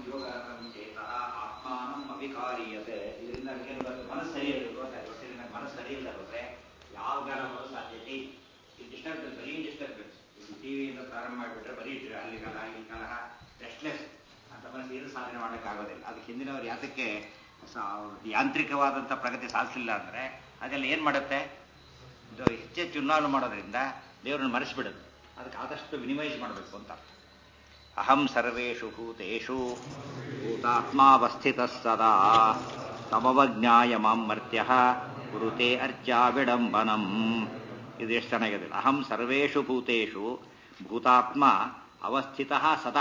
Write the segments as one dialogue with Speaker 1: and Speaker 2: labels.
Speaker 1: ಯೋಗ ಚೇತಃ ಆತ್ಮಾನಂ ಅವಿಕಾರೀಯತೆ. ಇದರಿಂದ ಮನಸ್ಸು ಸರಿ ಇರಬೇಕು ಅಂತ ಗೊತ್ತಿಲ್ಲ. ಮನಸ್ಸು ಸರಿ ಇಲ್ಲದೆ ಹೋದ್ರೆ ಯಾವ ಗಾನ ಬರೋ ಸಾಧ್ಯತೆ ಇಲ್ಲ. ಈ ಡಿಸ್ಟರ್ಬೆನ್ಸ್ ಬರೀ ಡಿಸ್ಟರ್ಬೆನ್ಸ್. ಟಿವಿಯಿಂದ ಪ್ರಾರಂಭ ಮಾಡಿಬಿಟ್ರೆ ಬರೀ ಅಲ್ಲಿ ಕಾಲ ಈ ಕಲಹ ರೆಸ್ಟ್ಲೆಸ್ ಅಂತ ಮನಸ್ಸು ಏನು ಸಾಧನೆ ಮಾಡೋಕ್ಕಾಗೋದಿಲ್ಲ. ಅದಕ್ಕೆ ಹಿಂದಿನವ್ರು ಯಾತಕ್ಕೆ ಯಾಂತ್ರಿಕವಾದಂಥ ಪ್ರಗತಿ ಸಾಧಿಸಲಿಲ್ಲ ಅಂದರೆ ಅದೆಲ್ಲ ಏನು ಮಾಡುತ್ತೆ, ಹೆಚ್ಚೆಚ್ಚು ಉನ್ನಾವಣೆ ಮಾಡೋದ್ರಿಂದ ದೇವರನ್ನು ಮರೆಸಿಬಿಡುತ್ತೆ. ಅದಕ್ಕೆ ಆದಷ್ಟು ಮಿನಿಮೈಸ್ ಮಾಡಬೇಕು ಅಂತ. ಅಹಂ ಸರ್ವೇಷು ಭೂತೇಷು ಭೂತಾತ್ಮಾವಸ್ಥಿತಃ ಸದಾ ತಮವಜ್ಞಾಯ ಮಾಂ ಮರ್ತ್ಯಃ ಕುರುತೆ ಅರ್ಚಾ ವಿಡಂಬನಂ. ಇದು ಎಷ್ಟು ಚೆನ್ನಾಗಿದೆ. ಅಹಂ ಸರ್ವೇಷು ಭೂತೇಷು ಭೂತಾತ್ಮ ಅವಸ್ಥಿತಃ ಸದಾ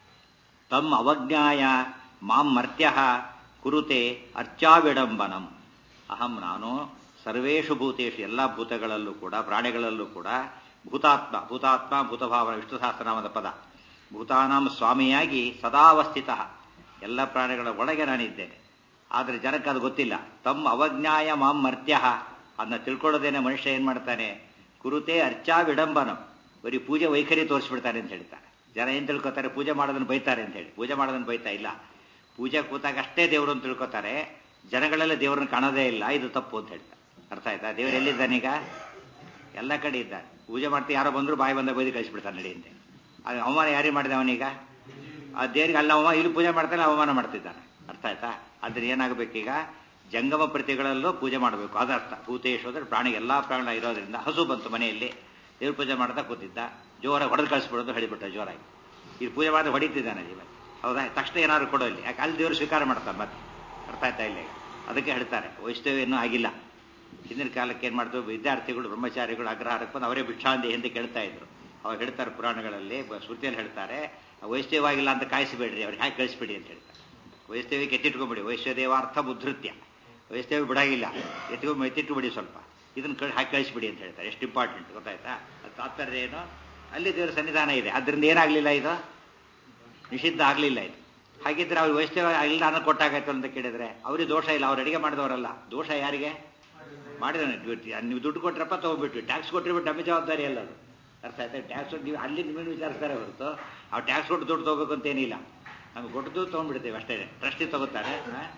Speaker 1: ತಮ್ ಅವಜ್ಞಾಯ ಮಾಂ ಮರ್ತ್ಯಃ ಕುರುತೆ ಅರ್ಚಾ ವಿಡಂಬನಂ. ಅಹಂ ನಾನು ಸರ್ವೇಷು ಭೂತೇಷು ಎಲ್ಲ ಭೂತಗಳಲ್ಲೂ ಕೂಡ ಪ್ರಾಣಿಗಳಲ್ಲೂ ಕೂಡ ಭೂತಾತ್ಮ ಭೂತಾತ್ಮ ಭೂತಭಾವನ ವಿಷ್ಣು ಸಹಸ್ರನಾಮದ ಪದ. ಭೂತಾನಾಂ ಸ್ವಾಮಿಯಾಗಿ ಸದಾವಸ್ಥಿತ ಎಲ್ಲ ಪ್ರಾಣಿಗಳ ಒಳಗೆ ನಾನಿದ್ದೇನೆ. ಆದರೆ ಜನಕ್ಕೆ ಅದು ಗೊತ್ತಿಲ್ಲ. ತಮ್ಮ ಅವಜ್ಞಾಯ ಮಾಂ ಮರ್ತ್ಯಃ ಅದನ್ನ ತಿಳ್ಕೊಳ್ಳೋದೇನೆ ಮನುಷ್ಯ ಏನು ಮಾಡ್ತಾನೆ, ಕುರುತೆ ಅರ್ಚಾ ವಿಡಂಬನಂ, ಬರೀ ಪೂಜೆ ವೈಖರಿ ತೋರಿಸ್ಬಿಡ್ತಾನೆ ಅಂತ ಹೇಳ್ತಾರೆ. ಜನ ಏನು ತಿಳ್ಕೊತಾರೆ, ಪೂಜೆ ಮಾಡೋದನ್ನು ಬೈತಾರೆ ಅಂತ ಹೇಳಿ. ಪೂಜೆ ಮಾಡೋದನ್ನು ಬೈತಾ ಇಲ್ಲ, ಪೂಜೆ ಕೂತಾಗ ಅಷ್ಟೇ ದೇವರನ್ನು ತಿಳ್ಕೊತಾರೆ. ಜನಗಳೆಲ್ಲ ದೇವರನ್ನು ಕಾಣೋದೇ ಇಲ್ಲ, ಇದು ತಪ್ಪು ಅಂತ ಹೇಳ್ತಾರೆ. ಅರ್ಥ ಆಯ್ತಾ? ದೇವರು ಎಲ್ಲಿದ್ದಾನೀಗ? ಎಲ್ಲ ಕಡೆ ಇದ್ದಾನೆ. ಪೂಜೆ ಮಾಡ್ತಾ ಯಾರೋ ಬಂದರೂ ಬಾಯಿ ಬಂದ ಬೈದು ಕಳಿಸ್ಬಿಡ್ತಾನೆ ನಡಿಯಂತೆ. ಅದು ಅವಮಾನ ಯಾರಿಗೆ ಮಾಡಿದೆ ಅವನೀಗ? ಆ ದೇವರಿಗೆ ಅಲ್ಲ ಅವಮಾನ, ಇಲ್ಲಿ ಪೂಜೆ ಮಾಡ್ತಾನೆ ಅವಮಾನ ಮಾಡ್ತಿದ್ದಾನೆ. ಅರ್ಥ ಆಯ್ತಾ? ಅದ್ರ ಏನಾಗಬೇಕೀಗ, ಜಂಗಮ ಪ್ರತಿಗಳಲ್ಲೂ ಪೂಜೆ ಮಾಡಬೇಕು. ಅದರ್ಥ. ಭೂತೇಶು ಅಂದ್ರೆ ಪ್ರಾಣಿ, ಎಲ್ಲಾ ಪ್ರಾಣ ಇರೋದ್ರಿಂದ. ಹಸು ಬಂತು ಮನೆಯಲ್ಲಿ, ದೇವ್ರ ಪೂಜೆ ಮಾಡ್ತಾ ಕೂತಿದ್ದ, ಜೋರಾಗಿ ಹೊಡೆದು ಕಳಿಸ್ಬಿಡೋದು, ಹೇಳಿಬಿಟ್ಟ ಜೋರಾಗಿ. ಇಲ್ಲಿ ಪೂಜೆ ಮಾಡಿದ್ರೆ ಹೊಡಿತಿದ್ದಾನೆ ಇವತ್ತು. ಹೌದಾ? ತಕ್ಷಣ ಏನಾದ್ರು ಕೊಡೋಲ್ಲಿ, ಯಾಕೆ ಅಲ್ಲಿ ದೇವರು ಸ್ವೀಕಾರ ಮಾಡ್ತಾರೆ ಮತ್ತೆ. ಅರ್ಥ ಆಯ್ತಾ? ಇಲ್ಲ. ಅದಕ್ಕೆ ಹೇಳ್ತಾರೆ ವೈಷ್ಣವ ಇನ್ನೂ ಆಗಿಲ್ಲ. ಹಿಂದಿನ ಕಾಲಕ್ಕೆ ಏನು ಮಾಡ್ತಾರೆ, ವಿದ್ಯಾರ್ಥಿಗಳು ಬ್ರಹ್ಮಚಾರಿಗಳು ಅಗ್ರಹಾರಕ್ಕೆ ಬಂದು ಅವರೇ ಭಿಕ್ಷಾಂದಿ ಎಂದು ಕೇಳ್ತಾ ಇದ್ರು. ಅವಾಗ ಹೇಳ್ತಾರೆ ಪುರಾಣಗಳಲ್ಲಿ, ಶ್ರುತಿಯಲ್ಲಿ ಹೇಳ್ತಾರೆ, ವೈಷ್ಣವಾಗಿಲ್ಲ ಅಂತ ಕಾಯಿಸಬೇಡ್ರಿ, ಅವ್ರಿಗೆ ಹಾಕಿ ಕಳಿಸ್ಬಿಡಿ ಅಂತ ಹೇಳ್ತಾರೆ. ವೈಷ್ಣವಿಗೆ ಎತ್ತಿಟ್ಕೊಂಬಿಡಿ, ವೈಷ್ಣದೇವಾರ್ಥ ಉದ್ಧೃತ್ಯ. ವೈಷ್ಣವಿ ಬಿಡಾಗಿಲ್ಲ, ಎತ್ತಿಟ್ಕೊಬಿಡಿ ಸ್ವಲ್ಪ, ಇದನ್ನ ಹಾಕಿ ಕಳಿಸ್ಬಿಡಿ ಅಂತ ಹೇಳ್ತಾರೆ. ಎಷ್ಟು ಇಂಪಾರ್ಟೆಂಟ್ ಗೊತ್ತಾಯ್ತಾ? ಅದು ತಾತ್ಪರ್ಯ ಏನು, ಅಲ್ಲಿ ದೇವರ ಸನ್ನಿಧಾನ ಇದೆ, ಅದರಿಂದ ಏನಾಗಲಿಲ್ಲ, ಇದು ನಿಷಿದ್ಧ ಆಗಲಿಲ್ಲ. ಇದು ಹಾಗಿದ್ರೆ ಅವ್ರು ವೈಷ್ಣವ ಇಲ್ಲ ಅನ್ನೋ ಕೊಟ್ಟಾಗಾಯ್ತು ಅಂತ ಕೇಳಿದ್ರೆ ಅವ್ರಿಗೆ ದೋಷ ಇಲ್ಲ, ಅವ್ರು ಅಡಿಗೆ ಮಾಡಿದವರಲ್ಲ. ದೋಷ ಯಾರಿಗೆ? ಮಾಡಿದ ನೀವು ದುಡ್ಡು ಕೊಟ್ಟರಪ್ಪ ತೊಗೊಬಿಟ್ವಿ, ಟ್ಯಾಕ್ಸ್ ಕೊಟ್ಟಿರ್ಬಿಟ್ಟು ನಮ್ಮ ಜವಾಬ್ದಾರಿ ಅಲ್ಲ ಅದು. ಅರ್ಥ ಆಯ್ತಾ? ಟ್ಯಾಕ್ಸ್ ನೀವು ಅಲ್ಲಿ ನಿಮ್ಮನ್ನು ವಿಚಾರಿಸ್ತಾರೆ ಹೊರತು ಅವ್ರು ಟ್ಯಾಕ್ಸ್ ಕೊಟ್ಟು ದುಡ್ಡು ತೊಗೋಬೇಕು ಅಂತೇನಿಲ್ಲ. ನಮ್ಗೆ ಕೊಟ್ಟು ತೊಗೊಂಡ್ಬಿಡ್ತೇವೆ ಅಷ್ಟೇ. ಟ್ರಸ್ಟಿ ತಗೋತಾರೆ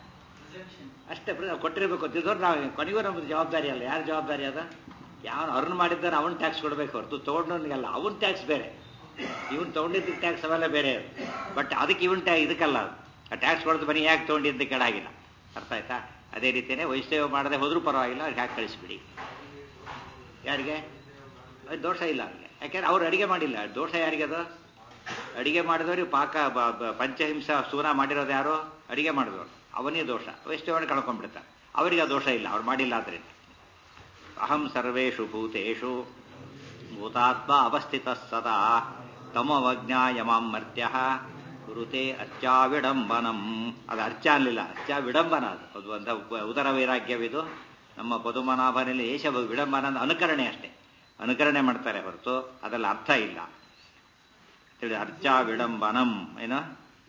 Speaker 1: ಅಷ್ಟೇ, ನಾವು ಕೊಟ್ಟಿರ್ಬೇಕು ಅಂತಿದ್ದವ್ರು ನಾವು ಕೊನೆಗೂ ನಮ್ದು ಜವಾಬ್ದಾರಿ ಅಲ್ಲ. ಯಾರು ಜವಾಬ್ದಾರಿ ಅದ? ಯಾವನು ಅರ್ನ್ ಮಾಡಿದ್ದಾನೆ ಅವನು ಟ್ಯಾಕ್ಸ್ ಕೊಡಬೇಕು ಹೊರತು ತೊಗೊಂಡವನಿಗೆಲ್ಲ. ಅವನ್ ಟ್ಯಾಕ್ಸ್ ಬೇರೆ, ಇವನು ತೊಗೊಂಡಿದ್ದಕ್ಕೆ ಟ್ಯಾಕ್ಸ್ ಅವೆಲ್ಲ ಬೇರೆ. ಬಟ್ ಅದಕ್ಕೆ ಇವನ್ ಇದಕ್ಕಲ್ಲ, ಅದು ಆ ಟ್ಯಾಕ್ಸ್ ಕೊಡೋದು ಬನ್ನಿ ಯಾಕೆ ತೊಗೊಂಡಿದ್ದ ಕೆಳಗಿಲ್ಲ. ಅರ್ಥ ಆಯ್ತಾ? ಅದೇ ರೀತಿಯೇ ವೈಷ್ಣವ ಮಾಡದೆ ಹೋದ್ರೂ ಪರವಾಗಿಲ್ಲ, ಅವ್ರಿಗೆ ಹಾಕಿ ಕಳಿಸ್ಬಿಡಿ. ಯಾರಿಗೆ? ಅದು ದೋಷ ಇಲ್ಲ ಅವರಿಗೆ, ಯಾಕೆಂದ್ರೆ ಅವ್ರು ಅಡಿಗೆ ಮಾಡಿಲ್ಲ. ದೋಷ ಯಾರಿಗೆ ಅದು? ಅಡಿಗೆ ಮಾಡಿದವ್ರಿಗೆ ಪಾಕ ಪಂಚಹಿಂಸ ಸೂನ ಮಾಡಿರೋದು ಯಾರು? ಅಡಿಗೆ ಮಾಡಿದವರು. ಅವನೇ ದೋಷ. ವೈಷ್ಣವನ ಕಳ್ಕೊಂಡ್ಬಿಡ್ತಾರೆ. ಅವರಿಗೆ ಆ ದೋಷ ಇಲ್ಲ, ಅವ್ರು ಮಾಡಿಲ್ಲ. ಆದ್ರಿಂದ ಅಹಂ ಸರ್ವೇಷು ಭೂತೇಷು ಭೂತಾತ್ಮ ಅವಸ್ಥಿತಃ ಸದಾ ತಮವಜ್ಞಾಯ ಮಾಂ ಮರ್ತ್ಯಃ ಕುರುತೆ ಅರ್ಚಾ ವಿಡಂಬನಂ. ಅದು ಅರ್ಚ ಅನ್ಲಿಲ್ಲ, ಅರ್ಚಾ ವಿಡಂಬನ. ಅದು ಅಂತ ಉದರ ವೈರಾಗ್ಯವಿದು. ನಮ್ಮ ಪದುಮನಾಭನಲ್ಲಿ ಏಷ ವಿಡಂಬನ ಅಂದ್ರೆ ಅನುಕರಣೆ ಅಷ್ಟೇ, ಅನುಕರಣೆ ಮಾಡ್ತಾರೆ ಹೊರತು ಅದೆಲ್ಲ ಅರ್ಥ ಇಲ್ಲ. ತಿಳಿ ಅರ್ಚಾ ವಿಡಂಬನಂ ಏನು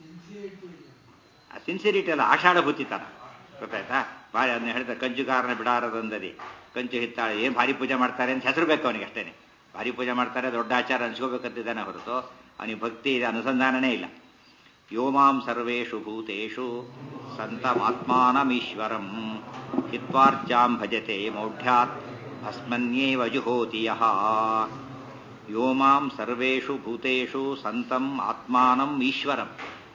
Speaker 1: ಸಿನ್ಸಿರಿಟಿ ಅಲ್ಲ, ಆಷಾಢಭೂತಿತನ. ಗೊತ್ತಾಯ್ತಾ? ಭಾರಿ ಅದನ್ನ ಹೇಳ್ತಾರೆ, ಕಂಚುಗಾರನ ಬಿಡಾರದಂದದಿ ಕಂಚು ಹಿತ್ತಾಳೆ. ಏನು ಭಾರಿ ಪೂಜೆ ಮಾಡ್ತಾರೆ ಅಂತ ಹೆಸರು ಬೇಕು ಅವನಿಗೆ ಅಷ್ಟೇನೆ. ಭಾರಿ ಪೂಜೆ ಮಾಡ್ತಾರೆ, ದೊಡ್ಡ ಆಚಾರ ಅನ್ಸ್ಕೋಬೇಕಂತಿದ್ದಾನೆ ಹೊರತು ಅವನಿಗೆ ಭಕ್ತಿ ಇದೆ, ಅನುಸಂಧಾನನೇ ಇಲ್ಲ. ಯೋಮಾಂ ಸರ್ವೇಷು ಭೂತೇಷು ಸಂತಮಾತ್ಮಾನಮೀಶ್ವರಂ ಹಿತ್ವಾರ್ಚಾಂ ಭಜತೆ ಮೌಢ್ಯಾತ್ ಭಸ್ಮನ್ಯೇವ ಜುಹೋತಿ ಯಃ. ಯೋಮಾಂ ಸರ್ವೇಷು ಭೂತೇಷು ಸಂತಂ ಆತ್ಮಾನಂ ಈಶ್ವರಂ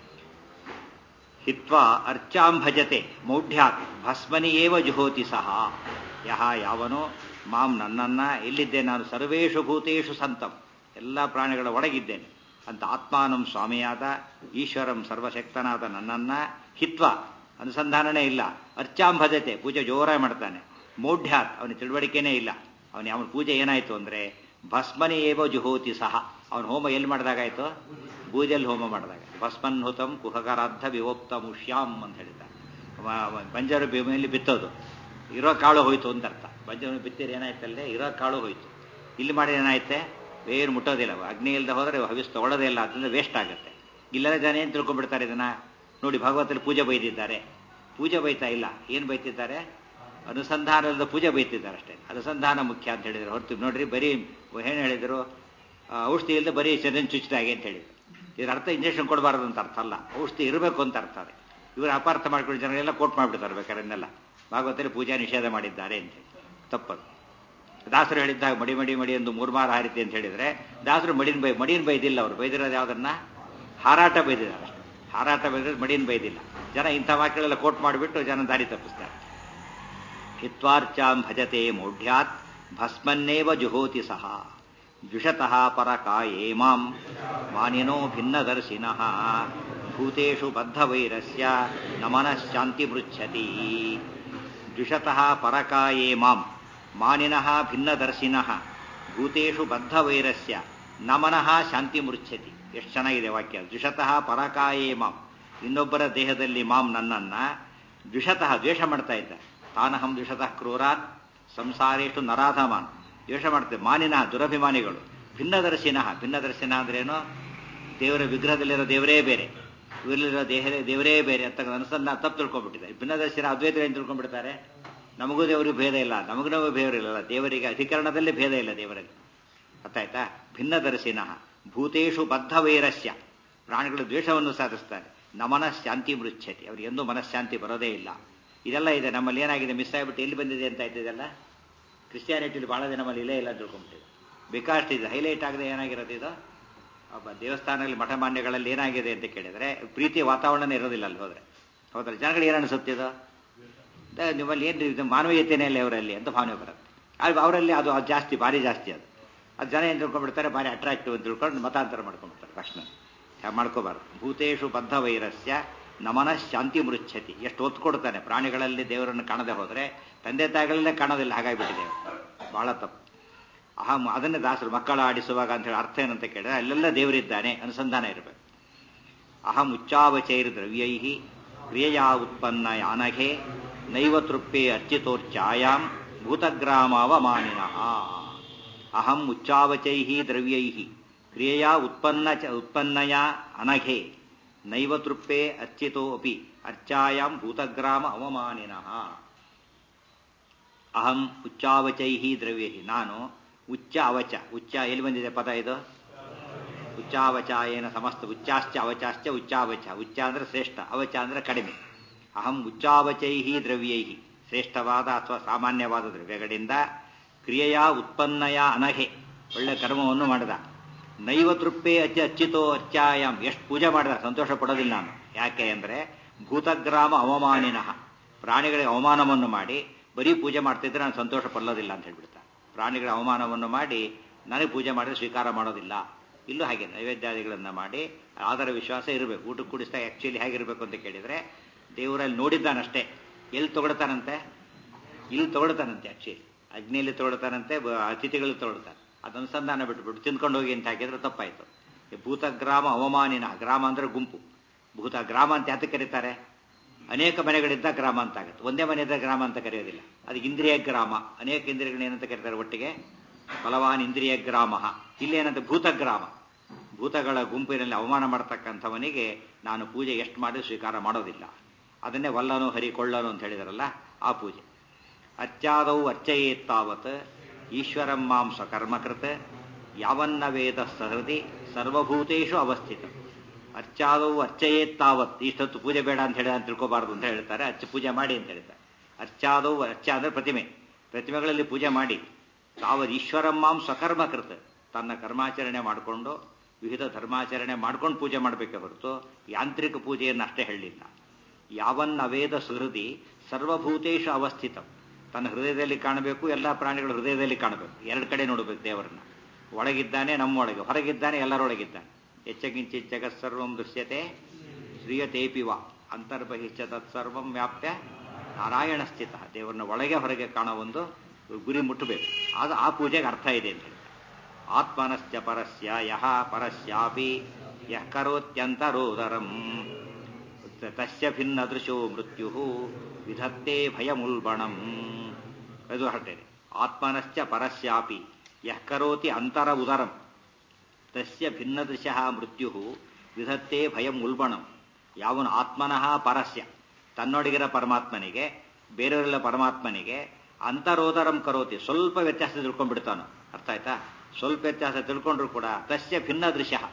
Speaker 1: ಹಿತ್ವಾ ಅರ್ಚಾಂ ಭಜತೆ ಮೌಢ್ಯಾತ್ ಭಸ್ಮನಿಯೇವ ಜುಹೋತಿ ಸಹ. ಯಹ ಯಾವನೋ ಮಾಂ ನನ್ನನ್ನ, ಎಲ್ಲಿದ್ದೇನೆ ನಾನು, ಸರ್ವೇಷು ಭೂತೇಷು ಸಂತಂ ಎಲ್ಲ ಪ್ರಾಣಿಗಳ ಒಳಗಿದ್ದೇನೆ ಅಂತ ಆತ್ಮಾನಂ ಸ್ವಾಮಿಯಾದ ಈಶ್ವರಂ ಸರ್ವಶಕ್ತನಾದ ನನ್ನನ್ನ ಹಿತ್ವ ಅನುಸಂಧಾನನೇ ಇಲ್ಲ, ಅರ್ಚಾಂ ಭಜತೆ ಪೂಜೆ ಜೋರಾಗಿ ಮಾಡ್ತಾನೆ, ಮೌಢ್ಯಾತ್ ಅವನ ತಿಳುವಳಿಕೆನೇ ಇಲ್ಲ. ಅವನ ಪೂಜೆ ಏನಾಯ್ತು ಅಂದ್ರೆ ಭಸ್ಮನಿ ಏವೋ ಜುಹೋತಿ ಸಹ. ಅವನು ಹೋಮ ಎಲ್ಲಿ ಮಾಡಿದಾಗಾಯ್ತು? ಬೂದಿಯಲ್ಲಿ ಹೋಮ ಮಾಡಿದಾಗ. ಭಸ್ಮನ್ ಹುತಂ ಕುಹಕರಾರ್ಧ ವಿವೋಕ್ತ ಮುಷ್ಯಾಂ ಅಂತ ಹೇಳಿದ್ದಾರೆ. ಬಂಜರು ಭೂಮಿಯಲ್ಲಿ ಬಿತ್ತೋದು, ಇರೋ ಕಾಳು ಹೋಯ್ತು ಅಂತ ಅರ್ಥ. ಬಂಜರು ಬಿತ್ತಿರ ಏನಾಯ್ತಲ್ಲೇ, ಇರೋ ಕಾಳು ಹೋಯ್ತು. ಇಲ್ಲಿ ಮಾಡಿ ಏನಾಯ್ತೆ, ಬೇರು ಮುಟ್ಟೋದಿಲ್ಲ. ಅಗ್ನಿ ಇಲ್ಲದೆ ಹೋದರೆ ಹವಿಸ್ ತಗೊಳ್ಳೋದೇ ಇಲ್ಲ, ಅದರಿಂದ ವೇಸ್ಟ್ ಆಗುತ್ತೆ. ಇಲ್ಲದ ಜನ ಏನು ತಿಳ್ಕೊಂಡ್ಬಿಡ್ತಾರೆ ಇದನ್ನ. ನೋಡಿ, ಭಗವತಲ್ಲಿ ಪೂಜೆ ಬೈದಿದ್ದಾರೆ. ಪೂಜೆ ಬೈತಾ ಇಲ್ಲ, ಏನು ಬೈತಿದ್ದಾರೆ? ಅನುಸಂಧಾನದ ಪೂಜೆ ಬೈತಿದ್ದಾರೆ ಅಷ್ಟೇ. ಅನುಸಂಧಾನ ಮುಖ್ಯ ಅಂತ ಹೇಳಿದ್ರು ಹೊರತು ನೋಡ್ರಿ, ಬರೀ ಏನು ಹೇಳಿದ್ರು, ಔಷಧಿ ಇಲ್ಲದೆ ಬರೀ ಶರೀರ ಚುಚ್ಚಿದಾಗೆ ಅಂತ ಹೇಳಿದ್ರು. ಇದರ ಅರ್ಥ ಇಂಜೆಕ್ಷನ್ ಕೊಡಬಾರದು ಅಂತ ಅರ್ಥ ಅಲ್ಲ, ಔಷಧಿ ಇರಬೇಕು ಅಂತ ಅರ್ಥ ಅದೇ. ಇವರು ಅಪಾರ್ಥ ಮಾಡ್ಕೊಂಡು ಜನರೆಲ್ಲ ಕೋಟ್ ಮಾಡಿಬಿಡ್ತಾರೆ ಬೇಕಾರೆನ್ನೆಲ್ಲ ಭಾಗವತಲ್ಲಿ ಪೂಜಾ ನಿಷೇಧ ಮಾಡಿದ್ದಾರೆ ಅಂತ ಹೇಳಿ. ತಪ್ಪದು. ದಾಸರು ಹೇಳಿದ್ದಾಗ ಮಡಿ ಮಡಿ ಮಡಿ ಎಂದು ಮೂರ್ಮಾರು ಹಾರಿತಿ ಅಂತ ಹೇಳಿದ್ರೆ ದಾಸರು ಮಡಿನ ಬೈದಿಲ್ಲ. ಅವರು ಬೈದಿರೋದು ಯಾವುದನ್ನ? ಹಾರಾಟ ಬೈದಿದ್ದಾರೆ. ಹಾರಾಟ ಬೈದ್ರೆ ಮಡಿನ ಬೈದಿಲ್ಲ. ಜನ ಇಂಥ ವಾಕ್ಯಗಳೆಲ್ಲ ಕೋಟ್ ಮಾಡಿಬಿಟ್ಟು ಜನ ದಾರಿ ತಪ್ಪಿಸ್ತಾರೆ. ಹಿತ್ವಾರ್ಚಾಂ ಭಜತೆ ಮೌಢ್ಯಾತ್ ಭಸ್ಮನ್ನೇವ ಜುಹೋತಿ ಸಹ ದ್ವಿಷತಃ ಪರಕಾಯೇ ಮಾಂ ಮಾನಿನೋ ಭಿನ್ನದರ್ಶಿನಃ ಭೂತೇಷು ಬದ್ಧವೈರಸ್ಯ ನಮನಃಶಾಂತಿ ಪೃಚ್ಛತಿ. ದ್ವಿಷತಃ ಪರಕಾಯೇ ಮಾಂ ಮಾನಿನಃ ಭಿನ್ನದರ್ಶಿನಃ ಭೂತೇಷು ಬದ್ಧವೈರಸ್ಯ ನಮನಃ ಶಾಂತಿ ಮೃಚ್ಛತಿ. ಎಷ್ಟು ಚೆನ್ನಾಗಿದೆ ವಾಕ್ಯ. ದ್ವಿಷತಃ ಪರಕಾಯೇ ಮಾಂ, ಇನ್ನೊಬ್ಬರ ದೇಹದಲ್ಲಿ ಮಾಂ ನನ್ನನ್ನ ದ್ವಿಷತಃ ದ್ವೇಷ ಮಾಡ್ತಾ ಇದ್ದ. ತಾನಹಂ ದ್ವಿಷತಃ ಕ್ರೂರಾತ್ ಸಂಸಾರೇಷ್ಟು ನರಾಧಮಾನ್, ದ್ವೇಷ ಮಾಡ್ತೇವೆ. ಮಾನಿನ ದುರಭಿಮಾನಿಗಳು. ಭಿನ್ನದರ್ಶಿನಃ, ಭಿನ್ನದರ್ಶಿನ ಅಂದ್ರೇನು? ದೇವರ ವಿಗ್ರಹದಲ್ಲಿರೋ ದೇವರೇ ಬೇರೆ, ಇವರಲ್ಲಿರೋ ದೇವರೇ ಬೇರೆ ಅಂತ ಅನುಸಂಧಾನ ತಪ್ಪು ತಿಳ್ಕೊಂಡ್ಬಿಟ್ಟಿದ್ದಾರೆ. ಭಿನ್ನದರ್ಶಿನ ಅದ್ವೈತ ಏನು ತಿಳ್ಕೊಂಡ್ಬಿಡ್ತಾರೆ? ನಮಗೂ ದೇವರಿಗೂ ಭೇದ ಇಲ್ಲ, ನಮಗೂ ಭೇದ ಇಲ್ಲ, ದೇವರಿಗೆ ಅಧಿಕರಣದಲ್ಲಿ ಭೇದ ಇಲ್ಲ ದೇವರಲ್ಲಿ. ಗೊತ್ತಾಯ್ತಾ? ಭಿನ್ನದರ್ಶಿನಃ ಭೂತೇಷು ಬದ್ಧವೈರಸ್ಯ, ಪ್ರಾಣಿಗಳು ದ್ವೇಷವನ್ನು ಸಾಧಿಸ್ತಾರೆ. ನಮನ ಶಾಂತಿ ಮೃಚ್ಛತಿ, ಅವ್ರಿಗೆ ಎಂದೂ ಮನಃಶಾಂತಿ ಬರೋದೇ ಇಲ್ಲ. ಇದೆಲ್ಲ ಇದೆ ನಮ್ಮಲ್ಲಿ. ಏನಾಗಿದೆ? ಮಿಸ್ ಆಗಿಬಿಟ್ಟು ಎಲ್ಲಿ ಬಂದಿದೆ ಅಂತ ಆಯ್ತು ಇದೆಲ್ಲ. ಕ್ರಿಸ್ಟಿಯಾನಿಟಿಲಿ ಭಾಳ ದಿನ ನಮ್ಮಲ್ಲಿ ಇಲ್ಲೇ ಇಲ್ಲ ಅಂತ ತಿಳ್ಕೊಂಡ್ಬಿಟ್ಟಿದೆ. ಬಿಕಾಸ್ಟ್ ಇದು ಹೈಲೈಟ್ ಆಗದೆ ಏನಾಗಿರೋದು ಇದು? ದೇವಸ್ಥಾನಗಳಲ್ಲಿ ಮಠಮಾನ್ಯಗಳಲ್ಲಿ ಏನಾಗಿದೆ ಅಂತ ಕೇಳಿದರೆ ಪ್ರೀತಿಯ ವಾತಾವರಣನೇ ಇರೋದಿಲ್ಲ ಅಲ್ಲಿ ಹೋದರೆ. ಹೌದಲ್ಲ? ಜನಗಳು ಏನು ಅನಿಸುತ್ತಿದೋ ನಿಮ್ಮಲ್ಲಿ ಏನು ಇದು ಮಾನವೀಯತೆನೇ ಇಲ್ಲ ಅವರಲ್ಲಿ ಅಂತ ಭಾವನೆ ಬರುತ್ತೆ. ಅವರಲ್ಲಿ ಅದು ಜಾಸ್ತಿ, ಭಾರಿ ಜಾಸ್ತಿ ಅದು. ಅದು ಜನ ಏನು ತಿಳ್ಕೊಂಡ್ಬಿಡ್ತಾರೆ? ಭಾರಿ ಅಟ್ರಾಕ್ಟಿವ್ ಅಂತ ತಿಳ್ಕೊಂಡು ಮತಾಂತರ ಮಾಡ್ಕೊಂಡ್ಬಿಡ್ತಾರೆ ತಕ್ಷಣ. ಮಾಡ್ಕೋಬಾರ್ದು. ಭೂತೇಷು ಬದ್ಧ ವೈರಸ್ಯ ನಮನ ಶಾಂತಿ ಮೃಚ್ಛತಿ. ಎಷ್ಟು ಒತ್ತು ಕೊಡ್ತಾನೆ ಪ್ರಾಣಿಗಳಲ್ಲಿ ದೇವರನ್ನು ಕಾಣದೆ ಹೋದರೆ, ತಂದೆ ತಾಯಿಗಳಲ್ಲೇ ಕಾಣೋದಿಲ್ಲ, ಹಾಗಾಗಿಬಿಟ್ಟಿದೆ. ಬಹಳ ತಪ್ಪು. ಅಹಂ ಅದನ್ನೇ ದಾಸರು ಮಕ್ಕಳ ಆಡಿಸುವಾಗ ಅಂತ ಹೇಳಿ ಅರ್ಥ ಏನಂತ ಕೇಳಿದ್ರೆ ಅಲ್ಲೆಲ್ಲ ದೇವರಿದ್ದಾನೆ ಅನುಸಂಧಾನ ಇರಬೇಕು. ಅಹಂ ಉಚ್ಚಾವಚೈರ್ ದ್ರವ್ಯೈ ಕ್ರಿಯೆಯಾ ಉತ್ಪನ್ನ ಯಾನಘೆ ನೈವ ತೃಪ್ಪೆ ಅರ್ಚಿತೋರ್ಚಾಯಾಂ ಭೂತಗ್ರಾಮಾವಮಾನಿನಃ. ಅಹಂ ಉಚ್ಚಾವಚೈ ದ್ರವ್ಯೈ ಕ್ರಿಯೆಯಾ ಉತ್ಪನ್ನಯ ಅನಘೆ ನೈವ ತೃಪ್ಪೆ ಅರ್ಚಿತೋ ಅಪಿ ಅರ್ಚಾಯಾಂ ಭೂತಗ್ರಾಮ ಅವಮಾನಿನಃ. ಅಹಂ ಉಚ್ಚಾವಚೈ ದ್ರವ್ಯೈ, ನಾನು ಉಚ್ಚ ಅವಚ. ಉಚ್ಚ ಎಲ್ಲಿ ಬಂದಿದೆ ಪದ ಇದು? ಉಚ್ಚಾವಚ ಏನ ಸಮಸ್ತ. ಉಚ್ಚಾಶ್ಚ ಅವಚಾಶ್ಚ ಉಚ್ಚಾವಚ. ಉಚ್ಚ ಅಂದ್ರೆ ಶ್ರೇಷ್ಠ, ಅವಚ ಅಂದ್ರೆ ಕಡಿಮೆ. ಅಹಂ ಉಚ್ಚಾವಚೈ ದ್ರವ್ಯೈ, ಶ್ರೇಷ್ಠವಾದ ಅಥವಾ ಸಾಮಾನ್ಯವಾದ ದ್ರವ್ಯಗಳಿಂದ ಕ್ರಿಯೆಯ ಉತ್ಪನ್ನಯ ಅನಘೆ, ಒಳ್ಳೆ ಕರ್ಮವನ್ನು ಮಾಡಿದ. ನೈವ ತೃಪ್ಪೆ ಅಚ್ಚಿತೋ ಅರ್ಚಾಯಾಮ್, ಎಷ್ಟು ಪೂಜೆ ಮಾಡಿದ ಸಂತೋಷ ಪಡೋದಿಲ್ಲ ನಾನು. ಯಾಕೆ ಅಂದರೆ ಭೂತಗ್ರಾಮ ಅವಮಾನಿನಃ, ಪ್ರಾಣಿಗಳಿಗೆ ಅವಮಾನವನ್ನು ಮಾಡಿ ಬರೀ ಪೂಜೆ ಮಾಡ್ತಿದ್ರೆ ನಾನು ಸಂತೋಷ ಪಡೋದಿಲ್ಲ ಅಂತ ಹೇಳ್ಬಿಡ್ತಾರೆ. ಪ್ರಾಣಿಗಳ ಅವಮಾನವನ್ನು ಮಾಡಿ ನನಗೆ ಪೂಜೆ ಮಾಡಿದ್ರೆ ಸ್ವೀಕಾರ ಮಾಡೋದಿಲ್ಲ. ಇಲ್ಲೂ ಹಾಗೆ ನೈವೇದ್ಯಾದಿಗಳನ್ನು ಮಾಡಿ ಆದರ ವಿಶ್ವಾಸ ಇರಬೇಕು. ಊಟಕ್ಕೆ ಕೂಡಿಸಿದಾಗ ಆ್ಯಕ್ಚುಲಿ ಹೇಗಿರಬೇಕು ಅಂತ ಕೇಳಿದರೆ ದೇವರಲ್ಲಿ ನೋಡಿದ್ದಾನಷ್ಟೇ. ಎಲ್ಲಿ ತೊಗೊಳ್ತಾನಂತೆ? ಇಲ್ಲಿ ತೊಗೊಳ್ತಾನಂತೆ. ಆ್ಯಕ್ಚುಲಿ ಅಗ್ನಿಯಲ್ಲಿ ತೊಗೊಳ್ತಾನಂತೆ, ಅತಿಥಿಗಳು ತೊಗೊಳ್ತಾನೆ. ಅದು ಅನುಸಂಧಾನ ಬಿಟ್ಬಿಟ್ಟು ತಿಂದ್ಕೊಂಡು ಹೋಗಿ ಅಂತ ಹಾಕಿದ್ರೆ ತಪ್ಪಾಯಿತು. ಭೂತಗ್ರಾಮ ಅವಮಾನಿನ, ಗ್ರಾಮ ಅಂದರೆ ಗುಂಪು. ಭೂತ ಗ್ರಾಮ ಅಂತ ಯಾತಕ್ಕೆ ಕರೀತಾರೆ? ಅನೇಕ ಮನೆಗಳಿದ್ದ ಗ್ರಾಮ ಅಂತ ಆಗುತ್ತೆ. ಒಂದೇ ಮನೆಯಿದ್ದ ಗ್ರಾಮ ಅಂತ ಕರೆಯೋದಿಲ್ಲ. ಅದಕ್ಕೆ ಇಂದ್ರಿಯ ಗ್ರಾಮ. ಅನೇಕ ಇಂದ್ರಿಯಗಳೇನಂತ ಕರೀತಾರೆ ಒಟ್ಟಿಗೆ? ಬಲವಾನ್ ಇಂದ್ರಿಯ ಗ್ರಾಮ. ಇಲ್ಲೇನಂತ ಭೂತಗ್ರಾಮ. ಭೂತಗಳ ಗುಂಪಿನಲ್ಲಿ ಅವಮಾನ ಮಾಡತಕ್ಕಂಥವನಿಗೆ ನಾನು ಪೂಜೆ ಎಷ್ಟು ಮಾಡಿ ಸ್ವೀಕಾರ ಮಾಡೋದಿಲ್ಲ. ಅದನ್ನೇ ವಲ್ಲನು ಹರಿಕೊಳ್ಳನು ಅಂತ ಹೇಳಿದಾರಲ್ಲ, ಆ ಪೂಜೆ. ಅರ್ಚಾದೌ ಅರ್ಚಯೇತ್ತಾವತ್ ಈಶ್ವರಂ ಮಾಂ ಸ್ವಕರ್ಮಕೃತ್ ಯಾವನ್ನ ವೇದ ಸಹೃದಿ ಸರ್ವಭೂತೇಷು ಅವಸ್ಥಿತ. ಅರ್ಚಾದೌ ಅರ್ಚಯೇತ್ತಾವತ್, ಇಷ್ಟೊತ್ತು ಪೂಜೆ ಬೇಡ ಅಂತ ಹೇಳಿ ಅಂತ ತಿಳ್ಕೋಬಾರ್ದು ಅಂತ ಹೇಳ್ತಾರೆ. ಪೂಜೆ ಮಾಡಿ ಅಂತ ಹೇಳ್ತಾರೆ. ಅರ್ಚಾದೌ, ಅರ್ಚ ಅಂದ್ರೆ ಪ್ರತಿಮೆ, ಪ್ರತಿಮೆಗಳಲ್ಲಿ ಪೂಜೆ ಮಾಡಿ. ತಾವದ್ ಈಶ್ವರಂ ಮಾಂ ಸ್ವಕರ್ಮಕೃತ್, ತನ್ನ ಕರ್ಮಾಚರಣೆ ಮಾಡಿಕೊಂಡು ವಿವಿಧ ಧರ್ಮಾಚರಣೆ ಮಾಡ್ಕೊಂಡು ಪೂಜೆ ಮಾಡಬೇಕೆ ಹೊರತು ಯಾಂತ್ರಿಕ ಪೂಜೆಯನ್ನು ಅಷ್ಟೇ ಹೇಳಲಿಲ್ಲ. ಯಾವನ್ನ ವೇದ ಸುಹೃದಿ ಸರ್ವಭೂತೇಷು ಅವಸ್ಥಿತ, ತನ್ನ ಹೃದಯದಲ್ಲಿ ಕಾಣಬೇಕು, ಎಲ್ಲ ಪ್ರಾಣಿಗಳ ಹೃದಯದಲ್ಲಿ ಕಾಣಬೇಕು. ಎರಡು ಕಡೆ ನೋಡಬೇಕು ದೇವರನ್ನ. ಒಳಗಿದ್ದಾನೆ ನಮ್ಮೊಳಗೆ, ಹೊರಗಿದ್ದಾನೆ ಎಲ್ಲರೊಳಗಿದ್ದಾನೆ. ಹೆಚ್ಚಗಿಂಚಿ ಜಗತ್ಸರ್ವಂ ದೃಶ್ಯತೆ ಶ್ರೀಯತೇಪಿವ ಅಂತರ್ಬಹಿಶ್ಚ ತತ್ಸರ್ವಂ ವ್ಯಾಪ್ಯ ನಾರಾಯಣ ಸ್ಥಿತ. ದೇವರನ್ನ ಒಳಗೆ ಹೊರಗೆ ಕಾಣೋ ಒಂದು ಗುರಿ ಮುಟ್ಟಬೇಕು. ಅದು ಆ ಪೂಜೆಗೆ ಅರ್ಥ ಇದೆ ಅಂತ ಹೇಳಿ. ಆತ್ಮನಶ್ಚ ಪರಸ್ಯ ಯಹ ಪರಸ್ಯಾಪಿ ಯಃ ಕರೋತ್ಯಂತರೋದರಂ ತಸ್ಯ ಭಿನ್ನ ದೃಶೋ ಮೃತ್ಯು ವಿಧತ್ತೆ ಭಯಮುಲ್ಬಣಂ. ಅದು ಹೊರಟೇನೆ. ಆತ್ಮನಶ್ಚ ಪರಸ್ಯಾಪಿ ಯಃ ಕರೋತಿ ಅಂತರ ಉದರಂ ತಸ್ಯ ಭಿನ್ನ ದೃಶಃ ಮೃತ್ಯು ವಿಧತ್ತೆ ಭಯಂ ಉಲ್ಬಣಂ. ಯಾವನು ಆತ್ಮನಃ ಪರಸ್ಯ, ತನ್ನೊಳಗಿರೋ ಪರಮಾತ್ಮನಿಗೆ, ಬೇರೆಯವರೆಲ್ಲ ಪರಮಾತ್ಮನಿಗೆ ಅಂತರೋದರಂ ಕರೋತಿ, ಸ್ವಲ್ಪ ವ್ಯತ್ಯಾಸ ತಿಳ್ಕೊಂಡ್ಬಿಡ್ತಾನೋ. ಅರ್ಥ ಆಯ್ತಾ? ಸ್ವಲ್ಪ ವ್ಯತ್ಯಾಸ ತಿಳ್ಕೊಂಡ್ರು ಕೂಡ ತಸ್ಯ ಭಿನ್ನ ದೃಶ್ಯ,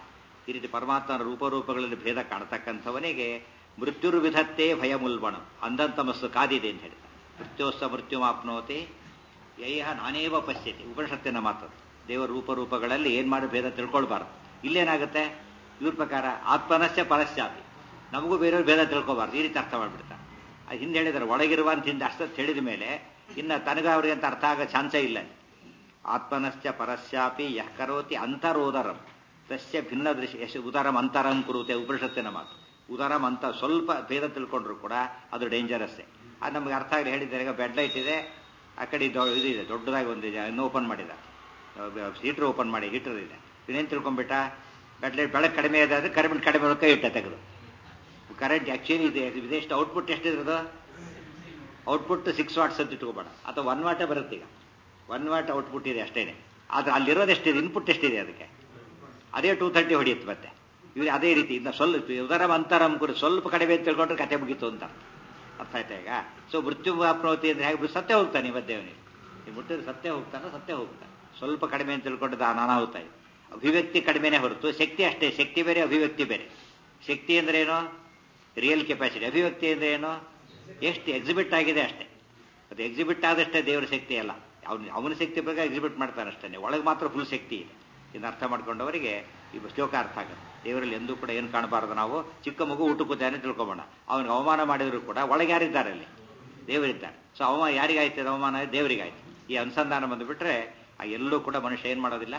Speaker 1: ಈ ರೀತಿ ಪರಮಾತ್ಮನ ರೂಪಗಳಲ್ಲಿ ಭೇದ ಕಾಣತಕ್ಕಂಥವನಿಗೆ ಮೃತ್ಯುರ್ವಿಧತ್ತೇ ಭಯಮುಲ್ಬಣ ಅಂಧಂತಮಸ್ಸು ಕಾದಿದೆ ಅಂತ ಹೇಳ್ತಾರೆ. ಮೃತ್ಯೋಸ್ಸ ಮೃತ್ಯುಮಾಪ್ನೋತಿ ಯೈಹ ನಾನೇವ ಪಶ್ಯತಿ ಉಪನಿಷತ್ತಿನ ಮಾತದು. ದೇವರ ರೂಪಗಳಲ್ಲಿ ಏನು ಮಾಡಿ ಭೇದ ತಿಳ್ಕೊಳ್ಬಾರ್ದು. ಇಲ್ಲೇನಾಗುತ್ತೆ ಇವ್ರ ಪ್ರಕಾರ ಆತ್ಮನಶ್ಯ ಪರಶ್ಚಾಪಿ, ನಮಗೂ ಬೇರೆಯವ್ರ ಭೇದ ತಿಳ್ಕೊಬಾರ್ದು ಈ ರೀತಿ ಅರ್ಥ ಮಾಡ್ಬಿಡ್ತಾರೆ. ಅದು ಹಿಂದೆ ಹೇಳಿದ್ದಾರೆ ಒಳಗಿರುವ ಅಂತ ಹಿಂದೆ ಅಷ್ಟೊತ್ತು ಹೇಳಿದ ಮೇಲೆ ಇನ್ನು ತನಗ ಅವ್ರಿಗೆ ಅಂತ ಅರ್ಥ ಆಗೋ ಚಾನ್ಸೇ ಇಲ್ಲ. ಆತ್ಮನಶ್ಚ ಪರಶ್ಚಾಪಿ ಯಃ ಕರೋತಿ ಅಂತರೋದರಂ ತಸ್ಯ ಭಿನ್ನ ದೃಶ್ಯ ಉದರಂ ಅಂತರಂ ಕುರುತೆ ಉಪನಿಷತ್ತಿನ ಮಾತು. ಉದರಂ ಅಂತ ಸ್ವಲ್ಪ ಭೇದ ತಿಳ್ಕೊಂಡ್ರು ಕೂಡ ಅದು ಡೇಂಜರಸ್ಸೇ. ಅದು ನಮ್ಗೆ ಅರ್ಥ ಆಗಲಿ ಹೇಳಿದ್ದಾರೆ. ಈಗ ಬೆಡ್ ಲೈಟ್ ಇದೆ, ಆ ಕಡೆ ಇದಿದೆ ದೊಡ್ಡದಾಗಿ ಒಂದಿದೆ, ಇನ್ನೂ ಓಪನ್ ಮಾಡಿದ ಹೀಟ್ರ್ ಓಪನ್ ಮಾಡಿ ಹೀಟರ್ ಇದೆ. ಇನ್ನೇನು ತಿಳ್ಕೊಂಡ್ಬಿಟ್ಟ ಬೆಡ್ ಲೈಟ್ ಬೆಳಕು ಕಡಿಮೆ ಇದೆ ಅಂದರೆ ಕರೆಂಟ್ ಕಡಿಮೆ ಕೈ ಇಟ್ಟ ತೆಗೆದು. ಕರೆಂಟ್ ಆ್ಯಕ್ಚುಲಿ ಇದೆ ಇದೆಷ್ಟು ಔಟ್ಪುಟ್ ಎಷ್ಟಿರೋದು? ಔಟ್ಪುಟ್ 6 ವಾಟ್ಸ್ ಅಂತ ಇಟ್ಕೋಬೇಡ, ಅಥವಾ 1 ವಾಟೇ ಬರುತ್ತೆ. ಈಗ 1 ವಾಟ್ ಔಟ್ಪುಟ್ ಇದೆ ಅಷ್ಟೇನೆ. ಆದರೆ ಅಲ್ಲಿರೋದು ಎಷ್ಟಿದೆ, ಇನ್ಪುಟ್ ಎಷ್ಟಿದೆ ಅದಕ್ಕೆ? ಅದೇ 230 ಹೊಡೆಯುತ್ತೆ. ಮತ್ತೆ ಇವ್ರು ಅದೇ ರೀತಿ ಇನ್ನು ಸ್ವಲ್ಪ ಉದರಂ ಅಂತರಂ ಕೂಡ ಸ್ವಲ್ಪ ಕಡಿಮೆ ತಿಳ್ಕೊಂಡ್ರೆ ಕತೆ ಮುಗೀತು ಅಂತ ಅರ್ಥ ಆಯ್ತಾ ಈಗ. ಸೊ ಮೃತ್ಯು ಅಪ್ನೋತಿ ಅಂದರೆ ಹೇಗೆ ಸತ್ಯ ಹೋಗ್ತಾನೆ ಇವತ್ತೇವನಿಗೆ, ನೀವು ಮುಟ್ಟಿದ್ರೆ ಸತ್ಯ ಹೋಗ್ತಾನೆ. ಸ್ವಲ್ಪ ಕಡಿಮೆ ಅಂತ ತಿಳ್ಕೊಂಡಿದ್ದ ಅನಾಹುತ ಇದೆ. ಅಭಿವ್ಯಕ್ತಿ ಕಡಿಮೆನೇ ಹೊರತು ಶಕ್ತಿ ಅಷ್ಟೇ. ಶಕ್ತಿ ಬೇರೆ, ಅಭಿವ್ಯಕ್ತಿ ಬೇರೆ. ಶಕ್ತಿ ಅಂದ್ರೆ ಏನು? Real capacity. ಅಭಿವ್ಯಕ್ತಿ ಅಂದ್ರೆ ಏನು? ಎಷ್ಟು ಎಕ್ಸಿಬಿಟ್ ಆಗಿದೆ ಅಷ್ಟೇ. ಅದು ಎಕ್ಸಿಬಿಟ್ ಆದಷ್ಟೇ ದೇವರ ಶಕ್ತಿ ಅಲ್ಲ. ಅವನ ಶಕ್ತಿ ಪ್ರಕಾರ ಎಕ್ಸಿಬಿಟ್ ಮಾಡ್ತಾನೆ ಅಷ್ಟೇ. ಒಳಗೆ ಮಾತ್ರ ಫುಲ್ ಶಕ್ತಿ ಇದೆ. ಇದನ್ನು ಅರ್ಥ ಮಾಡ್ಕೊಂಡವರಿಗೆ ಈ ಶ್ಲೋಕ ಅರ್ಥ ಆಗುತ್ತೆ. ದೇವರಲ್ಲಿ ಎಂದೂ ಕೂಡ ಏನು ಕಾಣಬಾರ್ದು ನಾವು. ಚಿಕ್ಕ ಮಗು ಊಟ ಕೂತಾನೆ ತಿಳ್ಕೊಬೋಣ, ಅವನಿಗೆ ಅವಮಾನ ಮಾಡಿದ್ರು ಕೂಡ ಒಳಗೆ ಯಾರಿದ್ದಾರೆ? ಅಲ್ಲಿ ದೇವರಿದ್ದಾರೆ. ಸೊ ಅವಮಾನ ಯಾರಿಗಾಯ್ತದೆ? ಅವಮಾನ ದೇವರಿಗಾಯ್ತು. ಈ ಅನುಸಂಧಾನ ಬಂದುಬಿಟ್ರೆ ಎಲ್ಲೂ ಕೂಡ ಮನುಷ್ಯ ಏನು ಮಾಡೋದಿಲ್ಲ,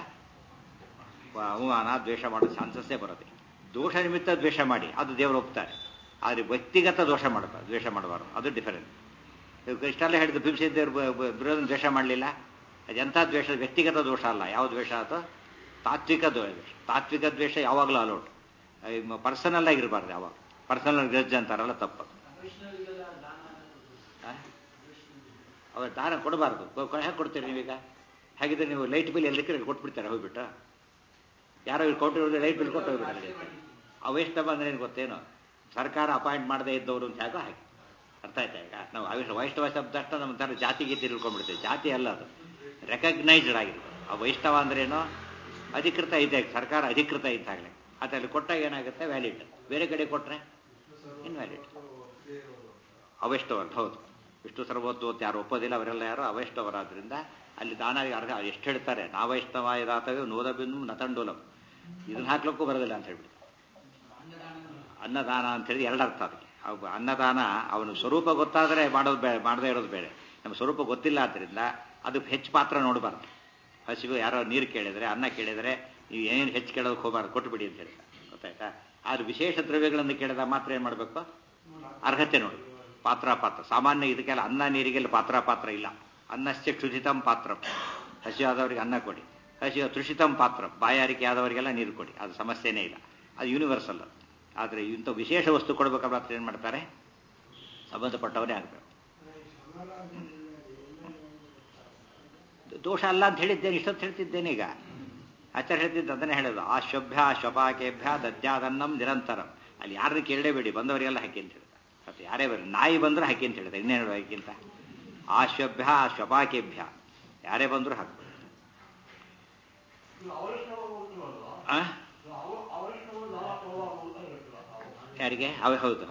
Speaker 1: ಅವಮಾನ ದ್ವೇಷ ಮಾಡೋ ಚಾನ್ಸಸ್ಸೇ ಬರೋದಿಲ್ಲ. ದೋಷ ನಿಮಿತ್ತ ದ್ವೇಷ ಮಾಡಿ ಅದು ದೇವರು ಒಪ್ತಾರೆ, ಆದರೆ ವ್ಯಕ್ತಿಗತ ದ್ವೇಷ ಮಾಡಬಾರ್ದು, ಅದು ಡಿಫರೆಂಟ್. ಇಷ್ಟೆಲ್ಲ ಹೇಳಿದ್ದು ಭೀಮಸೇನ ವಿರೋಧನ ದ್ವೇಷ ಮಾಡಲಿಲ್ಲ. ಅದು ಎಂಥ ದ್ವೇಷ? ವ್ಯಕ್ತಿಗತ ದೋಷ ಅಲ್ಲ. ಯಾವ ದ್ವೇಷ ಅದು? ತಾತ್ವಿಕ ದ್ವೇಷ. ತಾತ್ವಿಕ ದ್ವೇಷ ಯಾವಾಗಲೂ ಅಲೌಟ್. ಪರ್ಸನಲ್ ಆಗಿರಬಾರ್ದು. ಯಾವಾಗ ಪರ್ಸನಲ್ ಗ್ರಜ್ ಅಂತಾರಲ್ಲ ತಪ್ಪು. ಅವ್ರು ದಾನ ಕೊಡಬಾರ್ದು. ಹೇಗೆ ಕೊಡ್ತೀರಿ ನೀವೀಗ? ಹಾಗಿದ್ರೆ ನೀವು ಲೈಟ್ ಬಿಲ್ ಎಲ್ಲಕ್ಕೆ ಕೊಟ್ಬಿಡ್ತಾರೆ ಹೋಗ್ಬಿಟ್ಟು. ಯಾರೋ ಕೌಂಟರ್ ಲೈಟ್ ಬಿಲ್ ಕೊಟ್ಟು ಹೋಗ್ಬಿಡ್ತಾರೆ. ಅವೈಷ್ಣವ ಅಂದ್ರೆ ಏನು ಗೊತ್ತೇನು? ಸರ್ಕಾರ ಅಪಾಯಿಂಟ್ ಮಾಡದೇ ಇದ್ದವರು ಅಂತ ಹೇಗೋ ಹಾಗೆ. ಅರ್ಥ ಆಯ್ತಾ? ಈಗ ನಾವು ವೈಷ್ಣವ ಶಬ್ದ ಅಷ್ಟ ನಮ್ಮ ಥರ ಜಾತಿಗೆ ತಿಳ್ಕೊಂಡ್ಬಿಡ್ತೇವೆ. ಜಾತಿ ಅಲ್ಲ ಅದು, ರೆಕಗ್ನೈಸ್ಡ್ ಆಗಿರುತ್ತೆ. ಆ ವೈಷ್ಣವ ಅಂದ್ರೇನು? ಅಧಿಕೃತ ಇದೆ, ಸರ್ಕಾರ ಅಧಿಕೃತ ಇದ್ದಾಗಲೇ. ಅದರಲ್ಲಿ ಕೊಟ್ಟಾಗ ಏನಾಗುತ್ತೆ? ವ್ಯಾಲಿಡ್. ಬೇರೆ ಕಡೆ ಕೊಟ್ಟರೆ ಇನ್ವ್ಯಾಲಿಡ್. ಅವೈಷ್ಣವ ಹೌದು. ವಿಷ್ಣು ಸರ್ವೋತ್ತು ಅಂತ ಯಾರು ಒಪ್ಪೋದಿಲ್ಲ, ಅವರೆಲ್ಲ ಯಾರು ಅವೈಷ್ಣವರಾದ್ರಿಂದ ಅಲ್ಲಿ ದಾನ ಅರ್ಹ ಎಷ್ಟು ಹೇಳ್ತಾರೆ. ನಾವೈಷ್ಣವ ಇದಾತವೇ ನೋದಬಿಂದು ನತಂಡೋಲಂ. ಇದನ್ನ ಹಾಕ್ಲಿಕ್ಕೂ ಬರೋದಿಲ್ಲ ಅಂತ ಹೇಳ್ಬಿಟ್ಟು ಅನ್ನದಾನ ಅಂತ ಹೇಳಿ ಎರಡು ಅರ್ಥ ಅದಕ್ಕೆ. ಅನ್ನದಾನ ಅವನ ಸ್ವರೂಪ ಗೊತ್ತಾದರೆ ಮಾಡದೇ ಇರೋದು ಬೇರೆ. ನಮ್ಮ ಸ್ವರೂಪ ಗೊತ್ತಿಲ್ಲ ಆದ್ದರಿಂದ ಅದು ಹೆಚ್ಚು ಪಾತ್ರ ನೋಡಬಾರ್ದು. ಹಸಿವು ಯಾರೋ ನೀರು ಕೇಳಿದರೆ, ಅನ್ನ ಕೇಳಿದರೆ ನೀವು ಏನೇನು ಹೆಚ್ಚು ಕೇಳೋದಕ್ಕೆ ಹೋಗಬಾರ್ದು, ಕೊಟ್ಟುಬಿಡಿ ಅಂತ ಹೇಳ್ತಾರೆ. ಗೊತ್ತಾಯ್ತಾ? ಆದ್ರೆ ವಿಶೇಷ ದ್ರವ್ಯಗಳನ್ನು ಕೇಳಿದಾಗ ಮಾತ್ರ ಏನು ಮಾಡಬೇಕು? ಅರ್ಹತೆ ನೋಡಿ. ಪಾತ್ರ ಸಾಮಾನ್ಯ ಇದಕ್ಕೆಲ್ಲ ಅನ್ನ ನೀರಿಗೆಲ್ಲ ಪಾತ್ರ ಇಲ್ಲ. ಅನ್ನಶ್ಚ ಕ್ಷುಧಿತಂ ಪಾತ್ರ. ಹಸಿವು ಆದವರಿಗೆ ಅನ್ನ ಕೊಡಿ, ಹಸಿವು ತೃಷಿತಂ ಪಾತ್ರ. ಬಾಯಾರಿಕೆ ಆದವರಿಗೆಲ್ಲ ನೀರು ಕೊಡಿ, ಅದು ಸಮಸ್ಯೆನೇ ಇಲ್ಲ. ಅದು ಯೂನಿವರ್ಸಲ್. ಆದರೆ ಇಂಥ ವಿಶೇಷ ವಸ್ತು ಕೊಡಬೇಕಾದ್ರೆ ಏನು ಮಾಡ್ತಾರೆ? ಸಂಬಂಧಪಟ್ಟವರೇ ಆಗಬೇಕು. ದೋಷ ಅಲ್ಲ ಅಂತ ಹೇಳಿದ್ದೇನೆ, ಇಷ್ಟೊತ್ತು ಹೇಳ್ತಿದ್ದೇನೆ. ಈಗ ಆಚಾರ್ಯ ಹೇಳ್ತಿದ್ದು ಅದನ್ನೇ ಹೇಳೋದು. ಆ ಶಭ್ಯ ಶ್ವಪಾಕೇಭ್ಯ ದದ್ಯಾದನ್ನಂ ನಿರಂತರಂ. ಅಲ್ಲಿ ಯಾರನ್ನು ಕೇಳಲೇಬೇಡಿ, ಬಂದವರಿಗೆಲ್ಲ ಹಾಕಿ ಅಂತ ಹೇಳ್ತಾರೆ. ಮತ್ತು ಯಾರೇ ಬರಲಿ, ನಾಯಿ ಬಂದರೂ ಹಾಕಿ ಅಂತ ಹೇಳಿದೆ. ಇನ್ನೇನು ಹೇಳೋಕ್ಕಿಂತ ಆ ಶಭ್ಯ ಶ್ವಪಾಕೇಭ್ಯ ಯಾರೇ ಬಂದರೂ ಹಾಕ್ಬೇಕು. ಯಾರಿಗೆ? ಹೌದು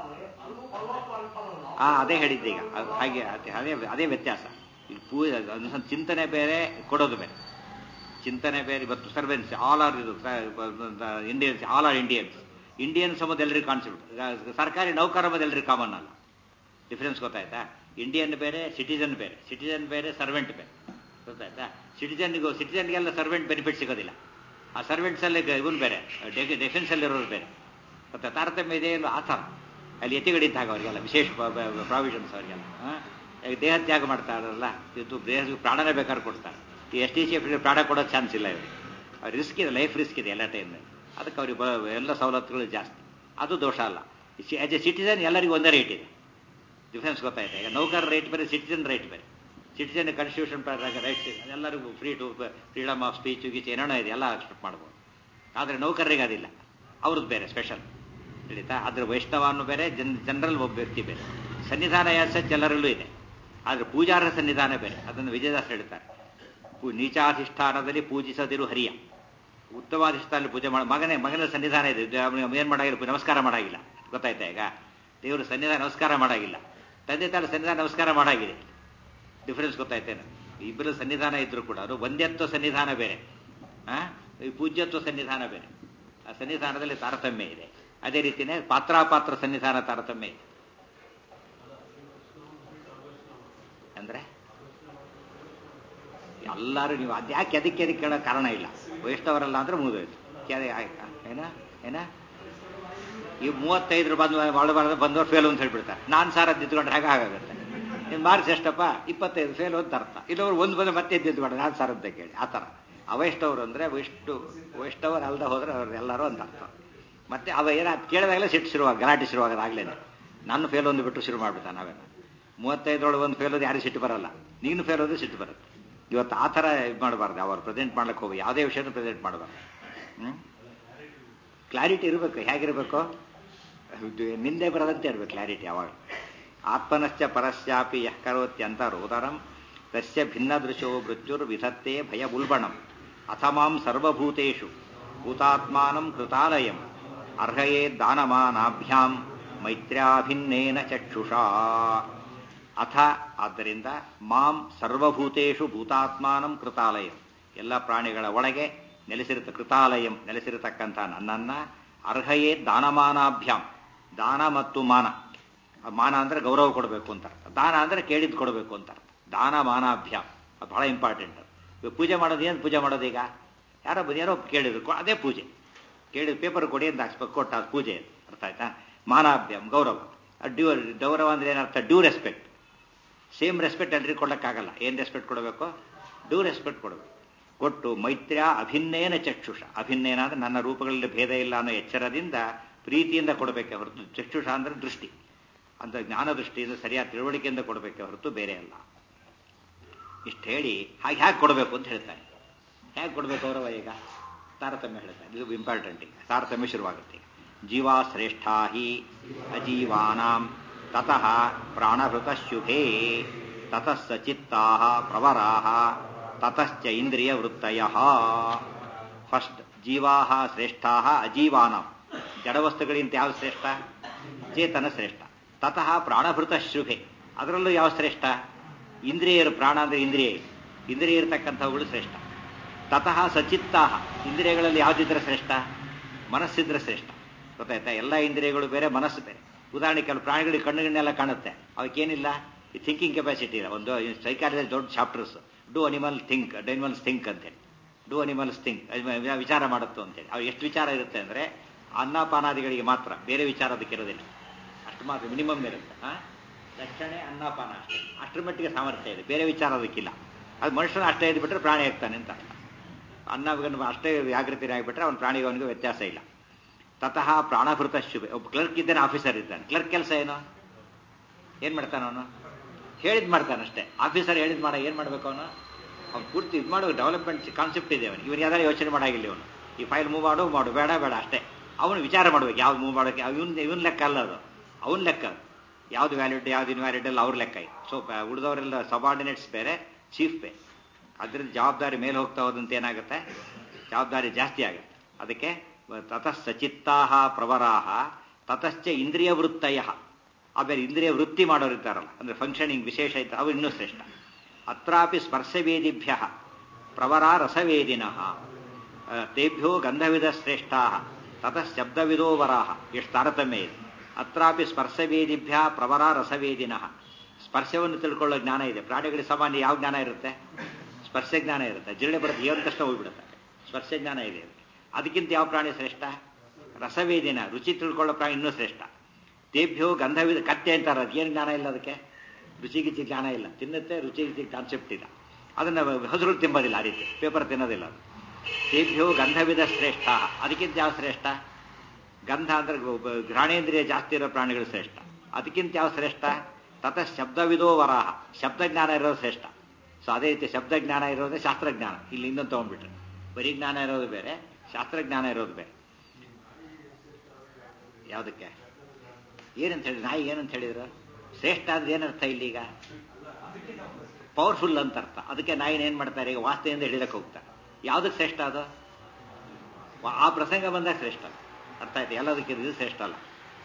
Speaker 1: ಅದೇ ಹೇಳಿದ್ದೆ ಈಗ. ಹಾಗೆ ಅದೇ ವ್ಯತ್ಯಾಸ. ಇಲ್ಲಿ ಪೂಜೆ ಚಿಂತನೆ ಬೇರೆ, ಕೊಡೋದು ಬೇರೆ. ಚಿಂತನೆ ಬೇರೆ. ಇವತ್ತು servants all are Indians, all are Indians ಎಂಬುದು ಎಲ್ಲರಿಗೂ ಕಾನ್ಸೆಪ್ಟ್. ಸರ್ಕಾರಿ ನೌಕರ ಎಂಬುದು ಎಲ್ಲರಿಗೂ ಕಾಮನ್ ಅಲ್ಲ. ಡಿಫ್ರೆನ್ಸ್ ಗೊತ್ತಾಯ್ತಾ? ಇಂಡಿಯನ್ ಬೇರೆ, ಸಿಟಿಜನ್ ಬೇರೆ, ಸರ್ವೆಂಟ್ ಬೇರೆ. ಗೊತ್ತಾಯ್ತಾ? ಸಿಟಿಜನ್ಗೆಲ್ಲ ಸರ್ವೆಂಟ್ ಬೆನಿಫಿಟ್ ಸಿಗೋದಿಲ್ಲ. ಆ ಸರ್ವೆಂಟ್ಸಲ್ಲಿ ಇವನು ಬೇರೆ, ಡೆಫೆನ್ಸಲ್ಲಿರೋರು ಬೇರೆ. ಮತ್ತು ತಾರತಮ್ಯ ಇದೆ ಇಲ್ಲ ಆ ಥರ. ಅಲ್ಲಿ ಎತ್ತಿಗಡಿದ್ದಾಗ ಅವರಿಗೆಲ್ಲ ವಿಶೇಷ ಪ್ರಾವಿಷನ್ಸ್ ಅವರಿಗೆಲ್ಲ. ದೇಹ ತ್ಯಾಗ ಮಾಡ್ತಾರಲ್ಲ, ಇದು ದೇಹಕ್ಕೆ ಪ್ರಾಣನೇ ಬೇಕಾದ್ರೆ ಕೊಡ್ತಾರೆ. ಈ STCF ಪ್ರಾಣ ಕೊಡೋದು ಚಾನ್ಸ್ ಇಲ್ಲ ಇವರಿಗೆ. ಅವ್ರು ರಿಸ್ಕ್ ಇದೆ, ಲೈಫ್ ರಿಸ್ಕ್ ಇದೆ ಎಲ್ಲ ಟೈಮ್ನಲ್ಲಿ. ಅದಕ್ಕೆ ಅವ್ರಿಗೆ ಎಲ್ಲ ಸವಲತ್ತುಗಳು ಜಾಸ್ತಿ. ಅದು ದೋಷ ಅಲ್ಲ. ಆಸ್ ಎ ಸಿಟಿಜನ್ ಎಲ್ಲರಿಗೂ ಒಂದೇ ರೇಟ್ ಇದೆ. ಡಿಫ್ರೆನ್ಸ್ ಗೊತ್ತಾಯ್ತಾ? ಈಗ ನೌಕರ ರೇಟ್ ಬೇರೆ, ಸಿಟಿಜನ್ ರೇಟ್ ಬೇರೆ. ಸಿಟಿಜನ್ ಕಾನ್ಸ್ಟಿಟ್ಯೂಷನ್ ಪ್ರಕಾರ ರೈಟ್ಸ್ ಇದೆ, ಎಲ್ಲರಿಗೂ ಫ್ರೀಡಮ್ ಆಫ್ ಸ್ಪೀಚ್ ಗೀಚ್ ಏನೇನೋ ಇದೆ, ಎಲ್ಲ ಅಕ್ಸೆಪ್ಟ್ ಮಾಡ್ಬೋದು. ಆದರೆ ನೌಕರರಿಗೆ ಅದಿಲ್ಲ, ಅವ್ರದ್ದು ಬೇರೆ ಸ್ಪೆಷಲ್. ತಿಳಿತಾ? ಅದ್ರ ವೈಷ್ಣವನು ಬೇರೆ, ಜನರಲ್ ಒಬ್ಬ ವ್ಯಕ್ತಿ ಬೇರೆ. ಸನ್ನಿಧಾನ ಯಾಸಚ್ ಎಲ್ಲರಲ್ಲೂ ಇದೆ, ಆದರೆ ಪೂಜಾರ್ಹ ಸನ್ನಿಧಾನ ಬೇರೆ. ಅದನ್ನು ವಿಜಯದಾಸ್ ಹೇಳ್ತಾರೆ. ನೀಚಾಧಿಷ್ಠಾನದಲ್ಲಿ ಪೂಜಿಸದಿರು ಹರಿಯ. ಉತ್ತಮವಾದ ಸ್ಥಾನದಲ್ಲಿ ಪೂಜೆ ಮಾಡಿ ಮಗನ ಸನ್ನಿಧಾನ ಇದೆ, ಏನು ಮಾಡಾಗಿಲ್ಲ, ನಮಸ್ಕಾರ ಮಾಡಾಗಿಲ್ಲ. ಗೊತ್ತಾಯ್ತಾ? ಈಗ ದೇವರು ಸನ್ನಿಧಾನ ನಮಸ್ಕಾರ ಮಾಡಾಗಿಲ್ಲ, ತಂದೆ ತಾಯಿ ಸನ್ನಿಧಾನ ನಮಸ್ಕಾರ ಮಾಡಾಗಿದೆ. ಡಿಫರೆನ್ಸ್ ಗೊತ್ತಾಯ್ತೇನೆ? ಇಬ್ಬರು ಸನ್ನಿಧಾನ ಇದ್ರು ಕೂಡ ಅದು ಒಂದ್ಯತ್ವ ಸನ್ನಿಧಾನ ಬೇರೆ, ಈ ಪೂಜ್ಯತ್ವ ಸನ್ನಿಧಾನ ಬೇರೆ. ಆ ಸನ್ನಿಧಾನದಲ್ಲಿ ತಾರತಮ್ಯ ಇದೆ. ಅದೇ ರೀತಿಯೇ ಪಾತ್ರಾಪಾತ್ರ ಸನ್ನಿಧಾನ ತಾರತಮ್ಯ ಇದೆ. ಅಂದ್ರೆ ಎಲ್ಲರೂ ನೀವು ಅದ್ಯಾಕೆ ಅದಕ್ಕೆ ಕೇಳೋ ಕಾರಣ ಇಲ್ಲ. ವೈಷ್ಣವರಲ್ಲ ಅಂದ್ರೆ ಮುಗಿದೋಯ್ತು. ಏನ ಈ 35 ಮಾಡಬಾರ್ದು ಬಂದವರು ಫೇಲ್ ಅಂತ ಹೇಳ್ಬಿಡ್ತಾರೆ. ನಾನು ಸಾರ ದಿದ್ದುಕೊಂಡ್ರೆ ಹೇಗೆ ಆಗುತ್ತೆ? ನಿಮ್ಮ ಮಾರ್ಕ್ಸ್ ಎಷ್ಟಪ್ಪ? 25 ಫೇಲ್ ಅಂತ ಅರ್ಥ. ಇಲ್ಲವರು ಒಂದು ಬಂದು ಮತ್ತೆ ದಿದ್ದುಕೊಂಡ್ರೆ ನಾನು ಸಾರ ಅಂತ ಕೇಳಿ ಆ ಥರ. ಅವೈಷ್ಣವರು ಅಂದರೆ ವೈಷ್ಣವರು ಅಲ್ದ ಹೋದ್ರೆ ಅವ್ರು ಎಲ್ಲರೂ ಅಂತ ಅರ್ಥ. ಮತ್ತೆ ಅವ ಏನ ಕೇಳಿದಾಗಲೇ ಸಿಟ್ಟು ಶುರುವಾಗ, ಗಲಾಟೆ ಶುರುವಾಗೋದಾಗ್ಲೇನೆ. ನಾನು ಫೇಲ್ ಒಂದು ಬಿಟ್ಟು ಶುರು ಮಾಡ್ಬಿಟ್ಟ. ನಾವೇನ 35 ಒಂದು ಫೇಲ್ ಹೋದು ಯಾರಿಗೂ ಸಿಟ್ಟು ಬರಲ್ಲ, ನೀನು ಫೇಲ್ ಹೋದ್ರೆ ಸಿಟ್ಟು ಬರುತ್ತೆ. ಇವತ್ತು ಆ ಥರ ಇದು ಮಾಡಬಾರ್ದು. ಅವರು ಪ್ರೆಸೆಂಟ್ ಮಾಡ್ಲಿಕ್ಕೆ ಹೋಗಿ ಯಾವುದೇ ವಿಷಯನೂ ಪ್ರೆಸೆಂಟ್ ಮಾಡಬಾರ್ದು. ಕ್ಲಾರಿಟಿ ಇರಬೇಕು. ಹೇಗಿರಬೇಕು? ನಿಂದೆ ಬರೋದಂತೆ ಇರಬೇಕು ಕ್ಲಾರಿಟಿ ಯಾವಾಗ. ಆತ್ಮನಶ್ಚ ಪರಸ್ಯಾಪಿ ಯಃ ಕರೋತ್ಯಂತ ರೋದರಂ ತಸ್ಯ ಭಿನ್ನ ದೃಶೋ ಮೃತ್ಯುರ್ ವಿಧತ್ತೆ ಭಯ ಬುಲ್ಬಣಂ ಅಥಮಾಂ ಸರ್ವಭೂತೇಷು ಭೂತಾತ್ಮಾನಂ ಕೃತಾಲಯಂ ಅರ್ಹಯೇ ದಾನಮಾನಾಭ್ಯಾಂ ಮೈತ್ರ್ಯಾಭಿನ್ನೇನ ಚಕ್ಷುಷಾ. ಅಥ ಆದ್ದರಿಂದ ಮಾಂ ಸರ್ವಭೂತೇಷು ಭೂತಾತ್ಮಾನಂ ಕೃತಾಲಯಂ, ಎಲ್ಲ ಪ್ರಾಣಿಗಳ ಒಳಗೆ ಕೃತಾಲಯಂ ನೆಲೆಸಿರತಕ್ಕಂಥ ನನ್ನನ್ನ ಅರ್ಹಯೇ ದಾನಮಾನಾಭ್ಯಾಂ, ದಾನ ಮತ್ತು ಮಾನ. ಮಾನ ಅಂದ್ರೆ ಗೌರವ ಕೊಡಬೇಕು ಅಂತ ಅರ್ಥ, ದಾನ ಅಂದ್ರೆ ಕೇಳಿದ್ದು ಕೊಡಬೇಕು ಅಂತ ಅರ್ಥ. ದಾನ ಮಾನಾಭ್ಯಾಂ ಅದು ಬಹಳ ಇಂಪಾರ್ಟೆಂಟ್. ಪೂಜೆ ಮಾಡೋದು ಏನು? ಪೂಜೆ ಮಾಡೋದೀಗ ಯಾರೋ ಕೇಳಿದ್ರು ಅದೇ ಪೂಜೆ. ಕೇಳಿದ ಪೇಪರ್ ಕೊಡಿ ಅಂತ ಹಾಕ್ಸ್ಬೇಕು, ಕೊಟ್ಟ ಅದು ಪೂಜೆ. ಅರ್ಥ ಆಯ್ತಾ? ಮಾನಾಭ್ಯಾಂ ಗೌರವ. ಗೌರವ ಅಂದ್ರೆ ಏನರ್ಥ? Due respect. ಸೇಮ್ ರೆಸ್ಪೆಕ್ಟ್ ಎಲ್ರಿಗೂ ಕೊಡೋಕ್ಕಾಗಲ್ಲ. ಏನು ರೆಸ್ಪೆಕ್ಟ್ ಕೊಡಬೇಕು? ಡ್ಯೂ ರೆಸ್ಪೆಕ್ಟ್ ಕೊಡಬೇಕು. ಕೊಟ್ಟು ಮೈತ್ರ್ಯ ಅಭಿನ್ನೇನ ಚಕ್ಷುಷ, ಅಭಿನ್ನೇನ ಅಂದ್ರೆ ನನ್ನ ರೂಪಗಳಲ್ಲಿ ಭೇದ ಇಲ್ಲ ಅನ್ನೋ ಎಚ್ಚರದಿಂದ ಪ್ರೀತಿಯಿಂದ ಕೊಡಬೇಕೆ ಹೊರತು, ಚಕ್ಷುಷ ಅಂದ್ರೆ ದೃಷ್ಟಿ ಅಂತ ಜ್ಞಾನ ದೃಷ್ಟಿಯಿಂದ ಸರಿಯಾದ ತಿಳುವಳಿಕೆಯಿಂದ ಕೊಡಬೇಕೆ ಹೊರತು ಬೇರೆ ಅಲ್ಲ. ಇಷ್ಟು ಹೇಳಿ ಹೇಗೆ ಕೊಡಬೇಕು ಅಂತ ಹೇಳ್ತಾನೆ. ಹೇಗೆ ಕೊಡಬೇಕು ಗೌರವ? ಈಗ ತಾರತಮ್ಯ ಹೇಳ್ತಾನೆ. ಇದು ಇಂಪಾರ್ಟೆಂಟ್. ಈಗ ತಾರತಮ್ಯ ಶುರುವಾಗುತ್ತೆ. ಜೀವಾ ಶ್ರೇಷ್ಠಾ ಹಿ ಅಜೀವಾನಾಂ ತತಃ ಪ್ರಾಣಭೃತ ಶುಭೇ ತತಃ ಸಚಿತ್ತಾ ಪ್ರವರಾಹ ತತಶ್ಚ ಇಂದ್ರಿಯ ವೃತ್ತಯಃ. ಫಸ್ಟ್ ಜೀವಾ ಶ್ರೇಷ್ಠಾ ಅಜೀವಾನಾಂ, ಜಡವಸ್ತುಗಳಿಂತ ಯಾವ ಶ್ರೇಷ್ಠ? ಚೇತನ ಶ್ರೇಷ್ಠ. ತತಃ ಪ್ರಾಣಭೃತ ಶುಭೆ, ಅದರಲ್ಲೂ ಯಾವ ಶ್ರೇಷ್ಠ? ಇಂದ್ರಿಯರು. ಪ್ರಾಣ ಅಂದ್ರೆ ಇಂದ್ರಿಯ ಇರತಕ್ಕಂಥವುಗಳು ಶ್ರೇಷ್ಠ. ತತಃ ಸಚಿತ್ತಾ, ಇಂದ್ರಿಯಗಳಲ್ಲಿ ಯಾವುದಿದ್ರೆ ಶ್ರೇಷ್ಠ? ಮನಸ್ಸಿದ್ರೆ ಶ್ರೇಷ್ಠ. ಗೊತ್ತಾಯ್ತಾ? ಎಲ್ಲ ಇಂದ್ರಿಯಗಳು ಬೇರೆ, ಮನಸ್ಸು ಬೇರೆ. ಉದಾಹರಣೆ ಕೆಲವು ಪ್ರಾಣಿಗಳಿಗೆ ಕಣ್ಣುಗಣ್ಣೆಲ್ಲ ಕಾಣುತ್ತೆ, ಅವಕ್ಕೇನಿಲ್ಲ ಈ ಥಿಂಕಿಂಗ್ ಕೆಪಾಸಿಟಿ ಇಲ್ಲ. ಒಂದು ಸೈಕಾಲಜಿ ದೊಡ್ಡ ಚಾಪ್ಟರ್ಸ್, ಡೂ ಅನಿಮಲ್ಸ್ ಥಿಂಕ್ ಅಂತೇಳಿ, ಡೂ ಅನಿಮಲ್ಸ್ ಥಿಂಕ್, ವಿಚಾರ ಮಾಡುತ್ತೋ ಅಂತೇಳಿ. ಅವ್ರು ಎಷ್ಟು ವಿಚಾರ ಇರುತ್ತೆ ಅಂದರೆ ಅನ್ನಪಾನಾದಿಗಳಿಗೆ ಮಾತ್ರ, ಬೇರೆ ವಿಚಾರ ಅದಕ್ಕೆ ಇರೋದಿಲ್ಲ. ಅಷ್ಟು ಮಾತ್ರ ಮಿನಿಮಮ್ ಇರುತ್ತೆ. ರಕ್ಷಣೆ ಅನ್ನಪಾನ ಅಷ್ಟೇ, ಅಷ್ಟರ ಮಟ್ಟಿಗೆ ಸಾಮರ್ಥ್ಯ ಇದೆ. ಬೇರೆ ವಿಚಾರ ಅದಕ್ಕಿಲ್ಲ. ಅದು ಮನುಷ್ಯನ ಅಷ್ಟೇ ಇದ್ಬಿಟ್ರೆ ಪ್ರಾಣಿ ಆಗ್ತಾನೆ ಅಂತ ಅರ್ಥ. ಅನ್ನವನ್ನು ಅಷ್ಟೇ ಜಾಗೃತಿ ಆಗಿಬಿಟ್ರೆ ಅವನ ಪ್ರಾಣಿಗೆ ಅವನಿಗೆ ವ್ಯತ್ಯಾಸ ಇಲ್ಲ. ತತಃ ಪ್ರಾಣಭೃತ ಶುಭೆ. ಒಬ್ಬ ಕ್ಲರ್ಕ್ ಇದ್ದಾನೆ, ಆಫೀಸರ್ ಇದ್ದಾನೆ. ಕ್ಲರ್ಕ್ ಕೆಲಸ ಏನು ಮಾಡ್ತಾನೆ? ಅವನು ಹೇಳಿದ್ ಮಾಡ್ತಾನೆ ಅಷ್ಟೇ. ಆಫೀಸರ್ ಹೇಳಿದ್ ಏನು ಮಾಡ್ಬೇಕು? ಅವ್ನು ಪೂರ್ತಿ ಇದು ಮಾಡೋ ಡೆವಲಪ್ಮೆಂಟ್ ಕಾನ್ಸೆಪ್ಟ್ ಇದೆ ಅವನಿಗೆ. ಇವನು ಯಾವ್ದಾರು ಯೋಚನೆ ಮಾಡಾಗಿಲ್ಲ. ಇವನು ಈ ಫೈಲ್ ಮೂವ್ ಮಾಡು ಬೇಡ ಅಷ್ಟೇ. ಅವನು ವಿಚಾರ ಮಾಡ್ಬೇಕು ಯಾವ್ದು ಮೂವ್ ಮಾಡೋಕೆ. ಇವನ್ ಲೆಕ್ಕ ಅಲ್ಲ ಅದು, ಅವನ ಲೆಕ್ಕ. ಯಾವ್ದು ವ್ಯಾಲಿಡ್ ಯಾವ್ದು ಇನ್ವ್ಯಾಲಿಡ್ ಅಲ್ಲ ಅವ್ರ ಲೆಕ್ಕ. ಸೊ ಉಳಿದವರೆಲ್ಲ ಸಬಾರ್ಡಿನೇಟ್ಸ್ ಬೇರೆ, ಚೀಫ್ ಬೇರೆ. ಅದರಿಂದ ಜವಾಬ್ದಾರಿ ಮೇಲೆ ಹೋಗ್ತಾ ಹೋದಂತೆ ಏನಾಗುತ್ತೆ? ಜವಾಬ್ದಾರಿ ಜಾಸ್ತಿ ಆಗುತ್ತೆ. ಅದಕ್ಕೆ ತತಃ ಸಚಿತ್ತಾ ಪ್ರವರಾಹ ತತಶ್ಚ ಇಂದ್ರಿಯ ವೃತ್ತಯ. ಆಮೇಲೆ ಇಂದ್ರಿಯ ವೃತ್ತಿ ಮಾಡೋರಿದ್ದಾರಲ್ಲ, ಅಂದ್ರೆ ಫಂಕ್ಷನಿಂಗ್ ವಿಶೇಷ ಇತ್ತು, ಅವು ಇನ್ನೂ ಶ್ರೇಷ್ಠ. ಅತ್ರಾಪಿ ಸ್ಪರ್ಶವೇದಿಭ್ಯ ಪ್ರವರಾ ರಸವೇದಿನಃ ತೇಭ್ಯೋ ಗಂಧವಿಧ ಶ್ರೇಷ್ಠಾ ತತಃ ಶಬ್ದವಿದೋ ವರಾಹ. ಎಷ್ಟು ತಾರತಮ್ಯ ಇದೆ. ಅತ್ರಾಪಿ ಸ್ಪರ್ಶವೇದಿಭ್ಯ ಪ್ರವರಾ ರಸವೇದಿನಃ. ಸ್ಪರ್ಶವನ್ನು ತಿಳ್ಕೊಳ್ಳೋ ಜ್ಞಾನ ಇದೆ. ಪ್ರಾಣಿಗಳಿಗೆ ಸಾಮಾನ್ಯ ಯಾವ ಜ್ಞಾನ ಇರುತ್ತೆ? ಸ್ಪರ್ಶ ಜ್ಞಾನ ಇರುತ್ತೆ. ಜಿರಳೆ ಬರುತ್ತೆ, ಏನು ತಕ್ಷಣ ಹೋಗ್ಬಿಡುತ್ತೆ. ಸ್ಪರ್ಶ ಜ್ಞಾನ ಇದೆ. ಅದಕ್ಕಿಂತ ಯಾವ ಪ್ರಾಣಿ ಶ್ರೇಷ್ಠ? ರಸವೇದಿನ, ರುಚಿ ತಿಳ್ಕೊಳ್ಳೋ ಪ್ರಾಣಿ ಇನ್ನೂ ಶ್ರೇಷ್ಠ. ತೇಭ್ಯೋ ಗಂಧವಿದ, ಕತ್ತೆ ಅಂತಾರೆ. ಏನು ಜ್ಞಾನ ಇಲ್ಲ ಅದಕ್ಕೆ, ರುಚಿಗಿಚ್ಚಿ ಜ್ಞಾನ ಇಲ್ಲ. ತಿನ್ನುತ್ತೆ, ರುಚಿಗಿಚ್ಚಿ ಕಾನ್ಸೆಪ್ಟ್ ಇಲ್ಲ. ಅದನ್ನು ಹಸಿರು ತಿಂಬೋದಿಲ್ಲ, ಆ ರೀತಿ ಪೇಪರ್ ತಿನ್ನೋದಿಲ್ಲ ಅದು. ತೇಭ್ಯೋ ಗಂಧವಿದ ಶ್ರೇಷ್ಠ. ಅದಕ್ಕಿಂತ ಯಾವ ಶ್ರೇಷ್ಠ? ಗಂಧ ಅಂದ್ರೆ ಘ್ರಾಣೇಂದ್ರಿಯ ಜಾಸ್ತಿ ಇರೋ ಪ್ರಾಣಿಗಳು ಶ್ರೇಷ್ಠ. ಅದಕ್ಕಿಂತ ಯಾವ ಶ್ರೇಷ್ಠ? ತತಃ ಶಬ್ದವಿದೋ ವರಾಹ. ಶಬ್ದಜ್ಞಾನ ಇರೋದು ಶ್ರೇಷ್ಠ. ಸೊ ಅದೇ ರೀತಿ ಶಬ್ದಜ್ಞಾನ ಇರೋದೇ ಶಾಸ್ತ್ರಜ್ಞಾನ. ಇಲ್ಲಿ ಇನ್ನೊಂದು ತಗೊಂಡ್ಬಿಟ್ರೆ ಬರೀ ಜ್ಞಾನ ಇರೋದು ಬೇರೆ, ಶಾಸ್ತ್ರಜ್ಞಾನ ಇರೋದು ಬೇರೆ. ಯಾವುದಕ್ಕೆ ಏನಂತ ಹೇಳಿದ್ರು? ನಾಯಿ ಏನಂತ ಹೇಳಿದ್ರು? ಶ್ರೇಷ್ಠ ಅಂದ್ರೆ ಏನರ್ಥ ಇಲ್ಲೀಗ? ಪವರ್ಫುಲ್ ಅಂತ ಅರ್ಥ. ಅದಕ್ಕೆ ನಾಯಿನ ಏನ್ ಮಾಡ್ತಾರೆ? ಈಗ ವಾಸ್ತೆಯಿಂದ ಹಿಡಿದಕ್ಕೆ ಹೋಗ್ತಾರೆ. ಯಾವುದಕ್ಕೆ ಶ್ರೇಷ್ಠ ಅದು? ಆ ಪ್ರಸಂಗ ಬಂದಾಗ ಶ್ರೇಷ್ಠ. ಅರ್ಥ ಆಯ್ತು? ಎಲ್ಲದಕ್ಕೆ ಇದು ಶ್ರೇಷ್ಠ ಅಲ್ಲ.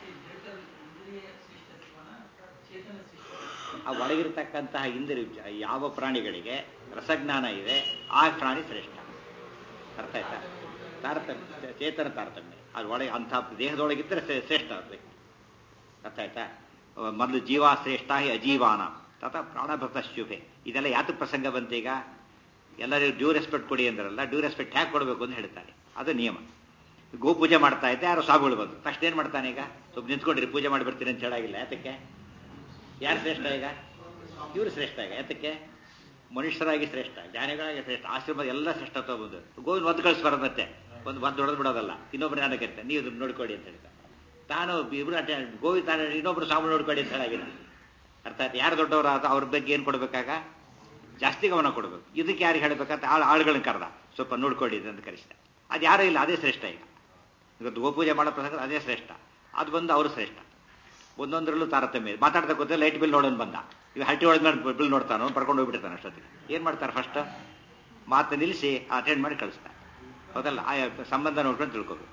Speaker 1: ಆ ಒಳಗಿರ್ತಕ್ಕಂತಹ ಇಂದ್ರಿಯ ಯಾವ ಪ್ರಾಣಿಗಳಿಗೆ ರಸಜ್ಞಾನ ಇದೆ ಆ ಪ್ರಾಣಿ ಶ್ರೇಷ್ಠ. ಅರ್ಥ ಆಯ್ತಾ? ತಾರತಮ್ಯ, ಚೇತನ ತಾರತಮ್ಯ. ಅದು ಒಳಗೆ ಅಂಥ ದೇಹದೊಳಗಿದ್ದರೆ ಶ್ರೇಷ್ಠ ಆಗಬೇಕು. ಅರ್ಥ ಆಯ್ತಾ? ಮೊದಲು ಜೀವ ಶ್ರೇಷ್ಠ ಹಿ ಅಜೀವಾನ ತಥ ಪ್ರಾಣಭೃತ ಶುಭೆ. ಇದೆಲ್ಲ ಯಾತಕ್ಕೆ ಪ್ರಸಂಗ ಬಂತೀಗ? ಎಲ್ಲರಿಗೂ ಡ್ಯೂ ರೆಸ್ಪೆಕ್ಟ್ ಕೊಡಿ ಅಂದ್ರಲ್ಲ, ಡ್ಯೂ ರೆಸ್ಪೆಕ್ಟ್ ಹೇಗೆ ಕೊಡಬೇಕು ಅಂತ ಹೇಳ್ತಾರೆ. ಅದು ನಿಯಮ. ಗೋಪೂಜೆ ಮಾಡ್ತಾ ಇದ್ದೆ, ಯಾರೋ ಸಾಗುಗಳು ಬಂದು ತಕ್ಷಣ ಏನು ಮಾಡ್ತಾನೆ? ಈಗ ಸ್ವಲ್ಪ ನಿಂತ್ಕೊಂಡ್ರಿ, ಪೂಜೆ ಮಾಡಿ ಬರ್ತೀನಿ ಅಂತ ಹೇಳಾಗಿಲ್ಲ. ಯಾತಕ್ಕೆ? ಯಾರು ಶ್ರೇಷ್ಠ ಈಗ? ಇವರು ಶ್ರೇಷ್ಠ. ಈಗ ಯಾತಕ್ಕೆ? ಮನುಷ್ಯರಾಗಿ ಶ್ರೇಷ್ಠ, ಜ್ಞಾನಿಗಳಾಗಿ ಶ್ರೇಷ್ಠ, ಆಶ್ರಮ ಎಲ್ಲ ಶ್ರೇಷ್ಠತ್ವ ಬಂದು ಗೋವಿನ ಒದ್ದು ಕಳಿಸ್ಬಾರ್ದು. ಮತ್ತೆ ಒಂದು ಹೊಡೆದು ಬಿಡೋದಲ್ಲ, ಇನ್ನೊಬ್ರು ನಾನು ಕರಿತಾನೆ, ನೀವು ನೋಡ್ಕೊಳ್ಳಿ ಅಂತ ಹೇಳ್ತಾರೆ. ತಾನು ಇಬ್ರು ಗೋವಿ ತಾನು ಇನ್ನೊಬ್ರು ಸಾಮೂನು ನೋಡ್ಕೊಳ್ಳಿ ಅಂತ ಹೇಳಾಗಿಲ್ಲ. ಅರ್ಥ ಆಯ್ತು? ಯಾರು ದೊಡ್ಡವರ ಅವ್ರ ಬಗ್ಗೆ ಏನು ಕೊಡ್ಬೇಕಾಗ? ಜಾಸ್ತಿ ಗಮನ ಕೊಡಬೇಕು. ಇದಕ್ಕೆ ಯಾರಿಗೆ ಹೇಳಬೇಕಂತ ಆಳುಗಳನ್ನ ಕರೆದ, ಸ್ವಲ್ಪ ನೋಡ್ಕೊಳ್ಳಿ ಅಂತ ಕರೆಸಿದೆ. ಅದು ಯಾರೂ ಇಲ್ಲ, ಅದೇ ಶ್ರೇಷ್ಠ. ಈಗ ಇವತ್ತು ಗೋಪೂಜೆ ಮಾಡೋ ಪ್ರಸಂಗ ಅದೇ ಶ್ರೇಷ್ಠ. ಅದು ಬಂದು ಅವರು ಶ್ರೇಷ್ಠ. ಒಂದೊಂದರಲ್ಲೂ ತಾರತಮ್ಯ. ಮಾತಾಡ್ತಾ ಕೂತ ಲೈಟ್ ಬಿಲ್ ನೋಡೋನು ಬಂದ, ಈಗ ಹಟ್ಟಿ ಒಳಗೆ ಮೇಲೆ ಬಿಲ್ ನೋಡ್ತಾನೋ, ಬರ್ಕೊಂಡು ಹೋಗ್ಬಿಡ್ತಾನೆ. ಅಷ್ಟೊತ್ತಿಗೆ ಏನು ಮಾಡ್ತಾರೆ? ಫಸ್ಟ್ ಮಾತು ನಿಲ್ಲಿಸಿ ಅಟೆಂಡ್ ಮಾಡಿ ಕಳಿಸ್ತಾರೆ. ಹೌದಲ್ಲ? ಆ ಸಂಬಂಧ ನೋಡ್ಕೊಂಡು ತಿಳ್ಕೊಬೇಕು.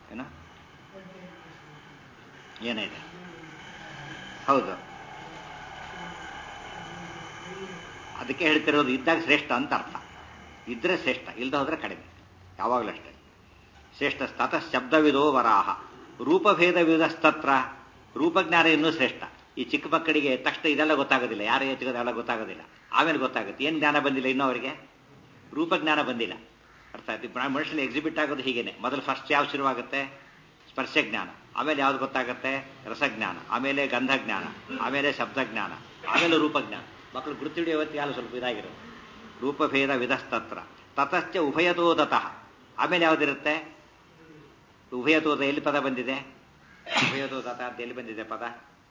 Speaker 1: ಏನಿದೆ? ಹೌದು, ಅದಕ್ಕೆ ಹೇಳ್ತಿರೋದು ಇದ್ದಾಗ ಶ್ರೇಷ್ಠ ಅಂತ ಅರ್ಥ. ಇದ್ರೆ ಶ್ರೇಷ್ಠ, ಇಲ್ದ ಹೋದ್ರೆ ಕಡಿಮೆ. ಯಾವಾಗಲೂ ಅಷ್ಟೇ. ಶ್ರೇಷ್ಠ ತತಃ ಶಬ್ದವಿದೋ ವರಾಹ ರೂಪಭೇದ ವಿಧಸ್ತತ್ರ. ರೂಪಜ್ಞಾನ ಇನ್ನೂ ಶ್ರೇಷ್ಠ. ಈ ಚಿಕ್ಕ ಮಕ್ಕಳಿಗೆ ತಕ್ಷಣ ಇದೆಲ್ಲ ಗೊತ್ತಾಗೋದಿಲ್ಲ, ಯಾರು ಹೆಚ್ಚಿಗೋದೆಲ್ಲ ಗೊತ್ತಾಗೋದಿಲ್ಲ. ಆಮೇಲೆ ಗೊತ್ತಾಗುತ್ತೆ. ಏನು ಜ್ಞಾನ ಬಂದಿಲ್ಲ ಇನ್ನೂ ಅವರಿಗೆ? ರೂಪಜ್ಞಾನ ಬಂದಿಲ್ಲ. ಅರ್ಥ ಆಯ್ತು? ಮನುಷ್ಯನಲ್ಲಿ ಎಕ್ಸಿಬಿಟ್ ಆಗೋದು ಹೀಗೇನೆ. ಮೊದಲು ಫಸ್ಟ್ ಯಾವ ಶುರುವಾಗುತ್ತೆ? ಸ್ಪರ್ಶಜ್ಞಾನ. ಆಮೇಲೆ ಯಾವ್ದು ಗೊತ್ತಾಗುತ್ತೆ? ರಸಜ್ಞಾನ. ಆಮೇಲೆ ಗಂಧಜ್ಞಾನ. ಆಮೇಲೆ ಶಬ್ದಜ್ಞಾನ. ಆಮೇಲೆ ರೂಪಜ್ಞಾನ. ಮಕ್ಕಳು ಗುರುತು ಹಿಡಿಯುವತ್ತು ಯಾರು ಸ್ವಲ್ಪ ಇದಾಗಿರೋದು. ರೂಪಭೇದ ವಿಧಸ್ತತ್ರ ತತಶ್ಚ ಉಭಯತೋದತಃ. ಆಮೇಲೆ ಯಾವುದಿರುತ್ತೆ? ಉಭಯತೋದ. ಎಲ್ಲಿ ಪದ ಬಂದಿದೆ? ಉಭಯತೋದತ ಅಂತ ಎಲ್ಲಿ ಬಂದಿದೆ ಪದ?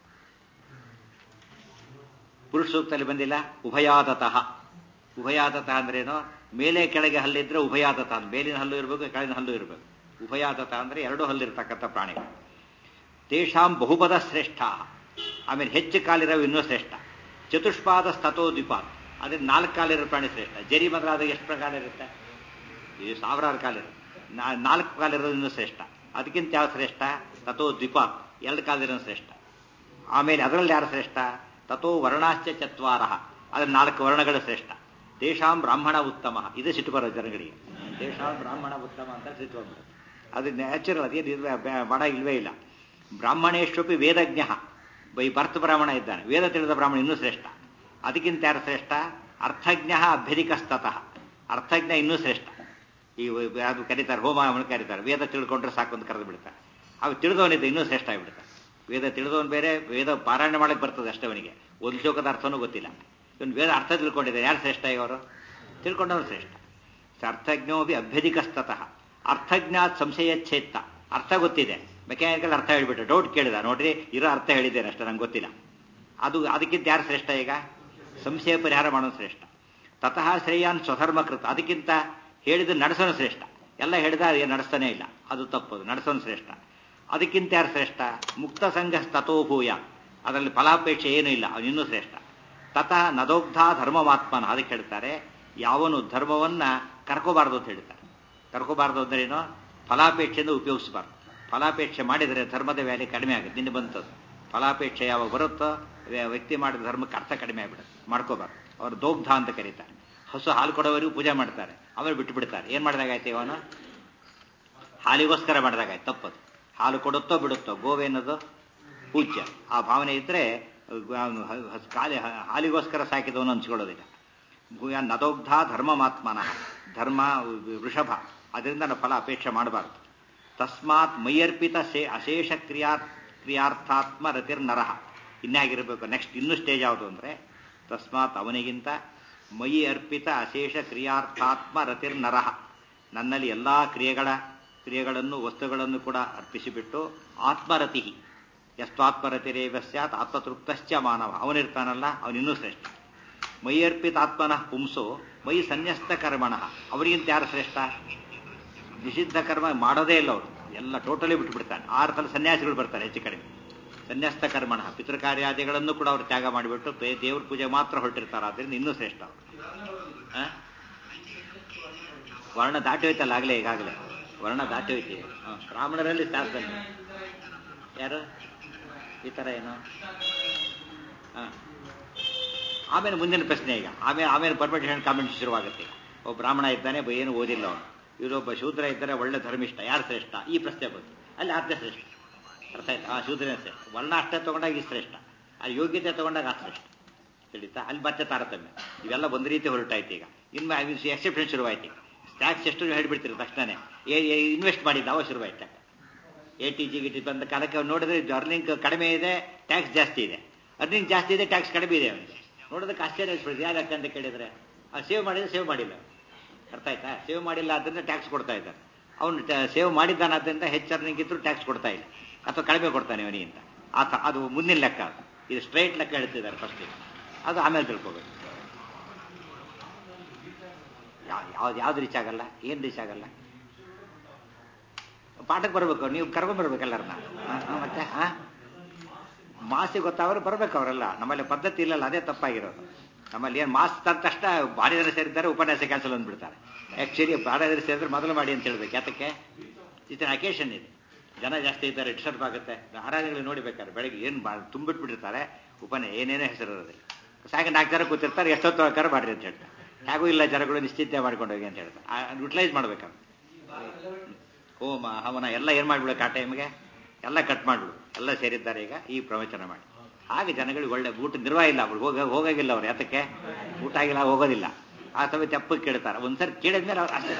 Speaker 1: ಪುರುಷ ಸೂಕ್ತದಲ್ಲಿ ಬಂದಿಲ್ಲ. ಉಭಯಾದತಃ. ಉಭಯಾದತ ಅಂದ್ರೇನು? ಮೇಲೆ ಕೆಳಗೆ ಹಲ್ಲಿದ್ರೆ ಉಭಯಾದತ ಅಂತ. ಮೇಲಿನ ಹಲ್ಲು ಇರಬೇಕು, ಕೆಳಗಿನ ಹಲ್ಲು ಇರಬೇಕು. ಉಭಯಾದತ ಅಂದ್ರೆ ಎರಡು ಹಲ್ಲಿರ್ತಕ್ಕಂಥ ಪ್ರಾಣಿಗಳು. ತೇಷಾಂ ಬಹುಪದ ಶ್ರೇಷ್ಠ. ಆಮೇಲೆ ಹೆಚ್ಚು ಕಾಲಿರೋ ಇನ್ನೂ ಶ್ರೇಷ್ಠ. ಚತುಷ್ಪಾದ ಸ್ತತೋ ದ್ವಿಪಾತ್. ಅದ್ರ 4 ಕಾಲಿರೋ ಪ್ರಾಣಿ ಶ್ರೇಷ್ಠ. ಜರಿ ಮೊದಲಾದಾಗ ಎಷ್ಟು ಪ್ರಕಾರ ಇರುತ್ತೆ? ಈ ಸಾವಿರಾರು ಕಾಲಿರುತ್ತೆ. 4 ಕಾಲಿರೋದು ಇನ್ನೂ ಶ್ರೇಷ್ಠ. ಅದಕ್ಕಿಂತ ಯಾವ ಶ್ರೇಷ್ಠ? ತಥೋ ದ್ವಿಪಾತ್, 2 ಕಾಲಿರೋ ಶ್ರೇಷ್ಠ. ಆಮೇಲೆ ಅದರಲ್ಲಿ ಯಾರು ಶ್ರೇಷ್ಠ? ತಥೋ ವರ್ಣಾಶ್ಚ ಚತ್ವಾರ. ಅದ್ರ 4 ವರ್ಣಗಳು ಶ್ರೇಷ್ಠ. ತೇಷಾಂ ಬ್ರಾಹ್ಮಣ ಉತ್ತಮ. ಇದು ಸಿಟ್ಟು ಬರೋ ಜನಗಳಿಗೆ. ತೇಷಾಂ ಬ್ರಾಹ್ಮಣ ಉತ್ತಮ ಅಂತ ಸಿಟ್ಟು ಬಂದ್ಬಿಡುತ್ತೆ. ಅದು ನ್ಯಾಚುರಲ್. ಅದೇನು ಬಡ ಇಲ್ವೇ ಇಲ್ಲ. ಬ್ರಾಹ್ಮಣೇಶ್ವಪಿ ವೇದಜ್ಞ. ಬೈ ಬರ್ತ್ ಬ್ರಾಹ್ಮಣ ಇದ್ದಾನೆ, ವೇದ ತಿಳಿದ ಬ್ರಾಹ್ಮಣ ಇನ್ನೂ ಶ್ರೇಷ್ಠ. ಅದಕ್ಕಿಂತ ಯಾರು ಶ್ರೇಷ್ಠ? ಅರ್ಥಜ್ಞ ಅಭ್ಯಧಿಕಸ್ತತಃ. ಅರ್ಥಜ್ಞ ಇನ್ನೂ ಶ್ರೇಷ್ಠ. ಈ ಅದು ಕರೀತಾರೆ, ಹೋಮ ಕರೀತಾರೆ. ವೇದ ತಿಳ್ಕೊಂಡ್ರೆ ಸಾಕು ಅಂತ ಕರೆದು ಬಿಡ್ತಾರೆ. ಅವು ತಿಳಿದವನಿದ್ದ ಇನ್ನೂ ಶ್ರೇಷ್ಠ ಆಗಿಬಿಡ್ತಾರೆ. ವೇದ ತಿಳಿದವನು ಬೇರೆ, ವೇದ ಪಾರಾಯಣ ಮಾಡಕ್ಕೆ ಬರ್ತದೆ ಅಷ್ಟೇ ಅವನಿಗೆ. ಒಂದು ಶ್ಲೋಕದ ಅರ್ಥನೂ ಗೊತ್ತಿಲ್ಲ. ಇವನು ವೇದ ಅರ್ಥ ತಿಳ್ಕೊಂಡಿದ್ದಾರೆ. ಯಾರು ಶ್ರೇಷ್ಠ? ಇವರು ತಿಳ್ಕೊಂಡವನು ಶ್ರೇಷ್ಠ. ಅರ್ಥಜ್ಞೋಪಿ ಅಭ್ಯಧಿಕಸ್ತತಃ. ಅರ್ಥಜ್ಞಾತ್ ಸಂಶಯಚ್ಛೇತ್ತ. ಅರ್ಥ ಗೊತ್ತಿದೆ, ಮೆಕ್ಯಾನಿಕಲ್ ಅರ್ಥ ಹೇಳಿಬಿಟ್ಟು ಡೌಟ್ ಕೇಳಿದ, ನೋಡ್ರಿ ಇರೋ ಅರ್ಥ ಹೇಳಿದ್ದೇನೆ ಅಷ್ಟೇ, ನಂಗೆ ಗೊತ್ತಿಲ್ಲ. ಅದಕ್ಕಿಂತ ಯಾರು ಶ್ರೇಷ್ಠ? ಈಗ ಸಂಶಯ ಪರಿಹಾರ ಮಾಡೋದು ಶ್ರೇಷ್ಠ. ತತಃ ಶ್ರೇಯಾನ್ ಸ್ವಧರ್ಮಕೃತ. ಅದಕ್ಕಿಂತ ಹೇಳಿದ ನಡೆಸೋನು ಶ್ರೇಷ್ಠ. ಎಲ್ಲ ಹೇಳಿದ ಏನು ನಡೆಸ್ತಾನೆ ಇಲ್ಲ, ಅದು ತಪ್ಪದು. ನಡೆಸೋನು ಶ್ರೇಷ್ಠ. ಅದಕ್ಕಿಂತ ಯಾರು ಶ್ರೇಷ್ಠ? ಮುಕ್ತ ಸಂಘ ತಥೋಭೂಯ. ಅದರಲ್ಲಿ ಫಲಾಪೇಕ್ಷೆ ಏನೂ ಇಲ್ಲ, ಅವನಿನ್ನೂ ಶ್ರೇಷ್ಠ. ತತಃ ನದೋಗ್ಧ ಧರ್ಮಮಾತ್ಮನ. ಅದಕ್ಕೆ ಹೇಳ್ತಾರೆ, ಯಾವನು ಧರ್ಮವನ್ನ ಕರ್ಕೋಬಾರ್ದು ಅಂತ ಹೇಳ್ತಾರೆ. ಕರ್ಕೋಬಾರ್ದು ಅಂದ್ರೆ ಏನೋ? ಫಲಾಪೇಕ್ಷೆಯಿಂದ ಉಪಯೋಗಿಸಬಾರ್ದು. ಫಲಾಪೇಕ್ಷೆ ಮಾಡಿದರೆ ಧರ್ಮದ ವ್ಯಾಲ್ಯೂ ಕಡಿಮೆ ಆಗುತ್ತೆ. ನಿನ್ನೆ ಬಂತದ್ದು. ಫಲಾಪೇಕ್ಷೆ ಯಾವಾಗ ಬರುತ್ತೋ ವ್ಯಕ್ತಿ ಮಾಡಿದ ಧರ್ಮಕ್ಕೆ ಅರ್ಥ ಕಡಿಮೆ ಆಗಿಬಿಡುತ್ತೆ. ಮಾಡ್ಕೋಬಾರ್ದು. ಅವರು ದೋಗ್ಧ ಅಂತ ಕರೀತಾರೆ. ಹಸು ಹಾಲು ಕೊಡೋವರೆಗೂ ಪೂಜೆ ಮಾಡ್ತಾರೆ, ಆಮೇಲೆ ಬಿಟ್ಟು ಬಿಡ್ತಾರೆ. ಏನು ಮಾಡಿದಾಗಾಯ್ತು? ಇವನು ಹಾಲಿಗೋಸ್ಕರ ಮಾಡಿದಾಗಾಯ್ತು. ತಪ್ಪದು. ಹಾಲು ಕೊಡುತ್ತೋ ಬಿಡುತ್ತೋ, ಗೋವೇನದು ಪೂಜ್ಯ. ಆ ಭಾವನೆ ಇದ್ರೆ ಹಾಲಿಗೋಸ್ಕರ ಸಾಕಿದವನು ಹಂಚ್ಕೊಳ್ಳೋದಿಲ್ಲ. ನದೋಗ್ಧ ಧರ್ಮಮಾತ್ಮನಃ. ಧರ್ಮ ವೃಷಭ, ಅದರಿಂದ ನಾವು ಫಲ ಅಪೇಕ್ಷೆ ಮಾಡಬಾರ್ದು. ತಸ್ಮಾತ್ ಮೈಯರ್ಪಿತ ಅಶೇಷ ಕ್ರಿಯಾರ್ಥಾತ್ಮ ರತಿರ್ನರಹ. ಇನ್ನಾಗಿರಬೇಕು. ನೆಕ್ಸ್ಟ್ ಇನ್ನೂ ಸ್ಟೇಜ್ ಯಾವುದು ಅಂದರೆ, ತಸ್ಮಾತ್ ಅವನಿಗಿಂತ ಮೈ ಅರ್ಪಿತ ಅಶೇಷ ಕ್ರಿಯಾರ್ಥಾತ್ಮ ರತಿರ್ನರಹ. ನನ್ನಲ್ಲಿ ಎಲ್ಲ ಕ್ರಿಯೆಗಳನ್ನು ವಸ್ತುಗಳನ್ನು ಕೂಡ ಅರ್ಪಿಸಿಬಿಟ್ಟು ಆತ್ಮರತಿ. ಎಸ್ತ್ವಾತ್ಮರತಿರೇವ ಸ್ಯಾತ್ ಆತ್ಮತೃಪ್ತಶ್ಚ ಮಾನವ. ಅವನಿರ್ತಾನಲ್ಲ, ಅವನಿನ್ನೂ ಶ್ರೇಷ್ಠ. ಮೈ ಅರ್ಪಿತ ಆತ್ಮನಃ ಪುಂಸೋ ಮೈ ಸನ್ಯಸ್ತ ಕರ್ಮಣಃ. ಅವರಿಗಿಂತ ಯಾರು ಶ್ರೇಷ್ಠ? ನಿಷಿದ್ಧ ಕರ್ಮ ಮಾಡೋದೇ ಇಲ್ಲ ಅವರು, ಎಲ್ಲ ಟೋಟಲಿ ಬಿಟ್ಟುಬಿಡ್ತಾನೆ. 6 ಸಲ ಸನ್ಯಾಸಿಗಳು ಬರ್ತಾರೆ ಹೆಚ್ಚು ಕಡಿಮೆ. ಸನ್ಯಸ್ತ ಕರ್ಮಣ, ಪಿತೃಕಾರ್ಯಾದಿಗಳನ್ನು ಕೂಡ ಅವರು ತ್ಯಾಗ ಮಾಡಿಬಿಟ್ಟು ದೇವ್ರ ಪೂಜೆ ಮಾತ್ರ ಹೊರಟಿರ್ತಾರೆ. ಆದ್ದರಿಂದ ಇನ್ನೂ ಶ್ರೇಷ್ಠ. ವರ್ಣ ದಾಟಿ ಹೋಯ್ತಲ್ಲ ಈಗಾಗಲೇ. ವರ್ಣ ದಾಟಿ ಹೋಯ್ತೀವಿ. ಬ್ರಾಹ್ಮಣರಲ್ಲಿ ಶಾಸ್ತ್ರದಲ್ಲಿ ಯಾರು ಈ ಥರ ಏನು? ಹಾಂ, ಆಮೇಲೆ ಮುಂದಿನ ಪ್ರಶ್ನೆ ಈಗ ಆಮೇಲೆ ಪರ್ಮಿಟೇಷನ್ ಕಾಮೆಂಟ್ ಶುರುವಾಗುತ್ತೆ. ಈಗ ಒಬ್ಬ ಬ್ರಾಹ್ಮಣ ಇದ್ದಾನೆ, ಏನು ಓದಿಲ್ಲ ಅವನು, ಇವರೊಬ್ಬ ಶೂದ್ರ ಇದ್ದರೆ ಒಳ್ಳೆ ಧರ್ಮಿಷ್ಠ, ಯಾರು ಶ್ರೇಷ್ಠ? ಈ ಪ್ರಶ್ನೆ ಬಂತು. ಅಲ್ಲಿ ಆದ್ಯ ಶ್ರೇಷ್ಠ. ಅರ್ಥ ಆಯ್ತು? ಆ ಶೂದ್ರನೇ ಶ್ರೇಷ್ಠ. ವರ್ಣ ಅಷ್ಟೇ ತೊಗೊಂಡಾಗ ಈ ಶ್ರೇಷ್ಠ, ಅಲ್ಲಿ ಯೋಗ್ಯತೆ ತೊಗೊಂಡಾಗ ಆ ಶ್ರೇಷ್ಠ. ತಿಳಿತಾ? ಅಲ್ಲಿ ಮತ್ತೆ ತಾರತಮ್ಯ. ಇವೆಲ್ಲ ಒಂದು ರೀತಿ ಹೊರಟಾಯ್ತು. ಈಗ ಇನ್ನು ಎಕ್ಸೆಪ್ಷನ್ ಶುರುವಾಯ್ತು. ಈಗ ಟ್ಯಾಕ್ಸ್ ಎಷ್ಟು ಹೇಳಿಬಿಡ್ತೀರಿ ತಕ್ಷಣ ಇನ್ವೆಸ್ಟ್ ಮಾಡಿದ್ದ ಅವ ಶುರುವಾಯ್ತು. ATG ಬಂದ ಕಾಲಕ್ಕೆ ಅವ್ನು ನೋಡಿದ್ರೆ ಅರ್ನಿಂಗ್ ಕಡಿಮೆ ಇದೆ, ಟ್ಯಾಕ್ಸ್ ಜಾಸ್ತಿ ಇದೆ, ಅರ್ನಿಂಗ್ ಜಾಸ್ತಿ ಇದೆ, ಟ್ಯಾಕ್ಸ್ ಕಡಿಮೆ ಇದೆ. ಅವನಿಗೆ ನೋಡೋದಕ್ಕೆ ಆಶ್ಚರ್ಯ ಅನಿಸ್ಬಿಡ್ತು. ಯಾಕೆ ಅಂತ ಕೇಳಿದ್ರೆ ಅವ್ನು ಸೇವ್ ಮಾಡಿದ್ರೆ ಸೇವ್ ಮಾಡಿಲ್ಲ. ಅರ್ಥ ಆಯ್ತಾ? ಸೇವ್ ಮಾಡಿಲ್ಲ ಆದ್ದರಿಂದ ಟ್ಯಾಕ್ಸ್ ಕೊಡ್ತಾ ಇದ್ದಾನೆ. ಅವನು ಸೇವ್ ಮಾಡಿದ್ದಾನಾದ್ರಿಂದ ಹೆಚ್ಚು ಅರ್ನಿಂಗ್ ಇದ್ರು ಟ್ಯಾಕ್ಸ್ ಕೊಡ್ತಾ ಇಲ್ಲ, ಅಥವಾ ಕಡಿಮೆ ಕೊಡ್ತಾನೆ ಅವನಿಗಿಂತ. ಅದು ಮುಂದಿನ ಲೆಕ್ಕ. ಅದು ಇದು ಸ್ಟ್ರೈಟ್ ಲೆಕ್ಕ ಹೇಳ್ತಿದ್ದಾರೆ ಫಸ್ಟ್. ಅದು ಆಮೇಲೆ ತಿಳ್ಕೋಬೇಕು. ಯಾವ್ದು ರೀಚ್ ಆಗಲ್ಲ, ಏನು ರೀಚ್ ಆಗಲ್ಲ. ಪಾಠಕ್ಕೆ ಬರಬೇಕು, ನೀವು ಕರ್ಕೊಂಡ್ಬರ್ಬೇಕು ಎಲ್ಲರನ್ನ. ಮತ್ತೆ ಮಾಸಿಗೆ ಗೊತ್ತಾದ್ರು ಬರ್ಬೇಕು ಅವರೆಲ್ಲ. ನಮ್ಮಲ್ಲಿ ಪದ್ಧತಿ ಇಲ್ಲಲ್ಲ, ಅದೇ ತಪ್ಪಾಗಿರೋದು. ನಮ್ಮಲ್ಲಿ ಏನು ಮಾಸ್ ತಂದ ತಕ್ಷಣ ಭಾರಿ ಜನ ಸೇರಿದ್ದಾರೆ, ಉಪನ್ಯಾಸ ಕ್ಯಾನ್ಸಲ್ ಅಂದ್ಬಿಡ್ತಾರೆ. ಆ್ಯಕ್ಚುಲಿ ಭಾರಿ ಜನ ಸೇರಿದ್ರೆ ಮೊದಲು ಮಾಡಿ ಅಂತ ಹೇಳ್ಬೇಕು. ಯಾತಕ್ಕೆ? ಇದನ್ನ ಅಕೇಶನ್ ಇದೆ, ಜನ ಜಾಸ್ತಿ ಇದ್ದಾರೆ, ಡಿಸ್ಟರ್ಬ್ ಆಗುತ್ತೆ. ಆರಾಧನೆಗಳು ನೋಡಿಬೇಕಾದ್ರೆ ಬೆಳಗ್ಗೆ ಏನು ತುಂಬಿಟ್ಬಿಟ್ಟಿರ್ತಾರೆ, ಏನೇನೋ ಹೆಸರು ಇರೋದಿಲ್ಲ. ಸಾಯಂಕಾಲ 4 ಜನ ಕೂತಿರ್ತಾರೆ, ಎಷ್ಟೊತ್ತು ಆಕಾರ ಮಾಡ್ರಿ ಅಂತ ಹೇಳ್ತಾರೆ. ಹೇಗೂ ಇಲ್ಲ, ಜನಗಳು ನಿಶ್ಚಿಂತೆ ಮಾಡ್ಕೊಂಡು ಹೋಗಿ ಅಂತ ಹೇಳ್ತಾರೆ. ಯುಟಿಲೈಸ್ ಮಾಡ್ಬೇಕು. ಹೋಮ ಹವನ ಎಲ್ಲ ಏನು ಮಾಡ್ಬಿಡೋಕೆ ಆ ಟೈಮ್ಗೆ ಎಲ್ಲ ಕಟ್ ಮಾಡ್ಬಿಡು. ಎಲ್ಲ ಸೇರಿದ್ದಾರೆ ಈಗ ಈ ಪ್ರವಚನ ಮಾಡಿ. ಹಾಗೆ ಜನಗಳಿಗೆ ಒಳ್ಳೆ ಊಟ ನಿರ್ವಾಹ ಇಲ್ಲ. ಅವ್ರು ಹೋಗಾಗಿಲ್ಲ. ಅವ್ರು ಯಾತಕ್ಕೆ? ಊಟ ಆಗಿಲ್ಲ, ಹೋಗೋದಿಲ್ಲ. ಆ ಸಮಯ ತಪ್ಪಕ್ಕೆ ಕೇಳ್ತಾರೆ. ಒಂದ್ಸರಿ ಕೇಳಿದ್ಮೇಲೆ ಅವ್ರು ಅಷ್ಟೇ.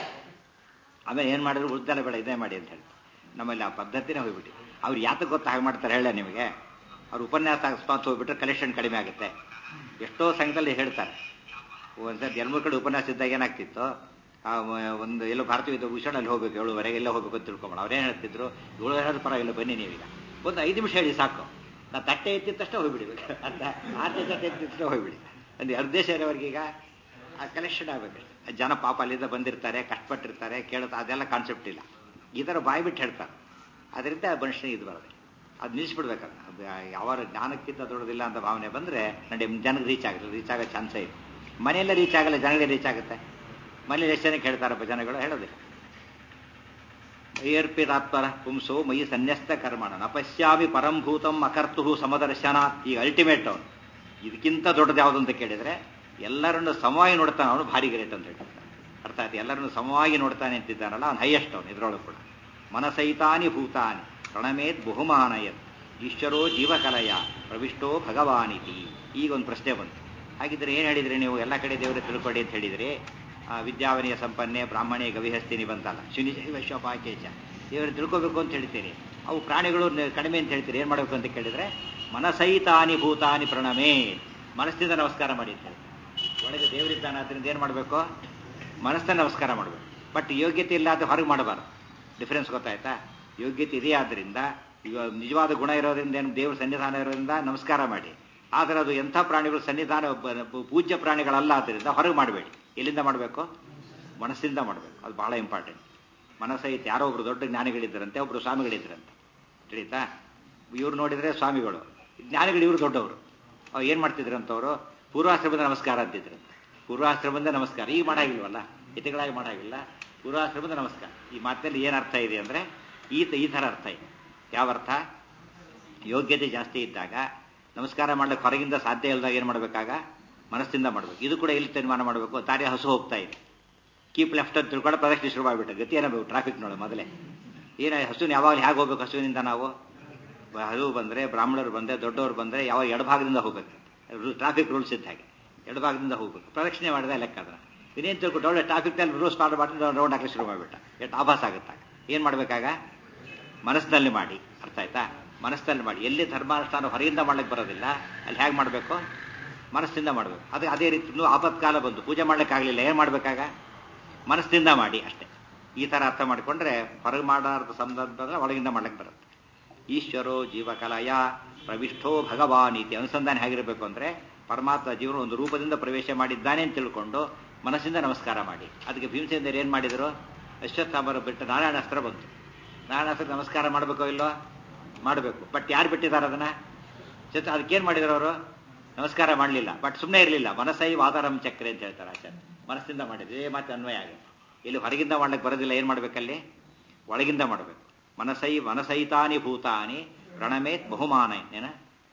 Speaker 1: ಆಮೇಲೆ ಏನು ಮಾಡಿದ್ರು ಉಳ್ದಲ್ಲ ಬೇಡ, ಇದೇ ಮಾಡಿ ಅಂತ ಹೇಳ್ತಾರೆ. ನಮ್ಮಲ್ಲಿ ಆ ಪದ್ಧತಿನೇ ಹೋಗ್ಬಿಟ್ಟು. ಅವ್ರು ಯಾತಕ್ಕೆ ಗೊತ್ತ ಹಾಗೆ ಮಾಡ್ತಾರೆ ಹೇಳ ನಿಮಗೆ? ಅವ್ರು ಉಪನ್ಯಾಸ ಅಕಸ್ಮಾತ್ ಹೋಗ್ಬಿಟ್ರೆ ಕಲೆಕ್ಷನ್ ಕಡಿಮೆ ಆಗುತ್ತೆ. ಎಷ್ಟೋ ಸಂಘದಲ್ಲಿ ಹೇಳ್ತಾರೆ. ಒಂದ್ಸರಿ 2-3 ಕಡೆ ಉಪನ್ಯಾಸ ಇದ್ದಾಗ ಏನಾಗ್ತಿತ್ತು, ಒಂದು ಎಲ್ಲೋ ಭಾರತೀಯ ಭೂಷಣಲ್ಲಿ ಹೋಗ್ಬೇಕು, 7:15 ಎಲ್ಲ ಹೋಗ್ಬೇಕು ಅಂತ ತಿಳ್ಕೊಂಬೋಣ. ಅವ್ರೇನು ಹೇಳ್ತಿದ್ರು, 7 ಪರವಾಗಿಲ್ಲ ಬನ್ನಿ ನೀವೀಗ, ಒಂದು 5 ನಿಮಿಷ ಹೇಳಿ ಸಾಕು, ನಾನು ತಟ್ಟೆ ಎತ್ತಿತ್ತಷ್ಟೇ ಹೋಗ್ಬಿಡ್ಬೇಕು. ಅಂತ ಆಚೆ ತಟ್ಟೆ ಎತ್ತಿತ್ತಷ್ಟೇ ಹೋಗ್ಬಿಡಿ. ಒಂದು ಉದ್ದೇಶ ಇರೋವ್ರಿಗೀಗ ಆ ಕಲೆಕ್ಷನ್ ಆಗಬೇಕು. ಜನ ಪಾಪ ಅಲ್ಲಿಂದ ಬಂದಿರ್ತಾರೆ, ಕಷ್ಟಪಟ್ಟಿರ್ತಾರೆ, ಕೇಳುತ್ತಾ, ಅದೆಲ್ಲ ಕಾನ್ಸೆಪ್ಟ್ ಇಲ್ಲ. ಈ ಥರ ಬಾಯಿ ಬಿಟ್ಟು ಹೇಳ್ತಾರೆ. ಅದರಿಂದ ಮನುಷ್ಯನಿಗೆ ಇದು ಬರೋದು. ಅದು ನಿಲ್ಲಿಸ್ಬಿಡ್ಬೇಕಲ್ಲ. ಅದು ಯಾವಾಗ ಜ್ಞಾನಕ್ಕಿಂತ ದೊಡ್ಡದಿಲ್ಲ ಅಂತ ಭಾವನೆ ಬಂದರೆ ಜನಕ್ಕೆ ರೀಚ್ ಆಗೋ ಚಾನ್ಸೇ ಇದೆ. ಮನೆಯಲ್ಲೇ ರೀಚ್ ಆಗಲ್ಲ, ಜನಗಳೇ ರೀಚ್ ಆಗುತ್ತೆ. ಮನೇಲಿ ಎಷ್ಟು ಜನಕ್ಕೆ ಹೇಳ್ತಾರಪ್ಪ ಜನಗಳು? ಹೇಳೋದಿಲ್ಲ. ಮೈಯರ್ಪಿತಾತ್ಪರ ಪುಂಸೋ ಮೈ ಸನ್ಯಸ್ತ ಕರ್ಮಣ ನಪಶ್ಯಾಮಿ ಪರಂಭೂತಂ ಅಕರ್ತುಹು ಸಮದರ್ಶನ. ಈಗ ಅಲ್ಟಿಮೇಟ್ ಅವನು. ಇದಕ್ಕಿಂತ ದೊಡ್ಡದು ಯಾವುದು ಅಂತ ಕೇಳಿದರೆ ಎಲ್ಲರನ್ನು ಸಮವಾಗಿ ನೋಡ್ತಾನೆ ಅವನು, ಭಾರಿ ಗ್ರೇಟ್ ಅಂತ ಹೇಳ್ತಾರೆ. ಅರ್ಥ ಆಯ್ತು? ಎಲ್ಲರನ್ನು ಸಮವಾಗಿ ನೋಡ್ತಾನೆ ಅಂತಿದ್ದಾನಲ್ಲ, ಅವ್ನು ಹೈಯೆಸ್ಟ್ ಅವನು ಇದರೊಳಗೆ ಕೂಡ. ಮನಸೈತಾನಿ ಭೂತಾನಿ ಪ್ರಣಮೇತ್ ಬಹುಮಾನಯತ್ ಈಶ್ವರೋ ಜೀವಕಲಯ ಪ್ರವಿಷ್ಟೋ ಭಗವಾನಿತಿ. ಈಗ ಒಂದು ಪ್ರಶ್ನೆ ಬಂತು. ಹಾಗಿದ್ರೆ ಏನು ಹೇಳಿದ್ರಿ ನೀವು? ಎಲ್ಲ ಕಡೆ ದೇವರೇ ತಿಳ್ಕೊಳ್ಳಿ ಅಂತ ಹೇಳಿದ್ರಿ. ವಿದ್ಯಾವನಿಯ ಸಂಪನ್ನೆ ಬ್ರಾಹ್ಮಣೇ ಗವಿಹಸ್ತಿನಿ ಬಂತಲ್ಲ, ಶುನಿಶೈವ ಶ್ವಪಾಕೇಶ, ದೇವರು ತಿಳ್ಕೋಬೇಕು ಅಂತ ಹೇಳ್ತೀರಿ. ಅವು ಪ್ರಾಣಿಗಳು ಕಡಿಮೆ ಅಂತ ಹೇಳ್ತೀರಿ. ಏನು ಮಾಡಬೇಕು ಅಂತ ಕೇಳಿದರೆ ಮನಸೈತಾನಿ ಭೂತಾನಿ ಪ್ರಣಮೇ, ಮನಸ್ಸಿಂದ ನಮಸ್ಕಾರ ಮಾಡಿ ಅಂತ ಹೇಳ್ತಾರೆ. ಒಳಗೆ ದೇವರಿದ್ದಾನೆ, ಅದರಿಂದ ಏನು ಮಾಡಬೇಕು? ಮನಸ್ಸನ್ನ ನಮಸ್ಕಾರ ಮಾಡಬೇಕು. ಬಟ್ ಯೋಗ್ಯತೆ ಇಲ್ಲ ಅದು ಹೊರಗೆ ಮಾಡಬಾರ್ದು. ಡಿಫರೆನ್ಸ್ ಗೊತ್ತಾಯ್ತಾ? ಯೋಗ್ಯತೆ ಇದೆಯಾ, ಆದ್ದರಿಂದ ಈಗ ನಿಜವಾದ ಗುಣ ಇರೋದ್ರಿಂದ, ಏನು ದೇವ್ರ ಸನ್ನಿಧಾನ ಇರೋದ್ರಿಂದ ನಮಸ್ಕಾರ ಮಾಡಿ. ಆದರೆ ಅದು ಎಂಥ ಪ್ರಾಣಿಗಳು ಸನ್ನಿಧಾನ ಪೂಜ್ಯ ಪ್ರಾಣಿಗಳಲ್ಲ, ಆದ್ದರಿಂದ ಹೊರಗೆ ಮಾಡಬೇಡಿ. ಎಲ್ಲಿಂದ ಮಾಡಬೇಕು? ಮನಸ್ಸಿಂದ ಮಾಡಬೇಕು. ಅದು ಬಹಳ ಇಂಪಾರ್ಟೆಂಟ್. ಮನಸ್ಸೈತೆ. ಯಾರೋ ಒಬ್ರು ದೊಡ್ಡ ಜ್ಞಾನಿಗಳಿದ್ದರಂತೆ, ಒಬ್ರು ಸ್ವಾಮಿಗಳಿದ್ದರಂತೆ. ತಿಳಿತಾ? ಇವ್ರು ನೋಡಿದರೆ ಸ್ವಾಮಿಗಳು, ಜ್ಞಾನಿಗಳು ಇವರು ದೊಡ್ಡವರು. ಅವ್ರು ಏನು ಮಾಡ್ತಿದ್ರಂತವರು? ಪೂರ್ವಾಶ್ರಮದ ನಮಸ್ಕಾರ ಅಂತಿದ್ರಂತೆ. ಪೂರ್ವಾಶ್ರಮದ ನಮಸ್ಕಾರ ಈಗ ಮಾಡಾಗಿಲ್ವಲ್ಲ, ಇತಿಗಳಾಗಿ ಮಾಡಾಗಿಲ್ಲ. ಪೂರ್ವಾಶ್ರಮದ ನಮಸ್ಕಾರ. ಈ ಮಾತಿನಲ್ಲಿ ಏನು ಅರ್ಥ ಇದೆ ಅಂದರೆ ಈ ಥರ ಅರ್ಥ ಇದೆ. ಯಾವ ಅರ್ಥ? ಯೋಗ್ಯತೆ ಜಾಸ್ತಿ ಇದ್ದಾಗ ನಮಸ್ಕಾರ ಮಾಡ್ಲಿಕ್ಕೆ ಹೊರಗಿಂದ ಸಾಧ್ಯ ಇಲ್ಲದಾಗ ಏನು ಮಾಡಬೇಕಾಗ? ಮನಸ್ಸಿಂದ ಮಾಡಬೇಕು. ಇದು ಕೂಡ ಇಲ್ಲಿ ತೀರ್ಮಾನ ಮಾಡಬೇಕು. ದಾರಿ ಹಸು ಹೋಗ್ತಾ ಇದೆ, ಕೀಪ್ ಲೆಫ್ಟ್ ಅಂತ ತಿಳ್ಕೊಂಡು ಪ್ರದಕ್ಷಿಣೆ ಶುರು ಮಾಡಿಬಿಟ್ಟು ಗತಿ ಏನಾಗಬೇಕು? ಟ್ರಾಫಿಕ್ನೊಳಗೆ ಮೊದಲೇ ಏನು ಹಸುವಿನ ಯಾವಾಗಲೂ ಹೇಗೆ ಹೋಗ್ಬೇಕು? ಹಸುವಿನಿಂದ ನಾವು ಹಸು ಬಂದರೆ, ಬ್ರಾಹ್ಮಣರು ಬಂದರೆ, ದೊಡ್ಡವರು ಬಂದರೆ ಯಾವಾಗ ಎಡಭಾಗದಿಂದ ಹೋಗ್ಬೇಕು. ಟ್ರಾಫಿಕ್ ರೂಲ್ಸ್ ಇದ್ದ ಹಾಗೆ ಎಡಭಾಗದಿಂದ ಹೋಗ್ಬೇಕು. ಪ್ರದಕ್ಷಿಣೆ ಮಾಡಿದ ಲೆಕ್ಕ ಅದನ್ನು ಇನ್ನೇನು ತಿಳ್ಕೊಂಡು ಒಳ್ಳೆ ಟ್ರಾಫಿಕ್ನಲ್ಲಿ ರೂಲ್ಸ್ ಫಾಲೋ ಮಾಡಿ ರೌಂಡ್ ಹಾಕಿ ಶುರು ಮಾಡಿಬಿಟ್ಟ. ಎಷ್ಟು ಆಭಾಸ ಆಗುತ್ತಾಗ. ಏನು ಮಾಡಬೇಕಾಗ? ಮನಸ್ಸಿನಲ್ಲಿ ಮಾಡಿ. ಅರ್ಥ ಆಯ್ತಾ? ಮನಸ್ಸಿನಲ್ಲಿ ಮಾಡಿ. ಎಲ್ಲಿ ಧರ್ಮಾನುಷ್ಠಾನ ಹೊರಗಿಂದ ಮಾಡ್ಲಿಕ್ಕೆ ಬರೋದಿಲ್ಲ, ಅಲ್ಲಿ ಹೇಗೆ ಮಾಡಬೇಕು? ಮನಸ್ಸಿಂದ ಮಾಡಬೇಕು. ಅದೇ ರೀತಿ ಆಪತ್ಕಾಲ ಬಂತು, ಪೂಜೆ ಮಾಡ್ಲಿಕ್ಕಾಗಲಿಲ್ಲ, ಏನು ಮಾಡಬೇಕಾಗ? ಮನಸ್ಸಿಂದ ಮಾಡಿ ಅಷ್ಟೇ. ಈ ಥರ ಅರ್ಥ ಮಾಡಿಕೊಂಡ್ರೆ ಹೊರಗೆ ಮಾಡಾರ್ದ ಸಂದರ್ಭದಲ್ಲಿ ಒಳಗಿಂದ ಮಾಡ್ಲಿಕ್ಕೆ ಬರುತ್ತೆ. ಈಶ್ವರೋ ಜೀವಕಲಯ ಪ್ರವಿಷ್ಠೋ ಭಗವಾನ್ ಇತಿ. ಅನುಸಂಧಾನ ಹೇಗಿರಬೇಕು ಅಂದರೆ ಪರಮಾತ್ಮ ಜೀವನ ಒಂದು ರೂಪದಿಂದ ಪ್ರವೇಶ ಮಾಡಿದ್ದಾನೆ ಅಂತ ತಿಳ್ಕೊಂಡು ಮನಸ್ಸಿಂದ ನಮಸ್ಕಾರ ಮಾಡಿ. ಅದಕ್ಕೆ ಭೀಮಸೇನರು ಏನು ಮಾಡಿದರು? ಅಶ್ವತ್ಥಾಮರ ಬಿಟ್ಟು ನಾರಾಯಣಾಸ್ತ್ರ ಬಂತು. ನಾರಾಯಣಾಸ್ತ್ರ ನಮಸ್ಕಾರ ಮಾಡಬೇಕೋ ಇಲ್ಲೋ? ಮಾಡಬೇಕು. ಬಟ್ ಯಾರು ಬಿಟ್ಟಿದ್ದಾರೆ ಅದನ್ನು? ಅದಕ್ಕೇನು ಮಾಡಿದ್ರು ಅವರು? ನಮಸ್ಕಾರ ಮಾಡಲಿಲ್ಲ. ಬಟ್ ಸುಮ್ಮನೆ ಇರಲಿಲ್ಲ. ಮನಸ್ಸೈ ವಾದರಂ ಚಕ್ರೆ ಅಂತ ಹೇಳ್ತಾರೆ ಆಚಾರ್ಯ. ಮನಸ್ಸಿಂದ ಮಾಡಿದ್ರು. ಇದೇ ಮಾತು ಅನ್ವಯ ಆಗುತ್ತೆ. ಇಲ್ಲಿ ಹೊರಗಿಂದ ಮಾಡ್ಲಿಕ್ಕೆ ಬರೋದಿಲ್ಲ. ಏನು ಮಾಡ್ಬೇಕಲ್ಲಿ? ಒಳಗಿಂದ ಮಾಡಬೇಕು. ಮನಸೈತಾನಿ ಭೂತಾನಿ ಪ್ರಣಮೇತ್ ಬಹುಮಾನ ಏನ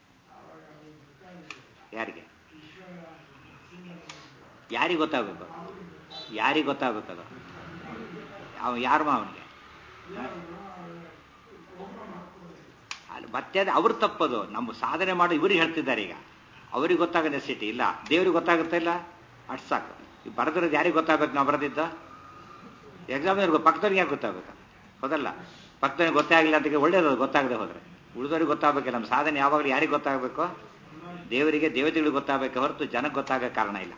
Speaker 1: ಯಾರಿಗೆ ಯಾರಿಗೆ ಗೊತ್ತಾಗಬೇಕು? ಯಾರಿಗೆ ಗೊತ್ತಾಗಬೇಕದು? ಯಾರು ಅವನಿಗೆ ಮತ್ತೆ ಅವ್ರು ತಪ್ಪದು. ನಮ್ಮ ಸಾಧನೆ ಮಾಡಿ ಇವ್ರಿಗೆ ಹೇಳ್ತಿದ್ದಾರೆ. ಈಗ ಅವ್ರಿಗೆ ಗೊತ್ತಾಗೋ ನೆಸಿಟಿ ಇಲ್ಲ, ದೇವ್ರಿಗೆ ಗೊತ್ತಾಗುತ್ತೆ ಇಲ್ಲ, ಅಷ್ಟು ಸಾಕು. ಈ ಬರೆದಿರೋದು ಯಾರಿಗೆ ಗೊತ್ತಾಗಬೇಕು? ನಾವು ಬರೆದಿದ್ದ ಎಕ್ಸಾಮ್ ಪಕ್ಕದವ್ರಿಗೆ ಯಾಕೆ ಗೊತ್ತಾಗಬೇಕು? ಹೌದಲ್ಲ? ಪಕ್ಕದವ್ರಿಗೆ ಗೊತ್ತೇ ಆಗಿಲ್ಲ ಅಂತ ಒಳ್ಳೇದು, ಗೊತ್ತಾಗದೆ ಹೋದ್ರೆ. ಉಳಿದವ್ರಿಗೆ ಗೊತ್ತಾಗಬೇಕಿಲ್ಲ. ನಮ್ಮ ಸಾಧನೆ ಯಾವಾಗಲೂ ಯಾರಿಗೆ ಗೊತ್ತಾಗಬೇಕು? ದೇವರಿಗೆ, ದೇವತೆಗಳಿಗೆ ಗೊತ್ತಾಗಬೇಕು ಹೊರತು ಜನಕ್ಕೆ ಗೊತ್ತಾಗೋ ಕಾರಣ ಇಲ್ಲ.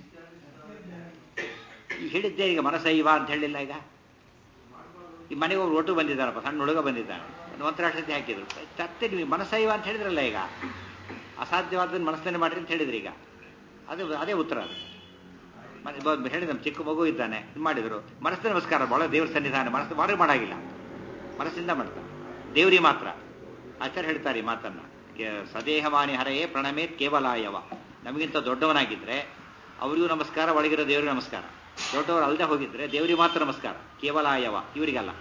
Speaker 1: ಈಗ ಹೇಳಿದ್ದೆ, ಈಗ ಮನಸೈವ ಅಂತ ಹೇಳಿಲ್ಲ. ಈಗ ಈ ಮನೆಗೆ ಹೋಗಿ ಒಟ್ಟು ಬಂದಿದ್ದಾರಪ್ಪ, ಸಣ್ಣ ಹುಡುಗ ಬಂದಿದ್ದಾನೆ, ಒಂಥರ ಅಕ್ಷತೆ ಹಾಕಿದ್ರು, ತತ್ತೆ ನೀವು ಮನಸೈವ ಅಂತ ಹೇಳಿದ್ರಲ್ಲ. ಈಗ ಅಸಾಧ್ಯವಾದನ್ನು ಮನಸ್ಸನ್ನೇ ಮಾಡ್ರಿ ಅಂತ ಹೇಳಿದ್ರಿ. ಈಗ ಅದೇ ಉತ್ತರ. ಹೇಳಿದ ನಮ್ಮ ಚಿಕ್ಕ ಮಗು ಇದ್ದಾನೆ, ಇದು ಮಾಡಿದ್ರು, ಮನಸ್ಸು ನಮಸ್ಕಾರ ಭಾಳ ದೇವ್ರ ಸನ್ನಿಧಾನ, ಮನಸ್ಸು ಹೊರಗೆ ಮಾಡಾಗಿಲ್ಲ, ಮನಸ್ಸಿಂದ ಮಾಡ್ತಾರೆ. ದೇವ್ರಿಗೆ ಮಾತ್ರ ಆಚಾರ್ಯ ಹೇಳ್ತಾರೆ ಈ ಮಾತನ್ನ, ಸದೇಹವಾಣಿ ಹರೆಯೇ ಪ್ರಣಮೇತ್ ಕೇವಲಾಯವ. ನಮಗಿಂತ ದೊಡ್ಡವನಾಗಿದ್ರೆ ಅವರಿಗೂ ನಮಸ್ಕಾರ, ಒಳಗಿರೋ ದೇವರಿಗೂ ನಮಸ್ಕಾರ. ದೊಡ್ಡವರು ಅಲ್ಲದೆ ಹೋಗಿದ್ರೆ ದೇವರಿಗೆ ಮಾತ್ರ ನಮಸ್ಕಾರ, ಕೇವಲಾಯವ, ಇವರಿಗಲ್ಲ.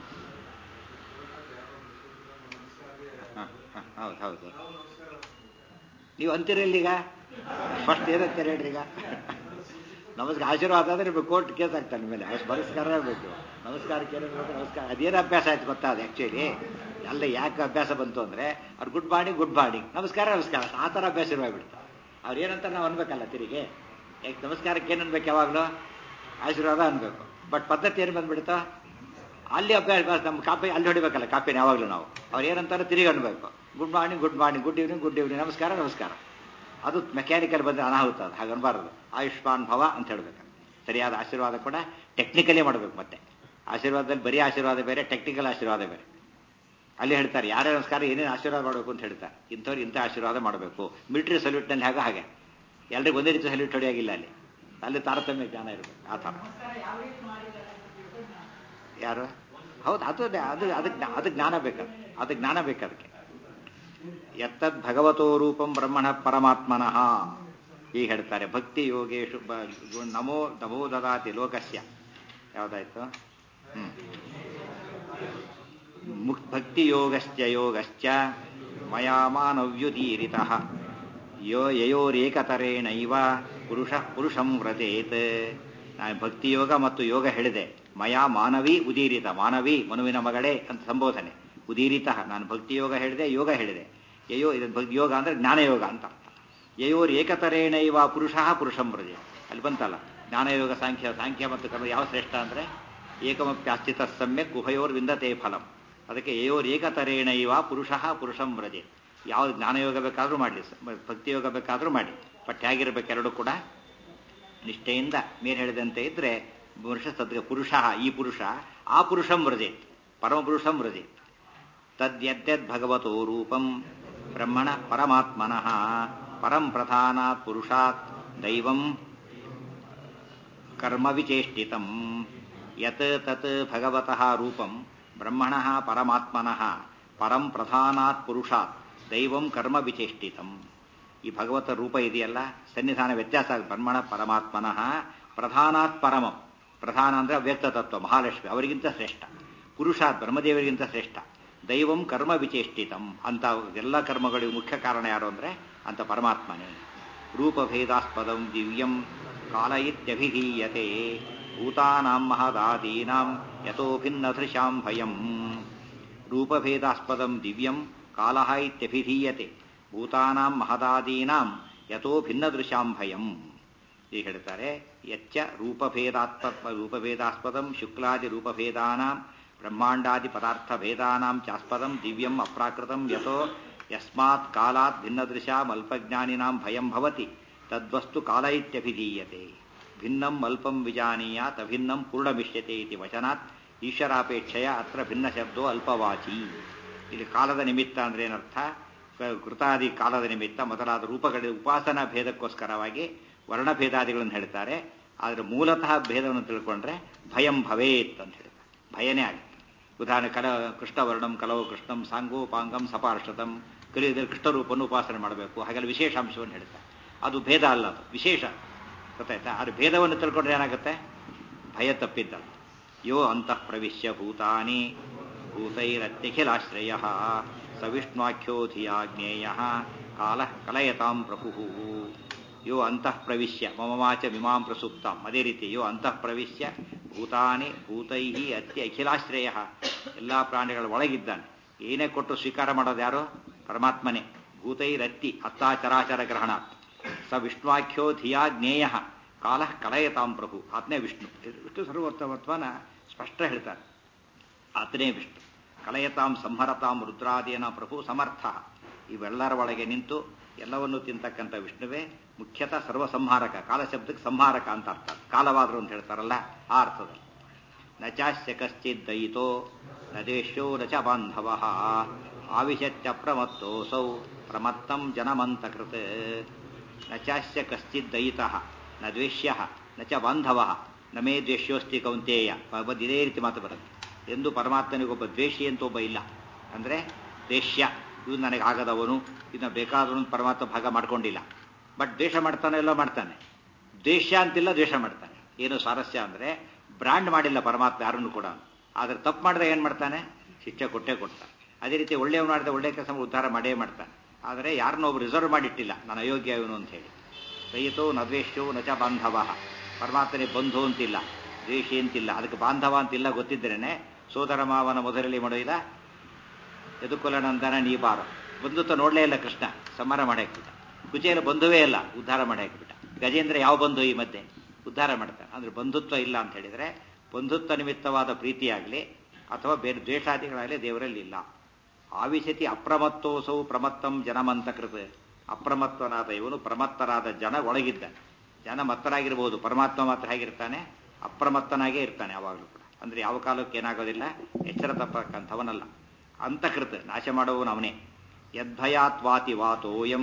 Speaker 1: ಹೌದು ಹೌದು. ನೀವು ಅಂತೀರಿಲ್ಲ, ಈಗ ಫಸ್ಟ್ ಏನಂತಾರೆ ಹೇಳ್ರಿ? ಈಗ ನಮಸ್ಕಾರ ಆಶೀರ್ವಾದ ಆದರೆ ನಿಮಗೆ ಕೋರ್ಟ್ ಕೇಸ್ ಆಗ್ತಾನೆ ಮೇಲೆ, ಅಷ್ಟು ನಮಸ್ಕಾರ ಬೇಕು. ನಮಸ್ಕಾರಕ್ಕೆ ಏನಿರ್ಬೇಕು? ನಮಸ್ಕಾರ. ಅದೇನು ಅಭ್ಯಾಸ ಆಯ್ತು ಗೊತ್ತಾ? ಅದು ಆ್ಯಕ್ಚುಲಿ ಎಲ್ಲ ಯಾಕೆ ಅಭ್ಯಾಸ ಬಂತು ಅಂದರೆ, ಅವ್ರು ಗುಡ್ ಮಾರ್ನಿಂಗ್ ನಮಸ್ಕಾರ ನಮಸ್ಕಾರ ಆ ಥರ ಅಭ್ಯಾಸ ಇರುವಾಗ್ಬಿಡ್ತು. ಅವ್ರು ಏನಂತ ನಾವು ಅನ್ಬೇಕಲ್ಲ ತಿರುಗಿ. ಯಾಕೆ ನಮಸ್ಕಾರಕ್ಕೆ ಏನು ಅನ್ಬೇಕು? ಯಾವಾಗಲೂ ಆಶೀರ್ವಾದ ಅನ್ಬೇಕು. ಬಟ್ ಪದ್ಧತಿ ಏನು ಬಂದ್ಬಿಡ್ತಾ? ಅಲ್ಲಿ ಅಭ್ಯಾಸ, ನಮ್ಮ ಕಾಪಿ ಅಲ್ಲಿ ಹೊಡಿಬೇಕಲ್ಲ ಕಾಪಿನ ಯಾವಾಗಲೂ ನಾವು. ಅವ್ರು ಏನಂತಾರೆ ತಿರುಗಿ ಅನ್ಬೇಕು. ಗುಡ್ ಮಾರ್ನಿಂಗ್ ಗುಡ್ ಈವ್ನಿಂಗ್ ನಮಸ್ಕಾರ. ಅದು ಮೆಕ್ಯಾನಿಕಲ್ ಬಂದರೆ ಅನಾಹುತ. ಅದು ಹಾಗೆ ಅನ್ಬಾರದು. ಆಯುಷ್ಮಾನ್ ಭವ ಅಂತ ಹೇಳ್ಬೇಕು. ಸರಿಯಾದ ಆಶೀರ್ವಾದ ಕೂಡ ಟೆಕ್ನಿಕಲಿ ಮಾಡಬೇಕು. ಮತ್ತೆ ಆಶೀರ್ವಾದದಲ್ಲಿ ಬರೀ ಆಶೀರ್ವಾದ ಬೇರೆ, ಟೆಕ್ನಿಕಲ್ ಆಶೀರ್ವಾದ ಬೇರೆ. ಅಲ್ಲಿ ಹೇಳ್ತಾರೆ ಯಾರೇ ನಮಸ್ಕಾರ ಏನೇನು ಆಶೀರ್ವಾದ ಮಾಡಬೇಕು ಅಂತ ಹೇಳ್ತಾರೆ. ಇಂಥವ್ರು ಇಂಥ ಆಶೀರ್ವಾದ ಮಾಡಬೇಕು. ಮಿಲಿಟರಿ ಸಲ್ಯೂಟ್ನಲ್ಲಿ ಹಾಗೆ ಎಲ್ರಿಗೂ ಒಂದೇ ರೀತಿ ಸಲ್ಯೂಟ್ ಹೊಡೆಯಾಗಿಲ್ಲ. ಅಲ್ಲಿ ತಾರತಮ್ಯ ಜ್ಞಾನ ಇರಬೇಕು. ಆ ಥರ ಯಾರು? ಹೌದು, ಅದು ಜ್ಞಾನ ಬೇಕು. ಅದು ಜ್ಞಾನ ಬೇಕು ಅದಕ್ಕೆ. ಯತ್ತದ್ ಭಗವತೋ ರೂಪಂ ಬ್ರಹ್ಮಣ ಪರಮಾತ್ಮನಃ ಈಗ ಹೇಳ್ತಾರೆ. ಭಕ್ತಿ ಯೋಗೇಶು ನಮೋ ದದಾತಿ ಲೋಕಸ್ಯ. ಯಾವುದಾಯ್ತು? ಭಕ್ತಿ ಯೋಗಶ್ಚ ಮಯಾ ಮಾನವ್ಯುದೀರಿತಃ ಯಯೋರೇಕತರೇಣೈವ ಪುರುಷಂ ವ್ರಜೇತ್. ನಾನು ಭಕ್ತಿಯೋಗ ಮತ್ತು ಯೋಗ ಹೇಳಿದೆ. ಮಯಾ ಮಾನವಿ ಉದೀರಿತ, ಮಾನವಿ ಮನುವಿನ ಮಗಳೇ ಅಂತ ಸಂಬೋಧನೆ. ಉದೀರಿತ, ನಾನು ಭಕ್ತಿಯೋಗ ಹೇಳಿದೆ, ಯೋಗ ಹೇಳಿದೆ. ಯೋಗ ಅಂದರೆ ಜ್ಞಾನಯೋಗ ಅಂತ ಅರ್ಥ. ಯಯೋರ್ ಏಕತರೇಣೈವ ಪುರುಷಂ ವ್ರಜೆ. ಅಲ್ಲಿ ಬಂತಲ್ಲ ಜ್ಞಾನಯೋಗ, ಸಾಂಖ್ಯ ಮತ್ತು ಕರ್ಮ ಯಾವ ಶ್ರೇಷ್ಠ ಅಂದರೆ ಏಕಮಪ್ಯಾಸ್ಥಿತ ಸಮ್ಯಕ್ ಉಭಯೋರ್ ವಿಂದತೆ ಫಲಂ. ಅದಕ್ಕೆ ಯಯೋರ್ ಏಕತರೇಣೈವ ಪುರುಷಂ ವ್ರಜೆ. ಯಾವ್ದು ಜ್ಞಾನಯೋಗ ಬೇಕಾದರೂ ಮಾಡಲಿ, ಭಕ್ತಿಯೋಗ ಬೇಕಾದರೂ ಮಾಡಿ, ಬಟ್ ಹೇಗಿರ್ಬೇಕು ಎರಡೂ ಕೂಡ ನಿಷ್ಠೆಯಿಂದ ಮೇಲೆ ಹೇಳಿದಂತೆ ಇದ್ರೆ ಪುರುಷ, ಈ ಪುರುಷ ಆ ಪುರುಷಂ ವ್ರಜೆ, ಪರಮಪುರುಷಂ ವ್ರಜೆ. ತದ್ಯದ್ಯದ್ ಭಗವತೋ ರೂಪಂ ಬ್ರಹ್ಮಣ ಪರಮಾತ್ಮನಃ ಪರಂ ಪ್ರಧಾನಾತ್ ಪುರುಷಾತ್ ದೈವಂ ಕರ್ಮ ವಿಚೇಷ್ಟಿತಂ. ಯತ್ ತತ್ ಭಗವತಃ ರೂಪಂ ಬ್ರಹ್ಮಣಃ ಪರಮಾತ್ಮನಃ ಪರಂ ಪ್ರಧಾನಾತ್ ಪುರುಷಾತ್ ದೈವಂ ಕರ್ಮ ವಿಚೇಷ್ಟಿತಂ. ಈ ಭಗವತ ರೂಪ ಇದೆಯಲ್ಲ, ಸನ್ನಿಧಾನ ವ್ಯತ್ಯಾಸ. ಬ್ರಹ್ಮಣ ಪರಮಾತ್ಮನಃ ಪ್ರಧಾನಾತ್ ಪರಮಂ. ಪ್ರಧಾನ ಅಂದರೆ ಅವ್ಯಕ್ತ ತತ್ವ ಮಹಾಲಕ್ಷ್ಮಿ, ಅವರಿಗಿಂತ ಶ್ರೇಷ್ಠ. ಪುರುಷಾತ್ ಬ್ರಹ್ಮದೇವರಿಗಿಂತ ಶ್ರೇಷ್ಠ. ದೈವಂ ಕರ್ಮ ವಿಚೇಷ್ಟಿತಂ. ಅಂತ ಎಲ್ಲ ಕರ್ಮಗಳಿಗೂ ಮುಖ್ಯ ಕಾರಣ ಯಾರು ಅಂದರೆ ಅಂತ ಪರಮಾತ್ಮನೇ. ರೂಪಭೇದಾಸ್ಪದಂ ದಿವ್ಯಂ ಕಾಲ ಇತ್ಯಭಿಧೀಯತೆ ಭೂತಾನಾಂ ಮಹದಾದೀನಾಂ ಯತೋ ಭಿನ್ನದೃಶಾಂ ಭಯಂ. ರೂಪಭೇದಾಸ್ಪದಂ ದಿವ್ಯಂ ಕಾಲಃ ಇತ್ಯಭಿಧೀಯತೆ ಭೂತಾನಾಂ ಮಹದಾದೀನಾಂ ಯತೋ ಭಿನ್ನದೃಶಾಂ ಭಯಂ. ಈಗ ಹೇಳ್ತಾರೆ ಯಚ್ಚ ರೂಪಭೇದಾಸ್ಪದಂ ಶುಕ್ಲಾದಿ ರೂಪಭೇದಾನಾಂ ಬ್ರಹ್ಮಾಂಡಾದಿ ಪದಾರ್ಥ ಭೇದಾನಾಂ ಚಾಸ್ಪದಂ ದಿವ್ಯಂ ಅಪ್ರಾಕೃತಂ ಯತೋ ಯಸ್ಮಾತ್ ಕಾಲಾತ್ ಭಿನ್ನದೃಶಾಂ ಅಲ್ಪಜ್ಞಾನಿನಾಂ ಭಯಂ ಭವತಿ ತದ್ವಸ್ತು ಕಾಲ ಇತ್ಯಭಿಧೀಯತೆ. ಭಿನ್ನಂ ಅಲ್ಪಂ ವಿಜಾನೀಯಾತ್ ಅಭಿನ್ನಂ ಪೂರ್ಣಮಿಷ್ಯತೆ ಇತಿ ವಚನಾತ್ ಈಶ್ವರಾಪೇಕ್ಷೆಯ ಅತ್ರ ಭಿನ್ನ ಶಬ್ದೋ ಅಲ್ಪವಾಚಿ. ಇಲ್ಲಿ ಕಾಲದ ನಿಮಿತ್ತ ಅಂದ್ರೆ ಏನರ್ಥ? ಕೃತಾದಿ ಕಾಲದ ನಿಮಿತ್ತ ಮೊದಲಾದ ರೂಪಗಳ ಉಪಾಸನಾ ಭೇದಕ್ಕೋಸ್ಕರವಾಗಿ ವರ್ಣಭೇದಾದಿಗಳನ್ನು ಹೇಳ್ತಾರೆ. ಆದರೆ ಮೂಲತಃ ಭೇದವನ್ನು ತಿಳ್ಕೊಂಡ್ರೆ ಭಯಂ ಭವೇತ್ ಅಂತ ಹೇಳ್ತಾರೆ, ಭಯನೇ ಆಗುತ್ತೆ. ಉದಾಹರಣೆ ಕೃಷ್ಣವರ್ಣಂ ಕಲವು ಕೃಷ್ಣಂ ಸಾಂಗೋಪಾಂಗಂ ಸಪಾರ್ಷತಂ. ಕಲಿಯುಗದಲ್ಲಿ ಕೃಷ್ಣ ರೂಪವನ್ನು ಉಪಾಸನೆ ಮಾಡಬೇಕು, ಹಾಗೆಲ್ಲ ವಿಶೇಷಾಂಶವನ್ನು ಹೇಳ್ತಾರೆ. ಅದು ಭೇದ ಅಲ್ಲ, ಅದು ವಿಶೇಷ. ಗೊತ್ತಾಯ್ತಾ? ಆದರೆ ಭೇದವನ್ನು ತಿಳ್ಕೊಂಡ್ರೆ ಏನಾಗುತ್ತೆ? ಭಯ ತಪ್ಪಿದ್ದಲ್ಲ. ಯೋ ಅಂತಃ ಪ್ರವಿಶ್ಯ ಭೂತಾನಿ ಭೂತೈರತ್ಯಖಿಲಾಶ್ರಯ ಸವಿಷ್ಣುವಾಖ್ಯೋ ಧಿಯಾ ಜ್ಞೇಯ ಕಾಲ ಕಲಯತಾಂ ಪ್ರಭು. ಯೋ ಅಂತಃ ಪ್ರವಿಶ್ಯ ಮಮ ವಾಚ ವಿಮಾಂ ಪ್ರಸುಪ್ತಾಂ. ಅದೇ ರೀತಿ ಯೋ ಅಂತಃ ಪ್ರವಿಶ್ಯ ಭೂತಾನಿ ಭೂತೈ ಅಖಿಲಾಶ್ರಯ, ಎಲ್ಲ ಪ್ರಾಣಿಗಳ ಒಳಗಿದ್ದಾನೆ. ಏನೇ ಕೊಟ್ಟು ಸ್ವೀಕಾರ ಮಾಡೋದು ಯಾರು? ಪರಮಾತ್ಮನೇ. ಭೂತೈರತ್ತಿ ಅತ್ತಾಚರಾಚರ ಗ್ರಹಣಾತ್ ಸ ವಿಷ್ಣುವಾಖ್ಯೋ ಧಿಯಾ ಜ್ಞೇಯ ಕಾಲ ಕಲಯತಾಂ ಪ್ರಭು. ಆತನೇ ವಿಷ್ಣು. ವಿಷ್ಣು ಸರ್ವೋತ್ತಮತ್ವನ ಸ್ಪಷ್ಟ ಹೇಳ್ತಾರೆ. ಆತನೇ ವಿಷ್ಣು. ಕಲಯತಾಂ ಸಂಹರತಾಂ ರುದ್ರಾದಿಯನ ಪ್ರಭು ಸಮರ್ಥ. ಇವೆಲ್ಲರ ಒಳಗೆ ನಿಂತು ಎಲ್ಲವನ್ನೂ ತಿಂತಕ್ಕಂಥ ವಿಷ್ಣುವೇ ಮುಖ್ಯತಃ ಸರ್ವಸಂಹಾರಕ. ಕಾಲಶಬ್ದಕ್ಕೆ ಸಂಹಾರಕ ಅಂತ ಅರ್ಥ. ಕಾಲವಾದರು ಅಂತ ಹೇಳ್ತಾರಲ್ಲ ಆ ಅರ್ಥದಲ್ಲಿ. ನ ಚಾಸ್ಯ ಕಶ್ಚಿತ್ ದಯಿತೋ ನ ದೇಶ್ಯೋ ನ ಚ ಬಾಂಧವ ಆವಿಶತ್ಯಪ್ರಮತ್ತೋಸೌ ಪ್ರಮತ್ತಂ ಜನಮಂತಕೃತ್. ನ ಚಾಸ್ಯ ಕಶ್ಚಿತ್ ದಯಿತಃ ನ ದ್ವೇಷ್ಯ ನ ಚ ಬಾಂಧವ ನ ಮೇ ದ್ವೇಷ್ಯೋಸ್ತಿ ಕೌಂತೇಯ. ಇದೇ ರೀತಿ ಮಾತು ಬರುತ್ತೆ. ಎಂದು ಪರಮಾತ್ಮನಿಗೊಬ್ಬ ದ್ವೇಷಿ ಅಂತ ಒಬ್ಬ ಇಲ್ಲ. ಅಂದರೆ ದೇಶ್ಯ, ಇವು ನನಗೆ ಆಗದವನು, ಇದನ್ನ ಬೇಕಾದವನು ಪರಮಾತ್ಮ ಭಾಗ ಮಾಡ್ಕೊಂಡಿಲ್ಲ. ಬಟ್ ದ್ವೇಷ ಮಾಡ್ತಾನೆ, ಎಲ್ಲ ಮಾಡ್ತಾನೆ. ದ್ವೇಷ ಅಂತಿಲ್ಲ, ದ್ವೇಷ ಮಾಡ್ತಾನೆ. ಏನು ಸ್ವಾರಸ್ಯ ಅಂದರೆ ಬ್ರ್ಯಾಂಡ್ ಮಾಡಿಲ್ಲ ಪರಮಾತ್ಮ ಯಾರನ್ನು ಕೂಡ. ಆದರೆ ತಪ್ಪು ಮಾಡಿದ್ರೆ ಏನು ಮಾಡ್ತಾನೆ? ಶಿಕ್ಷೆ ಕೊಟ್ಟೇ ಕೊಡ್ತಾನೆ. ಅದೇ ರೀತಿ ಒಳ್ಳೆಯವನು ಮಾಡಿದ್ರೆ ಒಳ್ಳೆಯ ಕೆಲಸ ಉದ್ಧಾರ ಮಾಡೇ ಮಾಡ್ತಾನೆ. ಆದರೆ ಯಾರನ್ನೂ ಒಬ್ರು ರಿಸರ್ವ್ ಮಾಡಿಟ್ಟಿಲ್ಲ, ನಾನು ಅಯೋಗ್ಯ ಇವನು ಅಂತ ಹೇಳಿ. ದಯಿತೋ ನ ದ್ವೇಷ್ಯೋ ನ ಚ ಬಾಂಧವ. ಪರಮಾತ್ಮನಿಗೆ ಬಂಧು ಅಂತಿಲ್ಲ, ದ್ವೇಷಿ ಅಂತಿಲ್ಲ. ಅದಕ್ಕೆ ಬಾಂಧವ ಅಂತಿಲ್ಲ ಗೊತ್ತಿದ್ರೇನೆ ಸೋದರ ಮಾವನ ಮೊದಲಲ್ಲಿ ಮಾಡೋದಿಲ್ಲ ಯದುಕುಲನಂದನ ನೀ ಬಾರೋ. ಬಂಧುತ್ವ ನೋಡಲೇ ಇಲ್ಲ ಕೃಷ್ಣ, ಸಂಹಾರ ಮಾಡಿ ಹಾಕ್ಬಿಟ್ಟ. ಕುಚೇಲ ಬಂಧುವೇ ಇಲ್ಲ, ಉದ್ಧಾರ ಮಾಡಿ ಹಾಕಿಬಿಟ್ಟ. ಗಜೇಂದ್ರ ಯಾವ ಬಂಧು ಈ ಮಧ್ಯೆ? ಉದ್ಧಾರ ಮಾಡ್ತಾನೆ. ಅಂದ್ರೆ ಬಂಧುತ್ವ ಇಲ್ಲ ಅಂತ ಹೇಳಿದರೆ ಬಂಧುತ್ವ ನಿಮಿತ್ತವಾದ ಪ್ರೀತಿಯಾಗಲಿ ಅಥವಾ ಬೇರೆ ದ್ವೇಷಾದಿಗಳಾಗಲಿ ದೇವರಲ್ಲಿ ಇಲ್ಲ. ಆವಿಶತಿ ಅಪ್ರಮತ್ತೋಸೌ ಪ್ರಮತ್ತಂ ಜನಮಂತಕೃತ. ಅಪ್ರಮತ್ತನಾದ ಇವನು ಪ್ರಮತ್ತರಾದ ಜನ ಒಳಗಿದ್ದ. ಜನ ಮತ್ತರಾಗಿರ್ಬೋದು, ಪರಮಾತ್ಮ ಮಾತ್ರ ಹೇಗಿರ್ತಾನೆ? ಅಪ್ರಮತ್ತನಾಗೇ ಇರ್ತಾನೆ ಯಾವಾಗಲೂ ಕೂಡ. ಅಂದ್ರೆ ಯಾವ ಕಾಲಕ್ಕೆ ಏನಾಗೋದಿಲ್ಲ, ಎಚ್ಚರ ತಪ್ಪಕ್ಕಂಥವನಲ್ಲ. ಅಂತಕೃತ, ನಾಶ ಮಾಡುವವನು ಅವನೇ. ಯದ್ಭಯಾತ್ ವಾತಿ ವಾತೋಯಂ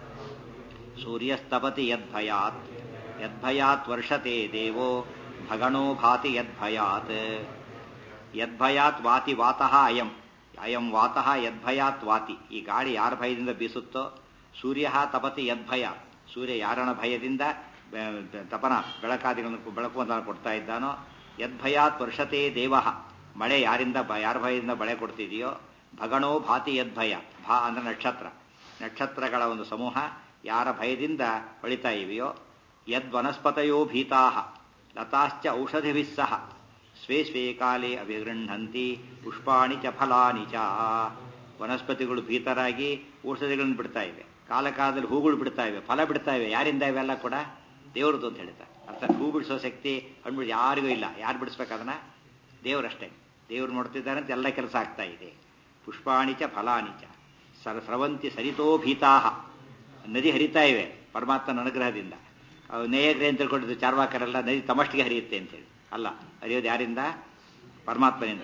Speaker 1: ಸೂರ್ಯಸ್ತಪತಿ ಯದ್ಭಯಾತ್ ಯದ್ಭಯಾತ್ ವರ್ಷತೆ ದೇವೋ ಭಗಣೋ ಭಾತಿ ಯದ್ಭಯಾತ್. ಯದ್ಭಯಾತ್ ವಾತಿ ವಾತಃ ಅಯಂ ಅಯಂ ವಾತಃ ಯದ್ಭಯಾತ್ ವಾತಿ. ಈ ಗಾಳಿ ಯಾರ ಭಯದಿಂದ ಬೀಸುತ್ತೋ, ಸೂರ್ಯ ತಪತಿ ಯದ್ಭಯ, ಸೂರ್ಯ ಯಾರನ ಭಯದಿಂದ ತಪನ ಬೆಳಕಾದಿಗಳನ್ನು ಬೆಳಕುವಂತ ಕೊಡ್ತಾ ಇದ್ದಾನೋ, ಯದ್ಭಯಾತ್ ವರ್ಷತೆ ದೇವ, ಮಳೆ ಯಾರಿಂದ ಯಾರ ಭಯದಿಂದ ಮಳೆ ಕೊಡ್ತಿದೆಯೋ, ಭಗಣೋ ಭಾತಿ ಯದ್ಭಯ, ಭಾ ಅಂದ್ರೆ ನಕ್ಷತ್ರ, ನಕ್ಷತ್ರಗಳ ಒಂದು ಸಮೂಹ ಯಾರ ಭಯದಿಂದ ಹೊಳಿತಾ ಇವೆಯೋ, ಯದ್ವನಸ್ಪತಯೋ ಭೀತಾ ಲತಾಶ್ಚ ಔಷಧಿಭಿಸ್ಸಹ ಸ್ವೇ ಸ್ವೇ ಕಾಲೇ ಅಭಿಗೃಹಂತಿ ಪುಷ್ಪಾಣಿ ಚ ಫಲಾನಿ ಚ. ವನಸ್ಪತಿಗಳು ಭೀತರಾಗಿ ಔಷಧಿಗಳನ್ನು ಬಿಡ್ತಾ ಇವೆ, ಕಾಲಕಾಲದಲ್ಲಿ ಹೂಗಳು ಬಿಡ್ತಾ ಇವೆ, ಫಲ ಬಿಡ್ತಾ ಇವೆ. ಯಾರಿಂದ ಇವೆಲ್ಲ ಕೂಡ? ದೇವ್ರದ್ದು ಅಂತ ಹೇಳ್ತಾರೆ. ಅರ್ಥಾತ್ ಹೂ ಬಿಡಿಸೋ ಶಕ್ತಿ ಹಣ್ಣು ಯಾರಿಗೂ ಇಲ್ಲ. ಯಾರು ಬಿಡಿಸ್ಬೇಕದನ್ನ? ದೇವರಷ್ಟೇ. ದೇವ್ರು ನೋಡ್ತಿದ್ದಾರೆ ಅಂತ ಎಲ್ಲ ಕೆಲಸ ಆಗ್ತಾ ಇದೆ. ಪುಷ್ಪಾಣಿಚ ಫಲಾನಿಚ ಸ್ರವಂತಿ ಸರಿತೋ ಭೀತಾ. ನದಿ ಹರಿತಾ ಇವೆ ಪರಮಾತ್ಮನ ಅನುಗ್ರಹದಿಂದ. ನೇಯಗ್ರೆ ಅಂತ ತಿಳ್ಕೊಂಡಿದ್ದು ಚಾರ್ವಾಕರೆಲ್ಲ ನದಿ ತಮಷ್ಟಿಗೆ ಹರಿಯುತ್ತೆ ಅಂತೇಳಿ. ಅಲ್ಲ, ಹರಿಯೋದು ಯಾರಿಂದ? ಪರಮಾತ್ಮನಿಂದ.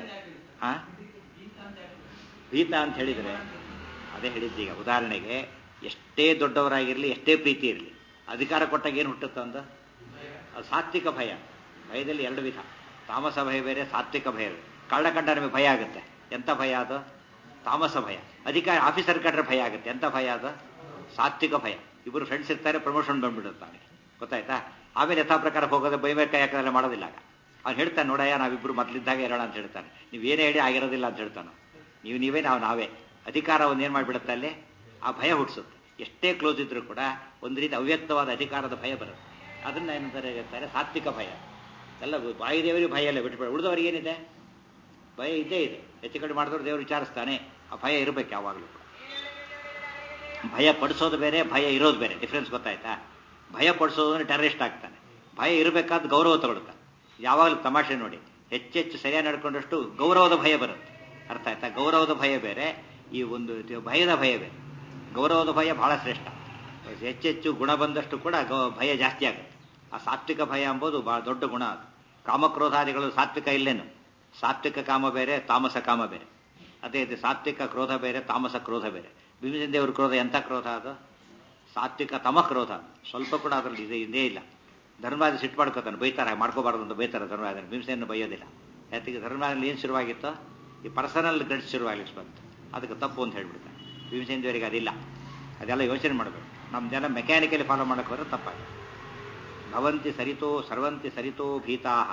Speaker 1: ಭೀತ ಅಂತ ಹೇಳಿದರೆ ಅದೇ ಹೇಳಿದ್ದೀಗ. ಉದಾಹರಣೆಗೆ ಎಷ್ಟೇ ದೊಡ್ಡವರಾಗಿರಲಿ, ಎಷ್ಟೇ ಪ್ರೀತಿ ಇರಲಿ, ಅಧಿಕಾರ ಕೊಟ್ಟಾಗ ಏನು ಹುಟ್ಟುತ್ತೋ ಅಂದ? ಅದು ಸಾತ್ವಿಕ ಭಯ. ಭಯದಲ್ಲಿ ಎರಡು ವಿಧ, ತಾಮಸ ಭಯ ಬೇರೆ, ಸಾತ್ವಿಕ ಭಯ ಬೇರೆ. ಕಳ್ಳ ಕಂಡ ನಮಗೆ ಭಯ ಆಗುತ್ತೆ. ಎಂಥ ಭಯ ಅದು? ತಾಮಸ ಭಯ. ಅಧಿಕಾರ ಆಫೀಸರ್ ಕಂಡ್ರೆ ಭಯ ಆಗುತ್ತೆ. ಎಂಥ ಭಯ ಅದು? ಸಾತ್ವಿಕ ಭಯ. ಇಬ್ಬರು ಫ್ರೆಂಡ್ಸ್ ಇರ್ತಾರೆ, ಪ್ರಮೋಷನ್ ಬಂದ್ಬಿಡುತ್ತಾನೆ, ಗೊತ್ತಾಯ್ತಾ? ಆಮೇಲೆ ಯಥಾ ಪ್ರಕಾರ ಹೋಗೋದು ಬೈಬೇಕು, ಕೈ ಹಾಕೋದೆಲ್ಲ ಮಾಡೋದಿಲ್ಲ. ಆಗ ಅವ್ನು ಹೇಳ್ತಾನೆ, ನೋಡಯ್ಯ ನಾವಿಬ್ಬರು ಮೊದಲಿದ್ದಾಗ ಇರೋಣ ಅಂತ ಹೇಳ್ತಾನೆ. ನೀವೇನೇ ಹೇಳಿ ಆಗಿರೋದಿಲ್ಲ ಅಂತ ಹೇಳ್ತಾನೆ. ನೀವೇ ನಾವು ನಾವೇ. ಅಧಿಕಾರ ಒಂದೇನು ಮಾಡಿಬಿಡುತ್ತೆ ಅಲ್ಲಿ, ಆ ಭಯ ಹುಟ್ಟಿಸುತ್ತೆ. ಎಷ್ಟೇ ಕ್ಲೋಸ್ ಇದ್ರೂ ಕೂಡ ಒಂದು ರೀತಿ ಅವ್ಯಕ್ತವಾದ ಅಧಿಕಾರದ ಭಯ ಬರುತ್ತೆ. ಅದನ್ನ ಏನಂತಾರೆ ಹೇಳ್ತಾರೆ? ಸಾತ್ವಿಕ ಭಯ. ಎಲ್ಲ ಬಾಯಿದೇವರಿಗೆ ಭಯ ಇಲ್ಲ, ಬಿಟ್ಟುಬಿಡ. ಉಳಿದವರಿಗೆ ಏನಿದೆ? ಭಯ ಇದ್ದೇ ಇದೆ. ಹೆಚ್ಚು ಕಡೆ ಮಾಡಿದವರು ದೇವರು ವಿಚಾರಿಸ್ತಾನೆ. ಆ ಭಯ ಇರಬೇಕು ಯಾವಾಗಲೂ ಕೂಡ. ಭಯ ಪಡಿಸೋದು ಬೇರೆ, ಭಯ ಇರೋದು ಬೇರೆ. ಡಿಫ್ರೆನ್ಸ್ ಗೊತ್ತಾಯ್ತಾ? ಭಯ ಪಡಿಸೋದ್ರೆ ಟೆರರಿಸ್ಟ್ ಆಗ್ತಾನೆ. ಭಯ ಇರಬೇಕಾದ ಗೌರವ ತಗೊಳ್ತಾನೆ. ಯಾವಾಗಲೂ ತಮಾಷೆ ನೋಡಿ, ಹೆಚ್ಚೆಚ್ಚು ಸರಿಯಾಗಿ ನಡ್ಕೊಂಡಷ್ಟು ಗೌರವದ ಭಯ ಬರುತ್ತೆ. ಅರ್ಥ ಆಯ್ತಾ? ಗೌರವದ ಭಯ ಬೇರೆ, ಈ ಒಂದು ಭಯದ ಭಯ ಬೇರೆ. ಗೌರವದ ಭಯ ಬಹಳ ಶ್ರೇಷ್ಠ. ಹೆಚ್ಚೆಚ್ಚು ಗುಣ ಬಂದಷ್ಟು ಕೂಡ ಭಯ ಜಾಸ್ತಿ ಆಗುತ್ತೆ. ಆ ಸಾತ್ವಿಕ ಭಯ ಎಂಬುದು ಬಹಳ ದೊಡ್ಡ ಗುಣ. ಅದು ಕಾಮಕ್ರೋಧಾದಿಗಳು ಸಾತ್ವಿಕ ಇಲ್ಲೇನು. ಸಾತ್ವಿಕ ಕಾಮ ಬೇರೆ, ತಾಮಸ ಕಾಮ ಬೇರೆ. ಅದೇ ಇದು ಸಾತ್ವಿಕ ಕ್ರೋಧ ಬೇರೆ, ತಾಮಸ ಕ್ರೋಧ ಬೇರೆ. ಭೀಮಸೇನ ದೇವರ ಕ್ರೋಧ ಎಂಥ ಕ್ರೋಧ ಅದು? ಸಾತ್ವಿಕ ತಮ ಕ್ರೋಧ. ಸ್ವಲ್ಪ ಕೂಡ ಅದರಲ್ಲಿ ಇದೇ ಇಲ್ಲ. ಧರ್ಮರಾಜ ಸಿಟ್ಟು ಮಾಡ್ಕೋತಾನೆ, ಬೈತಾರೆ, ಮಾಡ್ಕೋಬಾರ್ದು ಅಂತ ಬೈತಾರೆ ಧರ್ಮರಾಜನ. ಭೀಮಸೇನ ಬೈಯೋದಿಲ್ಲ. ಯಾತಿಗೆ ಧರ್ಮರಾಜನಲ್ಲಿ ಏನು ಶುರುವಾಗಿತ್ತು? ಈ ಪರ್ಸನಲ್ ಗಡ್ಸ್ ಶುರುವಾಗಲಿ ಬಂತು. ಅದಕ್ಕೆ ತಪ್ಪು ಅಂತ ಹೇಳ್ಬಿಡ್ತಾರೆ. ಭೀಮಸೇನ ದೇವರಿಗೆ ಅದಿಲ್ಲ. ಅದೆಲ್ಲ ಯೋಚನೆ ಮಾಡಬೇಕು. ನಮ್ಮ ಜನ ಮೆಕ್ಯಾನಿಕಲಿ ಫಾಲೋ ಮಾಡೋಕೆ ಹೋದ್ರೆ ತಪ್ಪಾಗುತ್ತೆ. ಭವಂತಿ ಸರಿತೋ ಸರ್ವಂತಿ ಸರಿತೋ ಭೀತಾ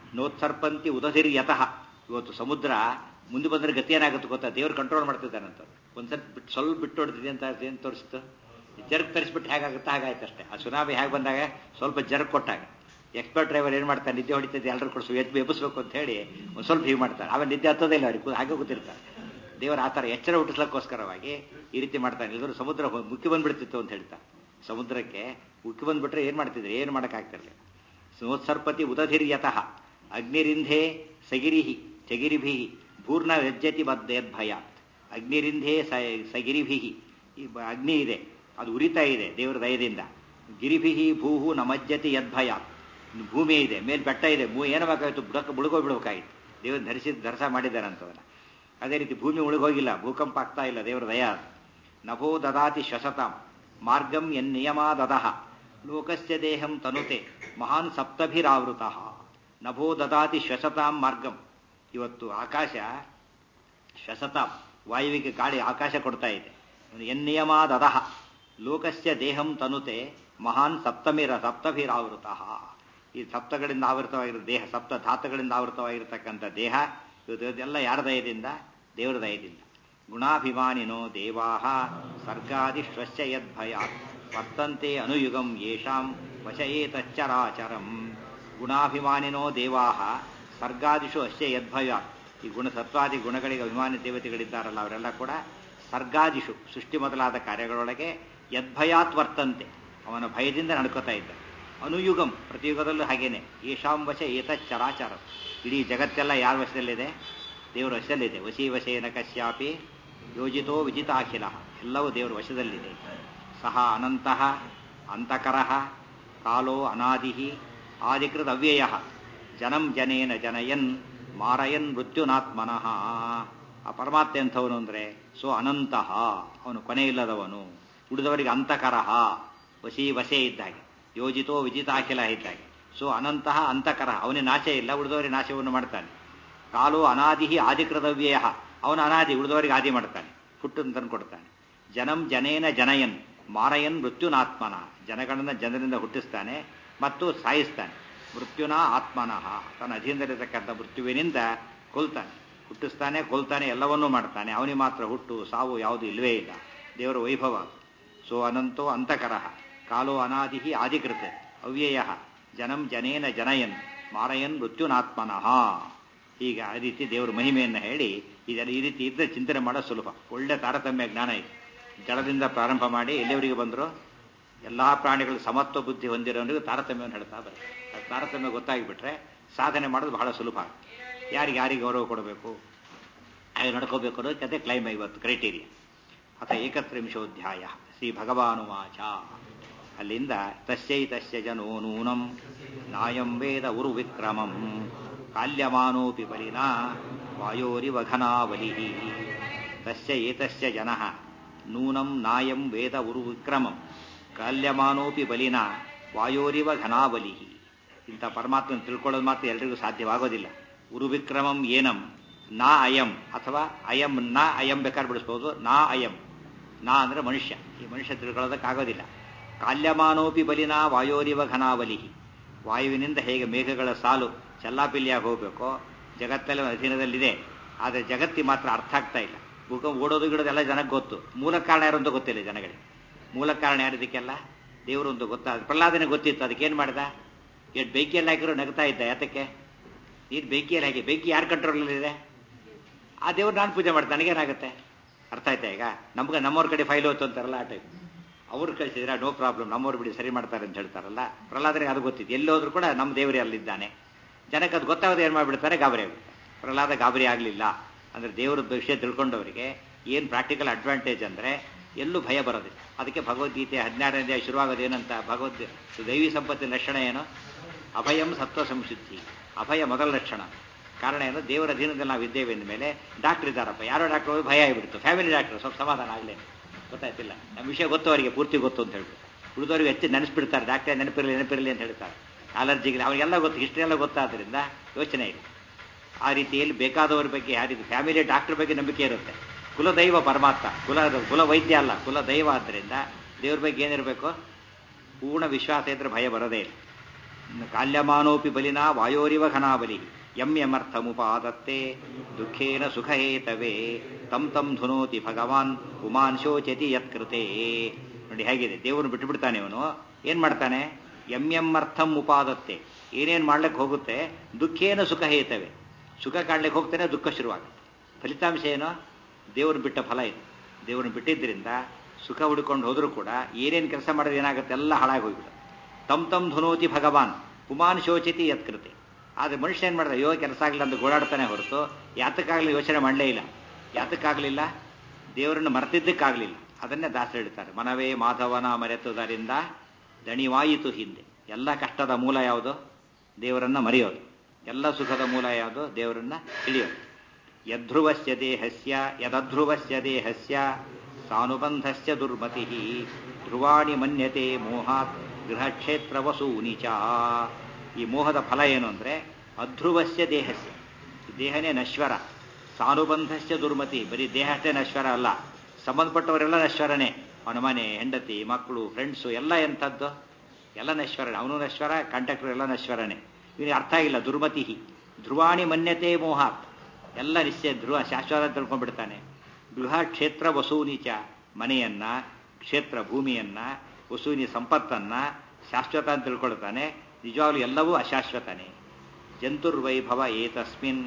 Speaker 1: ನೋತ್ಸರ್ಪಂತಿ ಉದಧಿರ್ಯತಃ. ಇವತ್ತು ಸಮುದ್ರ ಮುಂದೆ ಬಂದರೆ ಗತಿ ಏನಾಗುತ್ತೆ ಗೊತ್ತಾ? ದೇವ್ರು ಕಂಟ್ರೋಲ್ ಮಾಡ್ತಿದ್ದಾನಂತ. ಒಂದ್ಸತಿ ಬಿಟ್ಟು ಸ್ವಲ್ಪ ಬಿಟ್ಟು ಹೊಡ್ತಿದೆ ಅಂತ ಏನು ತೋರಿಸ್ತು? ಜರ್ಕ್ ತರಿಸ್ಬಿಟ್ಟು ಹೇಗಾಗುತ್ತೆ ಹಾಗಾಯ್ತು ಅಷ್ಟೇ. ಆ ಸುನಾಮಿ ಹೇಗೆ ಬಂದಾಗ ಸ್ವಲ್ಪ ಜರ್ಕ್ ಕೊಟ್ಟಾಗ ಎಕ್ಸ್ಪರ್ಟ್ ಡ್ರೈವರ್ ಏನು ಮಾಡ್ತಾರೆ? ನಿದ್ದೆ ಹೊಡಿತಿದ್ದೆ ಎಲ್ಲರೂ ಕೊಡಿಸು ಎಬ್ಬಿಸ್ಬೇಕು ಅಂತ ಹೇಳಿ ಒಂದು ಸ್ವಲ್ಪ ಹೀಗೆ ಮಾಡ್ತಾರೆ. ಆಮೇಲೆ ನಿದ್ದೆ ಹತ್ತೋದೇ ಇಲ್ಲ ಅವ್ರಿಗೆ, ಹಾಗೆ ಗೊತ್ತಿರ್ತಾರೆ. ದೇವರು ಆ ಥರ ಎಚ್ಚರ ಹುಟ್ಟಿಸ್ಲಿಕ್ಕೋಸ್ಕರವಾಗಿ ಈ ರೀತಿ ಮಾಡ್ತಾನೆ. ಎಲ್ಲರೂ ಸಮುದ್ರ ಮುಕ್ಕಿ ಬಂದ್ಬಿಡ್ತಿತ್ತು ಅಂತ ಹೇಳ್ತಾರೆ. ಸಮುದ್ರಕ್ಕೆ ಉಕ್ಕಿ ಬಂದ್ಬಿಟ್ರೆ ಏನು ಮಾಡ್ತಿದ್ರು? ಏನು ಮಾಡೋಕ್ಕಾಗ್ತಿರ್ಲಿಲ್ಲ. ನೋತ್ಸರ್ಪತಿ ಉದಧಿರ್ಯತಃ ಅಗ್ನಿರಿಂಧೆ ಸಗಿರಿಹಿ ಚಗಿರಿಭಿ ಭೂರ್ಣ ವ್ಯಜ್ಯತಿ ಬದ್ದೇದ್ಭಯ. ಅಗ್ನಿರಿಂಧೆ ಸಗಿರಿಭಿ, ಈ ಅಗ್ನಿ ಇದೆ, ಅದು ಉರಿತಾ ಇದೆ ದೇವರ ದಯದಿಂದ. ಗಿರಿಭಿಹಿ ಭೂಹು ನಮಜ್ಜತಿ ಯದ್ಭಯ, ಭೂಮಿ ಇದೆ, ಮೇಲೆ ಬೆಟ್ಟ ಇದೆ, ಏನಾಗಬೇಕಾಗಿತ್ತು? ಮುಳುಗೋಗ್ಬಿಡ್ಬೇಕಾಗಿತ್ತು. ದೇವರು ದರ್ಶ ಮಾಡಿದ್ದಾರಂತದನ್ನ. ಅದೇ ರೀತಿ ಭೂಮಿ ಮುಳುಗೋಗಿಲ್ಲ, ಭೂಕಂಪ ಆಗ್ತಾ ಇಲ್ಲ, ದೇವರ ದಯ. ನಭೋ ದದಾತಿ ಶ್ವಸತಾಂ ಮಾರ್ಗಂ ಎನ್ನಿಯಮಾದದಃ ಲೋಕಸ್ಯ ದೇಹಂ ತನುತೆ ಮಹಾನ್ ಸಪ್ತಭಿರಾವೃತಃ. ನಭೋ ದದಾತಿ ಶ್ವಸತಾಂ ಮಾರ್ಗಂ. ಇವತ್ತು ಆಕಾಶ ಶ್ವಸತಾಂ, ವಾಯುವಿಗೆ ಗಾಳಿ ಆಕಾಶ ಕೊಡ್ತಾ ಇದೆ. ಎನ್ನಿಯಮಾದದಃ ಲೋಕಸ್ಯ ದೇಹಂ ತನುತೆ ಮಹಾನ್ ಸಪ್ತಭಿರಾವೃತಃ. ಈ ಸಪ್ತಗಳಿಂದ ಆವೃತವಾಗಿರೋ ದೇಹ, ಸಪ್ತ ಧಾತುಗಳಿಂದ ಆವೃತವಾಗಿರತಕ್ಕಂಥ ದೇಹ ಇದೆಲ್ಲ ಯಾರ ದಯದಿಂದ? ದೇವರ ದಯದಿಂದ. ಗುಣಾಭಿಮಾನಿನೋ ದೇವಾಹ ಸರ್ಗಾದಿಶ್ವಸ್ಯ ಯದ್ಭಯಾತ್ ವರ್ತಂತೆ ಅನುಯುಗಂ ಯೇಷಾಂ ವಶಯೇತಚ್ಚರಾಚರಂ. ಗುಣಾಭಿಮಾನಿನೋ ದೇವಾಹ ಸರ್ಗಾದಿಷು ಅಸ್ಯ ಯದ್ಭಯಾತ್. ಈ ಸತ್ವಾದಿ ಗುಣಗಳಿಗೆ ಅಭಿಮಾನಿ ದೇವತೆಗಳಿದ್ದಾರಲ್ಲ, ಅವರೆಲ್ಲ ಕೂಡ ಸರ್ಗಾದಿಷು ಸೃಷ್ಟಿ ಮೊದಲಾದ ಕಾರ್ಯಗಳೊಳಗೆ ಯದ್ಭಯಾತ್ ವರ್ತಂತೆ, ಅವನ ಭಯದಿಂದ ನಡ್ಕೋತಾ ಇದ್ದಾರೆ. ಅನುಯುಗಂ, ಪ್ರತಿಯುಗದಲ್ಲೂ ಹಾಗೇನೆ. ಯೇಷಾಂ ವಶ ಏತಚ್ಚರಾಚರಂ. ಇಡೀ ಜಗತ್ತೆಲ್ಲ ಯಾರ ವಶದಲ್ಲಿದೆ? ದೇವರ ವಶದಲ್ಲಿದೆ. ವಶೀವಶೇನ ಕಶ್ಯಾಪಿ ಯೋಜಿತೋ ವಿಜಿತಾಖಿಲ, ಎಲ್ಲವೂ ದೇವರ ವಶದಲ್ಲಿದೆ. ಸಹ ಅನಂತಃ ಅಂತಕರಃ ಕಾಲೋ ಅನಾದಿಹಿ ಆದಿಕೃತ ಅವ್ಯಯಃ ಜನಂ ಜನೇನ ಜನಯನ್ ಮಾರಯನ್ ಮೃತ್ಯುನಾತ್ಮನಃ. ಆ ಪರಮಾತ್ಮ ಎಂಥವನು ಅಂದರೆ ಸೋ ಅನಂತಃ, ಅವನು ಕೊನೆ ಇಲ್ಲದವನು. ಉಳಿದವರಿಗೆ ಅಂತಕರಃ, ವಶೇ ಇದ್ದಾಗೆ, ಯೋಜಿತೋ ವಿಜಿತಾಖಿಲ ಇದ್ದಾಗೆ. ಸೊ ಅನಂತಃ ಅಂತಕರ, ಅವನೇ ನಾಶ ಇಲ್ಲ, ಉಳಿದವರಿಗೆ ನಾಶವನ್ನು ಮಾಡ್ತಾನೆ. ಕಾಲೋ ಅನಾದಿಹಿ ಆದಿಕೃತವ್ಯಯ, ಅವನು ಅನಾದಿ, ಉಳಿದವರಿಗೆ ಆದಿ ಮಾಡ್ತಾನೆ, ಹುಟ್ಟನ್ನು ತಂದು ಕೊಡ್ತಾನೆ. ಜನಂ ಜನೇನ ಜನಯನ್ ಮಾರಯನ್ ಮೃತ್ಯುನಾತ್ಮನ, ಜನಗಳನ್ನ ಜನರಿಂದ ಹುಟ್ಟಿಸ್ತಾನೆ ಮತ್ತು ಸಾಯಿಸ್ತಾನೆ. ಮೃತ್ಯುನ ಆತ್ಮನಃ, ತನ್ನ ಅಧೀನದಲ್ಲಿರತಕ್ಕಂಥ ಮೃತ್ಯುವಿನಿಂದ ಕೊಲ್ತಾನೆ. ಹುಟ್ಟಿಸ್ತಾನೆ, ಕೊಲ್ತಾನೆ, ಎಲ್ಲವನ್ನೂ ಮಾಡ್ತಾನೆ. ಅವನಿಗೆ ಮಾತ್ರ ಹುಟ್ಟು ಸಾವು ಯಾವುದು ಇಲ್ಲವೇ ಇಲ್ಲ. ದೇವರ ವೈಭವ. ಸೋ ಅನಂತೋ ಅಂತಕರಃ ಕಾಲೋ ಅನಾದಿಹಿ ಆದಿಕೃತ ಅವ್ಯಯ ಜನಂ ಜನೇನ ಜನಯನ್ ಮಾರಯನ್ ಮೃತ್ಯುನಾತ್ಮನಃ. ಈಗ ಆ ರೀತಿ ದೇವರ ಮಹಿಮೆಯನ್ನು ಹೇಳಿ ಇದೆಲ್ಲ ಈ ರೀತಿ ಇದ್ದರೆ ಚಿಂತನೆ ಮಾಡೋದು ಸುಲಭ. ಒಳ್ಳೆ ತಾರತಮ್ಯ ಜ್ಞಾನ ಇದೆ. ಜಡದಿಂದ ಪ್ರಾರಂಭ ಮಾಡಿ ಎಲ್ಲಿಯವರಿಗೆ ಬಂದರೂ ಎಲ್ಲ ಪ್ರಾಣಿಗಳು ಸಮತ್ವ ಬುದ್ಧಿ ಹೊಂದಿರೋರಿಗೆ ತಾರತಮ್ಯವನ್ನು ಹೇಳ್ತಾ ಬರುತ್ತೆ. ಅದು ತಾರತಮ್ಯ ಗೊತ್ತಾಗಿಬಿಟ್ರೆ ಸಾಧನೆ ಮಾಡೋದು ಬಹಳ ಸುಲಭ. ಯಾರಿಗೆ ಗೌರವ ಕೊಡಬೇಕು, ಹಾಗೆ ನಡ್ಕೋಬೇಕು ಅನ್ನೋದು ಕತೆ ಕ್ಲೈಮ್ ಇವತ್ತು ಕ್ರೈಟೀರಿಯಾ. ಅಥ ಏಕತ್ರಿಂಶೋಧ್ಯಾಯ ಶ್ರೀ ಭಗವಾನುವಾಚ. ಅಲ್ಲಿಂದ ತಸ್ಯೈತಸ್ಯ ಜನೋ ನೂನಂ ನಾಯಂ ವೇದ ಉರು ವಿಕ್ರಮಂ ಕಾಲ್ಯಮಾನೋಪಿ ಬಲಿನಾ ವಾಯೋರಿವ ಘನಾವಲಿ. ತಸ್ಯ ಏತಸ್ಯ ಜನಃ ನೂನಂ ನಾಯಂ ವೇದ ಉರು ವಿಕ್ರಮಂ ಕಾಲ್ಯಮಾನೋಪಿ ಬಲಿನಾ ವಾಯೋರಿವ ಘನಾವಲಿ. ಇಂಥ ಪರಮಾತ್ಮನ ತಿಳ್ಕೊಳ್ಳೋದು ಮಾತ್ರ ಎಲ್ರಿಗೂ ಸಾಧ್ಯವಾಗೋದಿಲ್ಲ. ಉರು ವಿಕ್ರಮಂ ಏನಂ ನಾ ಅಯಂ, ಅಥವಾ ಅಯಂ ನಾ ಅಯಂ ಬೇಕಾದ್ರೆ ಬಿಡಿಸ್ಬೋದು. ನಾ ಅಯಂ, ನಾ ಅಂದರೆ ಮನುಷ್ಯ, ಈ ಮನುಷ್ಯ ತಿಳ್ಕೊಳ್ಳೋದಕ್ಕಾಗೋದಿಲ್ಲ. ಕಾಲ್ಯಮಾನೋಪಿ ಬಲಿನಾ ವಾಯೋರಿವ ಘನಾವಲಿ. ವಾಯುವಿನಿಂದ ಹೇಗೆ ಮೇಘಗಳ ಸಾಲು ಚಲ್ಲಾಪಿಲ್ಲಿಯಾಗಿ ಹೋಗಬೇಕೋ ಜಗತ್ತೆಲ್ಲ ಅಧೀನದಲ್ಲಿದೆ. ಆದರೆ ಜಗತ್ತಿ ಮಾತ್ರ ಅರ್ಥ ಆಗ್ತಾ ಇಲ್ಲ. ಭೂಕಂಪ ಓಡೋದು ಗಿಡೋದು ಎಲ್ಲ ಜನಕ್ಕೆ ಗೊತ್ತು, ಮೂಲ ಕಾರಣ ಯಾರು ಅಂತ ಗೊತ್ತಿಲ್ಲ ಜನಗಳಿಗೆ. ಮೂಲ ಕಾರಣ ಯಾರಿದಕ್ಕೆಲ್ಲ ದೇವರು ಒಂದು ಗೊತ್ತಾದ. ಪ್ರಹ್ಲಾದನೆ ಗೊತ್ತಿತ್ತು, ಅದಕ್ಕೇನು ಮಾಡಿದ? ಎಷ್ಟು ಬೆಂಕಿಯಲ್ಲಿ ಹಾಕಿರೋ ನಗ್ತಾ ಇದ್ದ. ಯಾತಕ್ಕೆ? ನೀರು ಬೆಂಕಿಯಲ್ಲಿ ಹಾಕಿ, ಬೆಂಕಿ ಯಾರ ಕಂಟ್ರೋಲಲ್ಲಿದೆ? ಆ ದೇವ್ರು ನಾನು ಪೂಜೆ ಮಾಡ್ತಾನೆ, ನನಗೇನಾಗುತ್ತೆ? ಅರ್ಥ ಆಯ್ತಾ? ಈಗ ನಮ್ಮವ್ರ ಕಡೆ ಫೈಲ್ ಹೋಯ್ತು ಅಂತಾರಲ್ಲ, ಆ ಟೈಪ್. ಅವ್ರು ಕಳಿಸಿದ್ರೆ ನೋ ಪ್ರಾಬ್ಲಮ್, ನಮ್ಮವ್ರು ಬಿಡಿ ಸರಿ ಮಾಡ್ತಾರೆ ಅಂತ ಹೇಳ್ತಾರಲ್ಲ. ಪ್ರಹ್ಲಾದನಿಗೆ ಅದು ಗೊತ್ತಿತ್ತು, ಎಲ್ಲೋದ್ರೂ ಕೂಡ ನಮ್ಮ ದೇವರೇ ಅಲ್ಲಿದ್ದಾನೆ. ಜನಕ್ಕೆ ಅದು ಗೊತ್ತಾಗದೆ ಏನು ಮಾಡಿಬಿಡ್ತಾರೆ? ಗಾಬರಿ ಆಗ್ಬಿಡ್ತಾರೆ. ಪ್ರಹ್ಲಾದ ಗಾಬರಿ ಆಗಲಿಲ್ಲ. ಅಂದರೆ ದೇವರ ವಿಷಯ ತಿಳ್ಕೊಂಡವರಿಗೆ ಏನು ಪ್ರಾಕ್ಟಿಕಲ್ ಅಡ್ವಾಂಟೇಜ್ ಅಂದರೆ ಎಲ್ಲೂ ಭಯ ಬರೋದಿಲ್ಲ. ಅದಕ್ಕೆ ಭಗವದ್ಗೀತೆ 16ನೇ ಅಧ್ಯಾಯ ಶುರುವಾಗೋದು ಏನಂತ? ದೈವಿ ಸಂಪತ್ತಿನ ಲಕ್ಷಣ ಏನು? ಅಭಯಂ ಸತ್ವ ಸಂಶುದ್ಧಿ. ಅಭಯ ಮೊದಲ ಲಕ್ಷಣ. ಕಾರಣ ಏನು? ದೇವರ ಅಧೀನದಲ್ಲಿ ನಾವು ಇದ್ದೇವೆ ಅಂದ ಮೇಲೆ ಡಾಕ್ಟರ್ ಇದ್ದಾರಪ್ಪ, ಯಾರೋ ಡಾಕ್ಟರ್ ಹೋಗಿ ಭಯ ಆಗಿಬಿಡ್ತು. ಫ್ಯಾಮಿಲಿ ಡಾಕ್ಟರ್ ಸ್ವಲ್ಪ ಸಮಾಧಾನ ಆಗಲೇನು, ಗೊತ್ತಾಯ್ತಿಲ್ಲ. ನಮ್ಮ ವಿಷಯ ಗೊತ್ತು ಅವರಿಗೆ, ಪೂರ್ತಿ ಗೊತ್ತು ಅಂತ ಹೇಳ್ಬಿಟ್ಟು ಉಳಿದವ್ರಿಗೆ ಹೆಚ್ಚು ನೆನೆಸ್ಬಿಡ್ತಾರೆ. ಡಾಕ್ಟರ್ ನೆನಪಿರಲಿ ಅಂತ ಹೇಳ್ತಾರೆ. ಅಲರ್ಜಿಗೆ ಅವರಿಗೆಲ್ಲ ಗೊತ್ತು, ಹಿಸ್ಟ್ರಿ ಎಲ್ಲ ಗೊತ್ತಾದ್ರಿಂದ ಯೋಚನೆ ಇಲ್ಲ. ಆ ರೀತಿಯಲ್ಲಿ ಬೇಕಾದವ್ರ ಬಗ್ಗೆ ಯಾರಿದು ಫ್ಯಾಮಿಲಿ ಡಾಕ್ಟರ್ ಬಗ್ಗೆ ನಂಬಿಕೆ ಇರುತ್ತೆ. ಕುಲದೈವ ಪರಮಾತ್ಮ, ಕುಲ ವೈದ್ಯ ಅಲ್ಲ, ಕುಲದೈವ. ಆದ್ದರಿಂದ ದೇವ್ರ ಬಗ್ಗೆ ಏನಿರಬೇಕು? ಪೂರ್ಣ ವಿಶ್ವಾಸ ಇದ್ರೆ ಭಯ ಬರೋದೇ ಇಲ್ಲ. ಕಾಲ್ಯಮಾನೋಪಿ ಬಲಿನಾ ವಾಯೋರಿವ ಘನಾಬಲಿ ಯಂ ಯಮರ್ಥಮುಪಾದತ್ತೆ ದುಃಖೇನ ಸುಖಹೇತವೇ ತಂ ತಂ ಧುನೋತಿ ಭಗವಾನ್ ಪುಮಾನ್ ಶೋಚತಿ ಯತ್ಕೃತೆ. ನೋಡಿ ಹೇಗಿದೆ, ದೇವರನ್ನು ಬಿಟ್ಟು ಬಿಡ್ತಾನೆ ಇವನು. ಏನ್ ಮಾಡ್ತಾನೆ? ಎಂ ಅರ್ಥಂ ಉಪಾದತ್ತೆ, ಏನೇನು ಮಾಡ್ಲಿಕ್ಕೆ ಹೋಗುತ್ತೆ ದುಃಖೇನ ಸುಖ ಹೇತವೆ, ಸುಖ ಕಾಣ್ಲಿಕ್ಕೆ ಹೋಗ್ತಾನೆ ದುಃಖ ಶುರುವಾಗುತ್ತೆ. ಫಲಿತಾಂಶ ಏನು? ದೇವ್ರನ್ನ ಬಿಟ್ಟ ಫಲ ಇದು. ದೇವ್ರನ್ನ ಬಿಟ್ಟಿದ್ದರಿಂದ ಸುಖ ಹುಡ್ಕೊಂಡು ಹೋದ್ರೂ ಕೂಡ ಏನೇನು ಕೆಲಸ ಮಾಡೋದು ಏನಾಗುತ್ತೆ ಎಲ್ಲ ಹಾಳಾಗಿ ಹೋಗ್ಬಿಡುತ್ತೆ. ತಮ್ ತಮ್ ಧುನೋತಿ ಭಗವಾನ್ ಪುಮಾನ್ ಶೋಚತಿ ಯತ್ಕೃತೆ. ಆದರೆ ಮನುಷ್ಯ ಏನು ಮಾಡ್ದ, ಕೆಲಸ ಆಗಲಿಲ್ಲ ಅಂತ ಗೋಳಾಡ್ತಾನೆ ಹೊರತು ಯಾತಕ್ಕಾಗಲಿ ಯೋಚನೆ ಮಾಡಲೇ ಇಲ್ಲ. ಯಾತಕ್ಕಾಗಲಿಲ್ಲ? ದೇವರನ್ನು ಮರೆತಿದ್ದಕ್ಕಾಗಲಿಲ್ಲ. ಅದನ್ನೇ ದಾಸರು ಹೇಳ್ತಾರೆ, ಮನವೇ ಮಾಧವನ ಮರೆತುದರಿಂದ ದಣಿವಾಯಿತು ಹಿಂದೆ. ಎಲ್ಲ ಕಷ್ಟದ ಮೂಲ ಯಾವುದು? ದೇವರನ್ನ ಮರೆಯೋದು. ಎಲ್ಲ ಸುಖದ ಮೂಲ ಯಾವುದು? ದೇವರನ್ನ ತಿಳಿಯೋದು. ಯದ್ಧ್ರುವಸ್ಯ ದೇಹಸ್ಯ ಯದಧ್ರುವಸ್ಯ ದೇಹಸ್ಯ ಸಾನುಬಂಧಸ್ಯ ದುರ್ಮತಿ ಧ್ರುವಾಣಿ ಮನ್ಯತೆ ಮೋಹಾತ್ ಗೃಹಕ್ಷೇತ್ರ ವಸೂನಿಚ. ಈ ಮೋಹದ ಫಲ ಏನು ಅಂದರೆ ಅಧ್ರುವಸ್ಯ ದೇಹಸ್ಯ, ದೇಹನೇ ನಶ್ವರ. ಸಾನುಬಂಧಸ್ಯ ದುರ್ಮತಿ, ಬರೀ ದೇಹ ಅಷ್ಟೇ ನಶ್ವರ ಅಲ್ಲ, ಸಂಬಂಧಪಟ್ಟವರೆಲ್ಲ ನಶ್ವರನೇ. ಅವನ ಮನೆ, ಹೆಂಡತಿ, ಮಕ್ಕಳು, ಫ್ರೆಂಡ್ಸು ಎಲ್ಲ ಎಂಥದ್ದು? ಎಲ್ಲ ನಶ್ವರನೇ. ಅವನು ನಶ್ವರ, ಕಾಂಟ್ಯಾಕ್ಟರ್ ಎಲ್ಲ ನಶ್ವರನೇ. ಇವನಿಗೆ ಅರ್ಥ ಆಗಿಲ್ಲ. ದುರ್ಮತಿ ಧ್ರುವಾಣಿ ಮನ್ಯತೆ ಮೋಹಾತ್, ಎಲ್ಲ ನಿಶ್ಚಯ ಧ್ರುವ ಶಾಶ್ವತ ಅಂತ ತಿಳ್ಕೊಂಡ್ಬಿಡ್ತಾನೆ. ಗೃಹ ಕ್ಷೇತ್ರ ವಸೂನಿಚ, ಮನೆಯನ್ನ, ಕ್ಷೇತ್ರ ಭೂಮಿಯನ್ನ, ವಸೂನಿ ಸಂಪತ್ತನ್ನ ಶಾಶ್ವತ ಅಂತ ತಿಳ್ಕೊಳ್ತಾನೆ. ನಿಜವಾಗ್ಲೂ ಎಲ್ಲವೂ ಅಶಾಶ್ವತನೇ. ಜಂತುರ್ವೈಭವ ಏತಸ್ಮಿನ್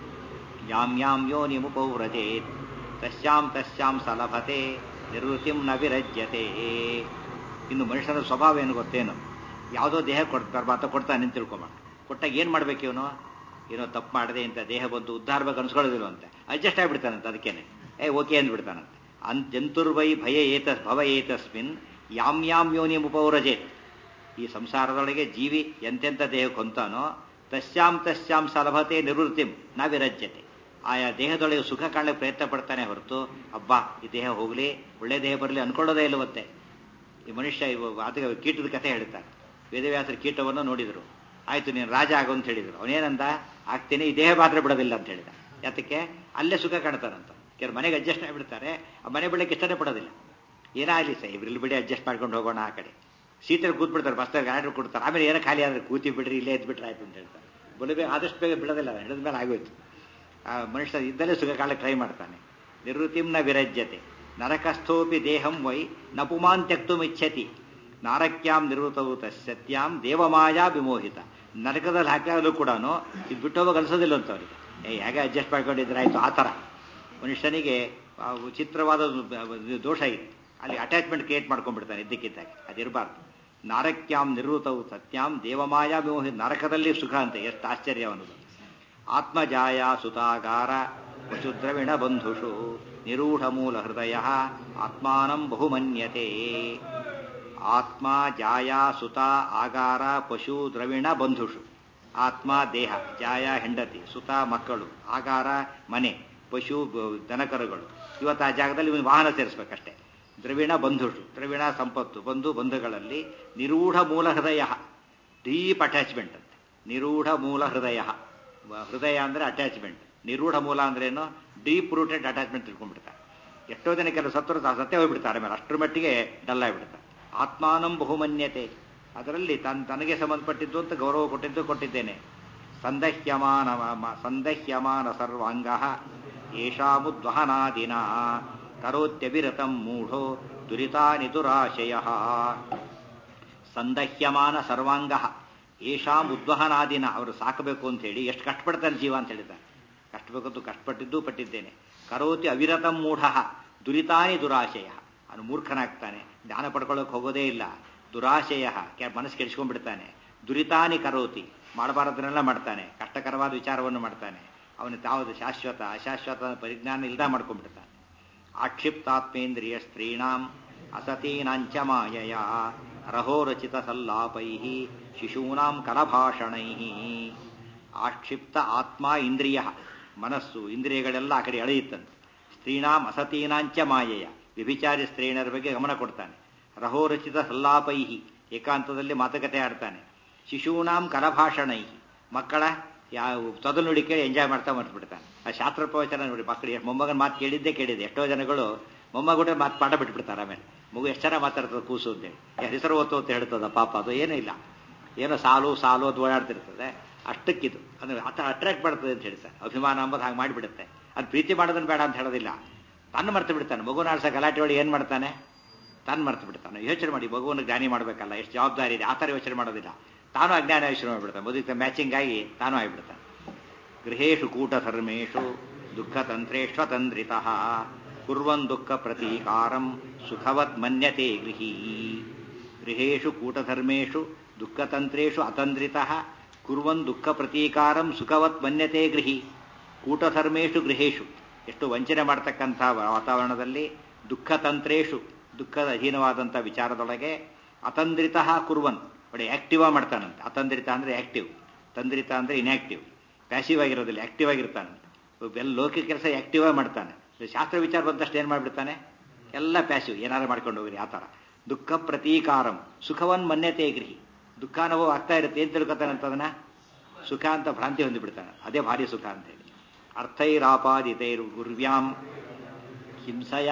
Speaker 1: ಯಾಂ ಯಾಂ ಯೋನಿಮುಪೌವ್ರಜೇತ್ ತಸ್ಯಾಂ ತಸ್ಯಾಂ ಸಲಭತೆ ನಿರ್ವೃತಿಂ ನ ವಿರಜ್ಯತೆ. ಇನ್ನು ಮನುಷ್ಯನ ಸ್ವಭಾವ ಏನು ಗೊತ್ತೇನು? ಯಾವುದೋ ದೇಹ ಕೊಡ್ತಾನೆ ಅಂತ ತಿಳ್ಕೊಂಬ. ಕೊಟ್ಟಾಗ ಏನು ಮಾಡ್ಬೇಕು ಇವನು? ಏನೋ ತಪ್ಪು ಮಾಡದೆ ಇಂಥ ದೇಹ ಬಂತು ಉದ್ಧಾರಬೇಕು ಅನ್ಸ್ಕೊಳ್ಳೋದಿಲ್ಲ ಅಂತೆ, ಅಡ್ಜಸ್ಟ್ ಆಗಿಬಿಡ್ತಾನಂತೆ. ಅದಕ್ಕೇನೆ ಓಕೆ ಅಂದ್ಬಿಡ್ತಾನಂತೆ. ಜಂತುರ್ವೈ ಭವ ಏತಸ್ಮಿನ್ ಯಾಂ ಯಾಂ ಯೋನಿ ಉಪೌರಜೇತ್. ಈ ಸಂಸಾರದೊಳಗೆ ಜೀವಿ ಎಂತೆಂಥ ದೇಹಕ್ಕೆ ಹೊಂತಾನೋ ತಸ್ಯಾಂ ತಸ್ಯಾಂ ಸಲಭತೆ ನಿರ್ವೃತ್ತಿಂ ನ ವಿರಜ್ಯತೆ. ಆಯಾ ದೇಹದೊಳಗೆ ಸುಖ ಕಾಣಲಿಕ್ಕೆ ಪ್ರಯತ್ನ ಪಡ್ತಾನೆ ಹೊರತು ಅಬ್ಬಾ ಈ ದೇಹ ಹೋಗಲಿ, ಒಳ್ಳೆ ದೇಹ ಬರಲಿ ಅನ್ಕೊಳ್ಳೋದೇ ಇಲ್ಲವತ್ತೆ. ಈ ಮನುಷ್ಯ ಅದಕ್ಕೆ ಕೀಟದ ಕಥೆ ಹೇಳ್ತಾರೆ. ವೇದವ್ಯಾಸರು ಕೀಟವನ್ನು ನೋಡಿದರು. ಆಯ್ತು ನೀನು ರಾಜ ಆಗು ಅಂತ ಹೇಳಿದರು. ಅವನೇನಂದ, ಆಗ್ತೀನಿ, ಈ ದೇಹ ಮಾತ್ರ ಬಿಡೋದಿಲ್ಲ ಅಂತ ಹೇಳಿದ. ಯಾತಕ್ಕೆ? ಅಲ್ಲೇ ಸುಖ ಕಾಣ್ತಾರಂತ. ಕೆಲವು ಮನೆಗೆ ಅಡ್ಜಸ್ಟ್ ಆಗಿಬಿಡ್ತಾರೆ, ಆ ಮನೆ ಬಿಡಲಿಕ್ಕೆ ಇಷ್ಟನೇ ಪಡೋದಿಲ್ಲ. ಏನಾಗಲಿ ಸರ್ ಇವ್ರಲ್ಲಿ ಬಿಡಿ ಅಡ್ಜಸ್ಟ್ ಮಾಡ್ಕೊಂಡು ಹೋಗೋಣ. ಆ ಕಡೆ ಸೀಟಲ್ಲಿ ಕೂತ್ಬಿಡ್ತಾರೆ, ಬಸ್ತಾಗ ಆರ್ಡರ್ ಕೊಡ್ತಾರೆ. ಆಮೇಲೆ ಏನೋ ಖಾಲಿ ಆದರೆ ಕೂತಿ ಬಿಡ್ರಿ, ಇಲ್ಲೇ ಎದ್ಬಿಟ್ರೆ ಆಯ್ತು ಅಂತ ಹೇಳ್ತಾರೆ. ಬಲಬೇ ಆದಷ್ಟು ಬೇಗ ಬಿಡೋದಿಲ್ಲ, ಹಿಡಿದ ಮೇಲೆ ಆಗೋಯ್ತು. ಆ ಮನುಷ್ಯ ಇದ್ದಲ್ಲೇ ಸುಖ ಕಾಲಕ್ಕೆ ಟ್ರೈ ಮಾಡ್ತಾನೆ. ನಿರ್ವೃತಿಂನ ವಿರಜ್ಯತೆ ನರಕಸ್ಥೋಪಿ ದೇಹಂ ವೈ ನಪುಮಾನ್ ತ್ಯಕ್ತುಂ ಇಚ್ಛತಿ ನಾರಕ್ಯಾಂ ನಿರ್ವೃತವು ಸತ್ಯಾಂ ದೇವಮಾಯಾ ವಿಮೋಹಿತ. ನರಕದಲ್ಲಿ ಹಾಕಿದ್ರು ಕೂಡ ಇದು ಬಿಟ್ಟು ಹೋಗೋಕೆ ಅನ್ಸೋದಿಲ್ಲ ಅಂತ ಅವರಿಗೆ. ಹೇಗೆ ಅಡ್ಜಸ್ಟ್ ಮಾಡ್ಕೊಂಡಿದ್ರೆ ಆಯ್ತು. ಆ ಥರ ಮನುಷ್ಯನಿಗೆ ವಿಚಿತ್ರವಾದ ದೋಷ ಇದೆ. ಅಲ್ಲಿ ಅಟ್ಯಾಚ್ಮೆಂಟ್ ಕ್ರಿಯೇಟ್ ಮಾಡ್ಕೊಂಡ್ಬಿಡ್ತಾನೆ ಇದ್ದಕ್ಕಿದ್ದಾಗ. ಅದಿರಬಾರ್ದು. ನಾರಕ್ಯಾಂ ನಿರ್ವೃತವು ಸತ್ಯಾಂ ದೇವಮಾಯಾ ವಿಮೋಹಿತ. ನರಕದಲ್ಲಿ ಸುಖ ಅಂತ, ಎಷ್ಟು ಆಶ್ಚರ್ಯ ಅನ್ನೋದು. ಆತ್ಮಜಾಯ ಸುತಾಗಾರ ಪಶುದ್ರವಿಣ ಬಂಧುಷು ನಿರೂಢ ಮೂಲ ಹೃದಯ ಆತ್ಮಾನಂ ಬಹುಮನ್ಯತೆ. ಆತ್ಮ ಜಾಯ ಸುತ ಆಗಾರ ಪಶು ದ್ರವಿಣ ಬಂಧುಷು. ಆತ್ಮ ದೇಹ, ಜಾಯ ಹೆಂಡತಿ, ಸುತ ಮಕ್ಕಳು, ಆಗಾರ ಮನೆ, ಪಶು ದನಕರುಗಳು. ಇವತ್ತು ಆ ಜಾಗದಲ್ಲಿ ಇವನು ವಾಹನ ಸೇರಿಸ್ಬೇಕಷ್ಟೇ. ದ್ರವಿಣ ಬಂಧುಷು, ದ್ರವಿಣ ಸಂಪತ್ತು, ಬಂಧುಗಳಲ್ಲಿ ನಿರೂಢ ಮೂಲ ಹೃದಯ, ಡೀಪ್ ಅಟ್ಯಾಚ್ಮೆಂಟ್ ಅಂತೆ. ನಿರೂಢ ಮೂಲ ಹೃದಯ, ಹೃದಯ ಅಂದರೆ ಅಟ್ಯಾಚ್ಮೆಂಟ್. ನಿರೂಢ ಮೂಲ ಅಂದ್ರೇನು? ಡೀಪ್ ರೂಟೆಡ್ ಅಟ್ಯಾಚ್ಮೆಂಟ್ ತಿಳ್ಕೊಂಡ್ಬಿಡ್ತಾರೆ. ಎಷ್ಟೋ ಜನ ಕೆಲವು ಸತ್ಯ ಹೋಗ್ಬಿಡ್ತಾರೆ, ಆಮೇಲೆ ಅಷ್ಟರ ಮಟ್ಟಿಗೆ ಡಲ್ ಆಗಿಬಿಡ್ತಾರೆ. ಆತ್ಮಾನಂ ಬಹುಮನ್ಯತೆ, ಅದರಲ್ಲಿ ತನಗೆ ಸಂಬಂಧಪಟ್ಟಿದ್ದು ಅಂತ ಗೌರವ ಕೊಟ್ಟಿದ್ದೇನೆ. ಸಂದಹ್ಯಮಾನ ಸರ್ವಾಂಗ ಏಷಾಮುದ್ವಹನಾದಿನ ಕರೋತ್ಯವಿರತಂ ಮೂಢೋ ದುರಿತಾನಿ ದುರಾಶಯ. ಸಂದಹ್ಯಮಾನ ಸರ್ವಾಂಗ ಏಷಾಂ ಉದ್ವಹನಾದಿನ, ಅವರು ಸಾಕಬೇಕು ಅಂತ ಹೇಳಿ ಎಷ್ಟು ಕಷ್ಟಪಡ್ತಾನೆ ಜೀವ ಅಂತ ಹೇಳಿದ್ದಾರೆ. ಕಷ್ಟಬೇಕಂತೂ ಕಷ್ಟಪಟ್ಟಿದ್ದೂ ಪಟ್ಟಿದ್ದೇನೆ. ಕರೋತಿ ಅವಿರತಂ ಮೂಢ ದುರಿತಾನಿ ದುರಾಶಯ. ಅವನು ಮೂರ್ಖನಾಗ್ತಾನೆ, ಜ್ಞಾನ ಪಡ್ಕೊಳ್ಳೋಕೆ ಹೋಗೋದೇ ಇಲ್ಲ. ದುರಾಶಯ, ಮನಸ್ಸು ಕೆಡಿಸ್ಕೊಂಡ್ಬಿಡ್ತಾನೆ. ದುರಿತಾನಿ ಕರೋತಿ, ಮಾಡಬಾರದನ್ನೆಲ್ಲ ಮಾಡ್ತಾನೆ, ಕಷ್ಟಕರವಾದ ವಿಚಾರವನ್ನು ಮಾಡ್ತಾನೆ. ಅವನು ಯಾವುದು ಶಾಶ್ವತ ಅಶಾಶ್ವತ ಪರಿಜ್ಞಾನ ಇಲ್ದ ಮಾಡ್ಕೊಂಡ್ಬಿಡ್ತಾನೆ. ಆಕ್ಷಿಪ್ತಾತ್ಮೇಂದ್ರಿಯ ಸ್ತ್ರೀಣಾಂ ಅಸತೀನಾಂಚ ಮಾಯಯ ರಹೋರಚಿತ ಸಲ್ಲಾಪೈ ಶಿಶೂನಾಂ ಕಲಭಾಷಣೈ. ಆಕ್ಷಿಪ್ತ ಆತ್ಮ ಇಂದ್ರಿಯ, ಮನಸ್ಸು ಇಂದ್ರಿಯಗಳೆಲ್ಲ ಆ ಕಡೆ ಎಳೆಯುತ್ತಂತೆ. ಸ್ತ್ರೀಣಾಂ ಅಸತೀನಾಂಚ ಮಾಯಯ, ವ್ಯಭಿಚಾರಿ ಸ್ತ್ರೀಯರ ಬಗ್ಗೆ ಗಮನ ಕೊಡ್ತಾನೆ. ರಹೋರಚಿತ ಸಲ್ಲಾಪೈ, ಏಕಾಂತದಲ್ಲಿ ಮಾತುಕತೆ ಆಡ್ತಾನೆ. ಶಿಶೂನಾಂ ಕಲಭಾಷಣೈ, ಮಕ್ಕಳ ತೊದಲು ನುಡಿ ಕೇಳಿ ಎಂಜಾಯ್ ಮಾಡ್ತಾ ಮರ್ತ್ಬಿಡ್ತಾನೆ. ಆ ಶಾಸ್ತ್ರ ಪ್ರವಚನ ನೋಡಿ, ಮಕ್ಕಳಿಗೆ ಮೊಮ್ಮಗನ ಮಾತು ಕೇಳಿದ್ದೆ. ಎಷ್ಟೋ ಜನಗಳು ಮೊಮ್ಮಗುಡ ಮಾತು ಪಾಠ ಬಿಟ್ಬಿಡ್ತಾರೆ. ಆಮೇಲೆ ಮಗು ಎಷ್ಟು ಚೆನ್ನಾಗಿ ಮಾತಾಡ್ತದೆ ಕೂಸು ಅಂತೇಳಿ, ಹೆಸರು ಓದ್ತು ಅಂತ ಹೇಳ್ತದ ಪಾಪ, ಅದು ಏನೂ ಇಲ್ಲ. ಏನೋ ಸಾಲು ಸಾಲು ಅದು ಓಡಾಡ್ತಿರ್ತದೆ, ಅಷ್ಟಕ್ಕಿದು ಅದು ಅಟ್ರಾಕ್ಟ್ ಮಾಡ್ತದೆ ಅಂತ ಹೇಳ್ತಾರೆ. ಅಭಿಮಾನ ಅಂಬೋದು ಹಾಗೆ ಮಾಡಿಬಿಡುತ್ತೆ. ಅದು ಪ್ರೀತಿ ಮಾಡೋದನ್ನು ಬೇಡ ಅಂತ ಹೇಳೋದಿಲ್ಲ, ತಾನು ಮರ್ತು ಬಿಡ್ತಾನೆ. ಮಗುನ ಆಡ್ಸ ಗಲಾಟೆ ಒಳಗೆ ಏನು ಮಾಡ್ತಾನೆ, ತಾನು ಮರ್ತು ಬಿಡ್ತಾನೆ. ಯೋಚನೆ ಮಾಡಿ, ಮಗುವನ್ನು ಜ್ಞಾನಿ ಮಾಡಬೇಕಲ್ಲ, ಎಷ್ಟು ಜವಾಬ್ದಾರಿ ಇದೆ, ಆ ಥರ ಯೋಚನೆ ಮಾಡೋದಿಲ್ಲ. ತಾನು ಅಜ್ಞಾನ ಯೋಚನೆ ಮಾಡಿಬಿಡ್ತಾನೆ, ಮದುವೆ ಮ್ಯಾಚಿಂಗ್ ಆಗಿ ತಾನು ಆಗಿಬಿಡ್ತಾನೆ. ಗೃಹೇಶು ಕೂಟಧರ್ಮೇಶು ದುಃಖತಂತ್ರೇಷ್ವತಂದ್ರಿತಃ ಕುರ್ವನ್ ದುಃಖ ಪ್ರತೀಕಾರಂ ಸುಖವತ್ ಮನ್ಯತೆ ಗೃಹೀ. ಗೃಹೇಶು ಕೂಟಧರ್ಮೇಶು ದುಃಖತಂತ್ರೇಷು ಅತಂದ್ರಿತಃ ಕುರ್ವನ್ ದುಃಖ ಪ್ರತೀಕಾರಂ ಸುಖವತ್ ಮನ್ಯತೆ ಗೃಹಿ. ಕೂಟಧರ್ಮೇಶು ಗೃಹೇಶು, ಎಷ್ಟು ವಂಚನೆ ಮಾಡ್ತಕ್ಕಂಥ ವಾತಾವರಣದಲ್ಲಿ, ದುಃಖತಂತ್ರೇಶು ದುಃಖದ ಅಧೀನವಾದಂಥ ವಿಚಾರದೊಳಗೆ, ಅತಂದ್ರಿತಃ ಕುರ್ವನ್ ಒಳ್ಳೆ ಆಕ್ಟಿವ್ ಮಾಡ್ತಾನಂತೆ. ಅತಂದ್ರಿತ ಅಂದರೆ ಆಕ್ಟಿವ್, ತಂದ್ರಿತ ಅಂದರೆ ಇನ್ಆಕ್ಟಿವ್, ಪ್ಯಾಸಿವ್ ಆಗಿರೋದಿಲ್ಲ, ಆಕ್ಟಿವ್ ಆಗಿರ್ತಾನಂತೆ. ಎಲ್ಲ ಲೌಕಿಕ ಕೆಲಸ ಆಕ್ಟಿವ್ ಆಗಿ ಮಾಡ್ತಾನೆ. ಶಾಸ್ತ್ರ ವಿಚಾರ ಬಂದಷ್ಟು ಏನು ಮಾಡಿಬಿಡ್ತಾನೆ, ಎಲ್ಲ ಪ್ಯಾಸಿವ್, ಏನಾರು ಮಾಡ್ಕೊಂಡು ಹೋಗ್ರಿ ಆ ಥರ. ದುಃಖ ಪ್ರತೀಕಾರಂ ಸುಖವನ್ ಮನ್ಯತೆ ಗೃಹಿ. ದುಃಖ ಅನುಭವ ಆಗ್ತಾ ಇರುತ್ತೆ, ಏನು ತಿಳ್ಕೊತಾನಂತ ಅದನ್ನ ಸುಖ ಅಂತ ಭ್ರಾಂತಿ ಹೊಂದಿಬಿಡ್ತಾನೆ. ಅದೇ ಭಾರಿ ಸುಖ ಅಂತೇಳಿ. ಅರ್ಥೈರಾಪಾದಿತೈರ್ ಗುರ್ವ್ಯಾಂ ಹಿಂಸಯ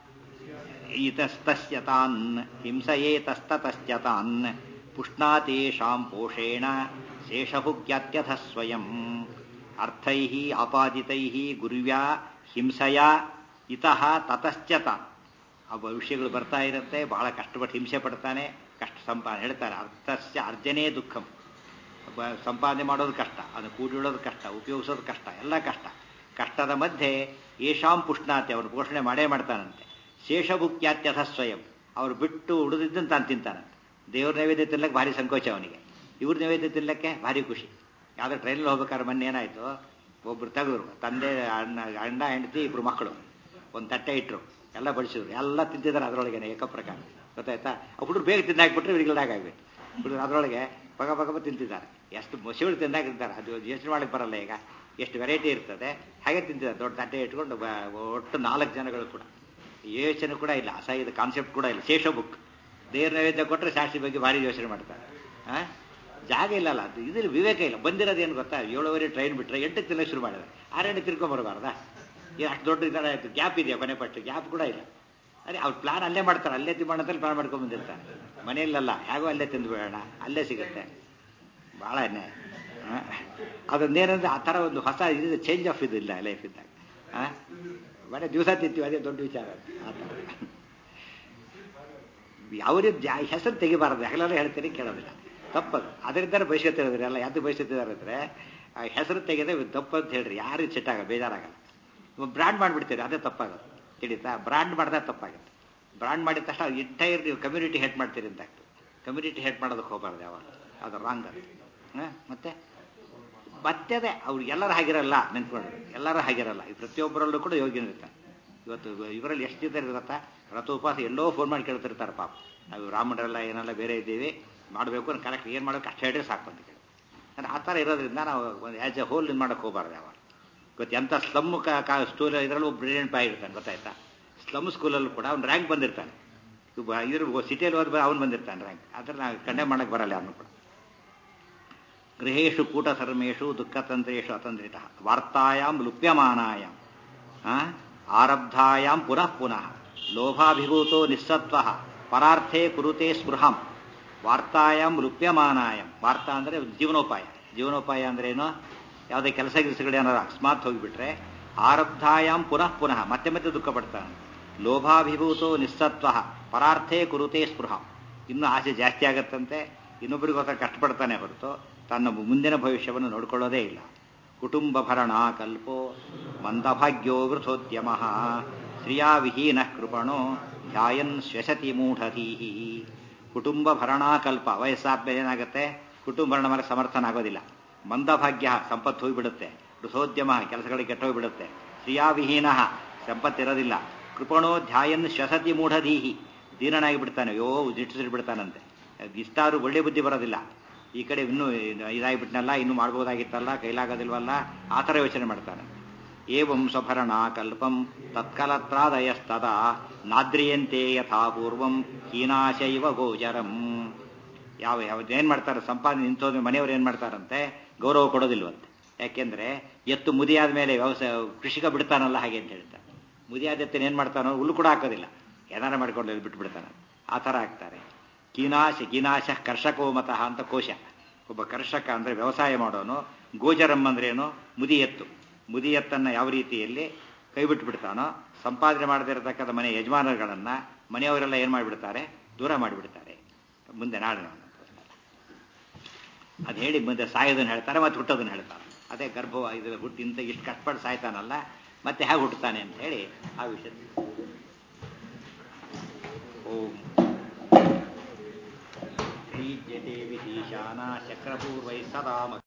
Speaker 1: ಈತಸ್ತಸ್ಯತಾನ್ ಹಿಂಸಯೇತಸ್ತತಶ್ಚತಾನ್ ಪುಷ್ಣಾತೇಷಾಂ ಪೋಷೇಣ ಶೇಷಭುಗ್ಯಾತ್ಯಥ ಸ್ವಯಂ. ಅರ್ಥೈ ಆಪಾದಿತೈ ಗುರ್ವ್ಯಾ ಹಿಂಸಯ ಇತಃ ತತಶ್ಚತಾನ್. ಆ ವಿಷಯಗಳು ಬರ್ತಾ ಇರುತ್ತೆ, ಬಹಳ ಕಷ್ಟಪಟ್ಟು ಹಿಂಸೆ ಪಡ್ತಾನೆ, ಕಷ್ಟ ಸಂಪಾದನೆ ಹೇಳ್ತಾರೆ. ಅರ್ಥಸ್ಯ ಅರ್ಜನೇ ದುಃಖಂ. ಸಂಪಾದನೆ ಮಾಡೋದು ಕಷ್ಟ, ಅದನ್ನು ಕೂಡಿಡೋದು ಕಷ್ಟ, ಉಪಯೋಗಿಸೋದು ಕಷ್ಟ, ಎಲ್ಲ ಕಷ್ಟ. ಕಷ್ಟದ ಮಧ್ಯೆ ಯೇಷಾಂ ಪುಷ್ಣಾತಿ, ಅವರು ಪೋಷಣೆ ಮಾಡೇ ಮಾಡ್ತಾನಂತೆ. ಶೇಷಭುಕ್ಯಾತ್ಯಥ ಸ್ವಯಂ, ಅವರು ಬಿಟ್ಟು ಉಳಿದಿದ್ದನ್ನು ತಾನು ತಿಂತಾನಂತೆ. ದೇವ್ರ ನೈವೇದ್ಯ ತಿನ್ನಕ್ಕೆ ಭಾರಿ ಸಂಕೋಚ ಅವನಿಗೆ, ಇವ್ರ ನೈವೇದ್ಯ ತಿನ್ನಕ್ಕೆ ಭಾರಿ ಖುಷಿ. ಯಾವುದೋ ಟ್ರೈನಲ್ಲಿ ಹೋಗ್ಬೇಕಾದ್ರೆ ಮೊನ್ನೆ ಏನಾಯಿತು, ಒಬ್ರು ತೆಗೆದ್ರು, ತಂದೆ ಅಣ್ಣ ಹೆಂಡತಿ ಇಬ್ರು ಮಕ್ಕಳು ಒಂದು ತಟ್ಟೆ ಇಟ್ಟರು, ಎಲ್ಲ ಬಡಿಸಿದ್ರು, ಎಲ್ಲ ತಿಂತಿದ್ದಾರೆ ಅದರೊಳಗೆ ಏಕಪ್ರಕಾರ. ಗೊತ್ತಾಯ್ತಾ? ಆ ಹುಡುಗರು ಬೇಗ ತಿಂದಾಕ್ಬಿಟ್ರೆ ಇವ್ರಿಗಲ್ದಾಗ ಆಗ್ಬೇಕು. ಹುಡುಗರು ಅದರೊಳಗೆ ಪಗ ತಿಂತಿದ್ದಾರೆ. ಎಷ್ಟು ಮೊಸಳು ತಿಂದಾಕಿರ್ತಾರೆ, ಅದು ಯೋಚನೆ ಮಾಡಕ್ಕೆ ಬರಲ್ಲ. ಈಗ ಎಷ್ಟು ವೆರೈಟಿ ಇರ್ತದೆ, ಹಾಗೆ ತಿಂತಿದ್ದಾರೆ. ದೊಡ್ಡ ತಟ್ಟೆ ಇಟ್ಕೊಂಡು ಒಟ್ಟು 4 ಜನಗಳು ಕೂಡ ಯೋಚನೆ ಕೂಡ ಇಲ್ಲ, ಅಸಹ್ಯದ ಕಾನ್ಸೆಪ್ಟ್ ಕೂಡ ಇಲ್ಲ. ಶೇಷ ಬುಕ್ ದೇವ್ರ ನೈವೇದ್ಯ ಕೊಟ್ಟರೆ ಶಾಸ್ತ್ರಿ ಬಗ್ಗೆ ಭಾರಿ ಯೋಚನೆ ಮಾಡ್ತಾರೆ. ಜಾಗ ಇಲ್ಲಲ್ಲ, ಅದು ಇದ್ರಲ್ಲಿ ವಿವೇಕ ಇಲ್ಲ. ಬಂದಿರೋದೇನು ಗೊತ್ತಾ, 7:30 ಟ್ರೈನ್ ಬಿಟ್ಟರೆ 8ಕ್ಕೆ ತಿನ್ನೋಕೆ ಶುರು ಮಾಡಿದ್ರೆ 6 ತಿರ್ಕೊಂಬರಬಾರ್ದಾ? ಅಷ್ಟು ದೊಡ್ಡ ಇದರ ಆಯಿತು, ಗ್ಯಾಪ್ ಇದೆಯಾ? ಕೊನೆ ಪಟ್ಟು ಗ್ಯಾಪ್ ಕೂಡ ಇಲ್ಲ. ಅರೆ ಅವ್ರು ಪ್ಲಾನ್ ಅಲ್ಲೇ ಮಾಡ್ತಾರೆ, ಅಲ್ಲೇ ತಿನ್ನೋಣಂತಲ್ಲಿ ಪ್ಲಾನ್ ಮಾಡ್ಕೊಂಡು ಬಂದಿರ್ತಾರೆ. ಮನೆಯಲ್ಲ, ಹೇಗೋ ಅಲ್ಲೇ ತಿಂದು ಬಿಡೋಣ, ಅಲ್ಲೇ ಸಿಗುತ್ತೆ. ಭಾಳ ಅನ್ಯಾಯ. ಅದೊಂದೇನಂದ್ರೆ ಆ ಥರ ಒಂದು ಹೊಸ ಇದು ಚೇಂಜ್ ಆಫ್ ಇದಿಲ್ಲ ಲೈಫ್ ಇದ್ದಾಗ. ಮನೆ ದಿವಸ ತಿಂತೀವಿ, ಅದೇ ದೊಡ್ಡ ವಿಚಾರ. ಆ ಥರ ಯಾವುದೇ ಹೆಸರು ತೆಗಿಬಾರದು. ಹಗಲೆಲ್ಲ ಹೇಳ್ತೀನಿ, ಕೇಳೋದಿಲ್ಲ, ತಪ್ಪದು. ಅದರಿಂದಾನೆ ಬಯಸ್ಕೊತಿರೋದ್ರಿ ಅಲ್ಲ. ಯಾವುದು ಬಯಸ್ಕೊತಿದ್ದಾರೆ ಅಂದರೆ ಹೆಸರು ತೆಗೆದೇ ತಪ್ಪಂತ ಹೇಳ್ರಿ, ಯಾರು ಸಿಟ್ಟಾಗಲ್ಲ, ಬೇಜಾರಾಗಲ್ಲ. ಬ್ರ್ಯಾಂಡ್ ಮಾಡಿಬಿಡ್ತೀರಿ, ಅದೇ ತಪ್ಪಾಗುತ್ತೆ. ತಿಳಿತಾ? ಬ್ರ್ಯಾಂಡ್ ಮಾಡಿದಾಗ ತಪ್ಪಾಗುತ್ತೆ. ಬ್ರ್ಯಾಂಡ್ ಮಾಡಿದ ತಕ್ಷಣ ಎಂಟೈರ್ ನೀವು ಕಮ್ಯುನಿಟಿ ಹೆಡ್ ಮಾಡ್ತೀರಿ ಅಂತ ಆಗ್ತದೆ. ಕಮ್ಯುನಿಟಿ ಹೆಡ್ ಮಾಡೋದಕ್ಕೆ ಹೋಗಬಾರ್ದು ಯಾವಾಗ, ಅದು ರಾಂಗ್ ಅದು. ಮತ್ತೆ ಅದೇ ಅವ್ರು ಎಲ್ಲರೂ ಹಾಗಿರಲ್ಲ, ನೆನ್ಕೊಂಡ್ರು, ಎಲ್ಲರೂ ಹಾಗಿರಲ್ಲ. ಈ ಪ್ರತಿಯೊಬ್ಬರಲ್ಲೂ ಕೂಡ ಯೋಗ್ಯನಿರ್ತಾರೆ. ಇವತ್ತು ಇವರಲ್ಲಿ ಎಷ್ಟು ಇದ್ದಾರೆ ಗೊತ್ತಾ, ವ್ರತ ಉಪವಾಸ ಎಲ್ಲೋ ಫೋನ್ ಮಾಡಿ ಕೇಳ್ತಿರ್ತಾರೆ ಪಾಪ. ನಾವು ರಾಮಣ್ರೆಲ್ಲ ಏನೆಲ್ಲ ಬೇರೆ ಇದ್ದೀವಿ, ಮಾಡಬೇಕು ಅಂತ ಕರೆಕ್ಟ್ ಏನು ಮಾಡೋಕೆ ಅಷ್ಟು ಹೇಳಿದ್ರೆ ಸಾಕು ಅಂತ ಕೇಳಿ. ಅಂದರೆ ಆ ಥರ ಇರೋದ್ರಿಂದ ನಾವು ಆ್ಯಸ್ ಎ ಹೋಲ್ ಇದು ಮಾಡೋಕ್ಕೆ ಹೋಗಬಾರ್ದು ಯಾವಾಗ. ಇವತ್ತು ಎಂಥ ಸ್ಲಮ್ ಸ್ಕೂಲ್ ಇದರಲ್ಲೂ ಬ್ರಿಲಿಯಂಟ್ ಬಾಯ್ ಇರ್ತಾನೆ, ಗೊತ್ತಾಯ್ತಾ? ಸ್ಲಮ್ ಸ್ಕೂಲಲ್ಲೂ ಕೂಡ ಅವ್ನು ರ್ಯಾಂಕ್ ಬಂದಿರ್ತಾನೆ. ಇದ್ರ ಸಿಟಿಯಲ್ಲಿ ಹೋದ ಅವ್ನು ಬಂದಿರ್ತಾನೆ ರ್ಯಾಂಕ್. ಆದರೆ ನಾವು ಕಂಡೆಮ್ ಮಾಡೋಕ್ಕೆ ಬರಲ್ಲ ಯಾರನ್ನು ಕೂಡ. ಗೃಹೇಶು ಕೂಟಧರ್ಮೇಶು ದುಃಖತಂತ್ರೇಶು ಅತಂತ್ರಿತ ವಾರ್ತಾಯಾಂ ಲುಪ್ಯಮಾನಾಯಾಂ ಆರಬ್ಧಾಯಾಂ ಪುನಃ ಪುನಃ ಲೋಭಾಭಿಭೂತೋ ನಿಸ್ಸತ್ವಃ ಪರಾರ್ಥೇ ಕುರುತೆ ಸ್ಪೃಹಾಂ. ವಾರ್ತಾಯಾಂ ಲುಪ್ಯಮಾನಾಯಾಂ, ವಾರ್ತಾ ಅಂದರೆ ಜೀವನೋಪಾಯ. ಜೀವನೋಪಾಯ ಅಂದ್ರೇನು? ಯಾವುದೇ ಕೆಲಸ ಕೆಲಸಗಳೇನಾದ್ರು ಅಕಸ್ಮಾತ್ ಹೋಗಿಬಿಟ್ರೆ ಆರಬ್ಧಾಯಾಂ ಪುನಃ ಪುನಃ ಮತ್ತೆ ಮತ್ತೆ ದುಃಖ ಪಡ್ತಾನೆ. ಲೋಭಾಭಿಭೂತೋ ನಿಸ್ಸತ್ವಃ ಪರಾರ್ಥೇ ಕುರುತೆ ಸ್ಪೃಹಾಂ. ಇನ್ನೂ ಆಸೆ ಜಾಸ್ತಿ ಆಗತ್ತಂತೆ, ಇನ್ನೊಬ್ಬರಿಗೋಸ್ಕರ ಕಷ್ಟಪಡ್ತಾನೆ ಹೊರತು ತನ್ನ ಮುಂದಿನ ಭವಿಷ್ಯವನ್ನು ನೋಡಿಕೊಳ್ಳೋದೇ ಇಲ್ಲ. ಕುಟುಂಬ ಭರಣ ಕಲ್ಪೋ ಮಂದಭಾಗ್ಯೋ ವೃಥೋದ್ಯಮ ಶ್ರಿಯಾ ವಿಹೀನ ಕೃಪಣೋ ಧ್ಯಾಯನ್ ಶ್ವಸತಿ ಮೂಢಧೀಹಿ. ಕುಟುಂಬ ಭರಣಾಕಲ್ಪ, ವಯಸ್ಸಾದ್ಮೇಲೆ ಏನಾಗುತ್ತೆ, ಕುಟುಂಬ ಭರಣ ಮಾಡಕ್ಕೆ ಸಮರ್ಥನಾಗೋದಿಲ್ಲ. ಮಂದಭಾಗ್ಯ, ಸಂಪತ್ತು ಹೋಗಿಬಿಡುತ್ತೆ. ವೃಥೋದ್ಯಮ, ಕೆಲಸಗಳಿಗೆ ಕೆಟ್ಟೋಗ್ಬಿಡುತ್ತೆ. ಶ್ರಿಯಾ ವಿಹೀನ, ಸಂಪತ್ತಿರೋದಿಲ್ಲ. ಕೃಪಣೋ ಧ್ಯಾಯನ್ ಶ್ವಸತಿ ಮೂಢಧೀಹಿ, ದೀನನಾಗಿ ಬಿಡ್ತಾನೆ, ದಿಟ್ಟಿಸಿಟ್ಟು ಬಿಡ್ತಾನಂತೆ. ಇಷ್ಟಾದ್ರೂ ಒಳ್ಳೆ ಬುದ್ಧಿ ಬರೋದಿಲ್ಲ. ಈ ಕಡೆ ಇನ್ನೂ ಇದಾಗಿಬಿಟ್ನಲ್ಲ, ಇನ್ನೂ ಮಾಡ್ಬೋದಾಗಿತ್ತಲ್ಲ, ಕೈಲಾಗೋದಿಲ್ವಲ್ಲ, ಆ ಥರ ಯೋಚನೆ ಮಾಡ್ತಾನೆ. ಏವಂ ಸ್ವಭರಣ ಕಲ್ಪಂ ತತ್ಕಲತ್ರಾದಯಸ್ತದಾ ನಾದ್ರಿಯಂತೆ ಯಥಾ ಪೂರ್ವಂ ಹೀನಾಶೈವ ಗೋಚರಂ. ಯಾವ್ದೇನು ಮಾಡ್ತಾರೆ, ಸಂಪಾದನೆ ನಿಂತೋದ್ರೆ ಮನೆಯವ್ರು ಏನು ಮಾಡ್ತಾರಂತೆ, ಗೌರವ ಕೊಡೋದಿಲ್ವಂತೆ. ಯಾಕೆಂದರೆ ಎತ್ತು ಮುದಿಯಾದ ಮೇಲೆ ವ್ಯವಸಾಯ ಕೃಷಿಕ ಬಿಡ್ತಾನಲ್ಲ, ಹಾಗೆ ಅಂತ ಹೇಳ್ತಾರೆ. ಮುದಿಯಾದ ಎತ್ತನ ಏನು ಮಾಡ್ತಾನೋ ಹುಲ್ಲು ಕೂಡ ಹಾಕೋದಿಲ್ಲ, ಏನಾರ ಮಾಡ್ಕೊಂಡು ಬಿಟ್ಟು ಬಿಡ್ತಾನೆ. ಆ ಥರ ಆಗ್ತಾರೆ. ಕೀನಾಶ ಕರ್ಷಕೋ ಮತಃ ಅಂತ ಕೋಶ. ಒಬ್ಬ ಕರ್ಷಕ ಅಂದರೆ ವ್ಯವಸಾಯ ಮಾಡೋನು, ಗೋಚರಂ ಅಂದ್ರೇನು, ಮುದಿಯತ್ತು. ಮುದಿಯತ್ತನ್ನು ಯಾವ ರೀತಿಯಲ್ಲಿ ಕೈ ಬಿಟ್ಬಿಡ್ತಾನೋ, ಸಂಪಾದನೆ ಮಾಡದಿರತಕ್ಕಂಥ ಮನೆ ಯಜಮಾನರುಗಳನ್ನು ಮನೆಯವರೆಲ್ಲ ಏನು ಮಾಡಿಬಿಡ್ತಾರೆ, ದೂರ ಮಾಡಿಬಿಡ್ತಾರೆ. ಮುಂದೆ ನಾಳೆ ಅದು ಹೇಳಿ ಮುಂದೆ ಸಾಯೋದನ್ನು ಹೇಳ್ತಾರೆ, ಮತ್ತೆ ಹುಟ್ಟೋದನ್ನು ಹೇಳ್ತಾರೆ. ಅದೇ ಗರ್ಭ ಇದು ಹುಟ್ಟಿಂತ ಇಷ್ಟು ಕಷ್ಟಪಟ್ಟು ಸಾಯ್ತಾನಲ್ಲ, ಮತ್ತೆ ಹೇಗೆ ಹುಟ್ಟುತ್ತಾನೆ ಅಂತ ಹೇಳಿ ಆ ವಿಷಯ. ಓಂ ಶ್ರೀ ಜಟೇ ವಿಧೀಶಾನ ಚಕ್ರಪೂರ್ವೈ ಸದಾ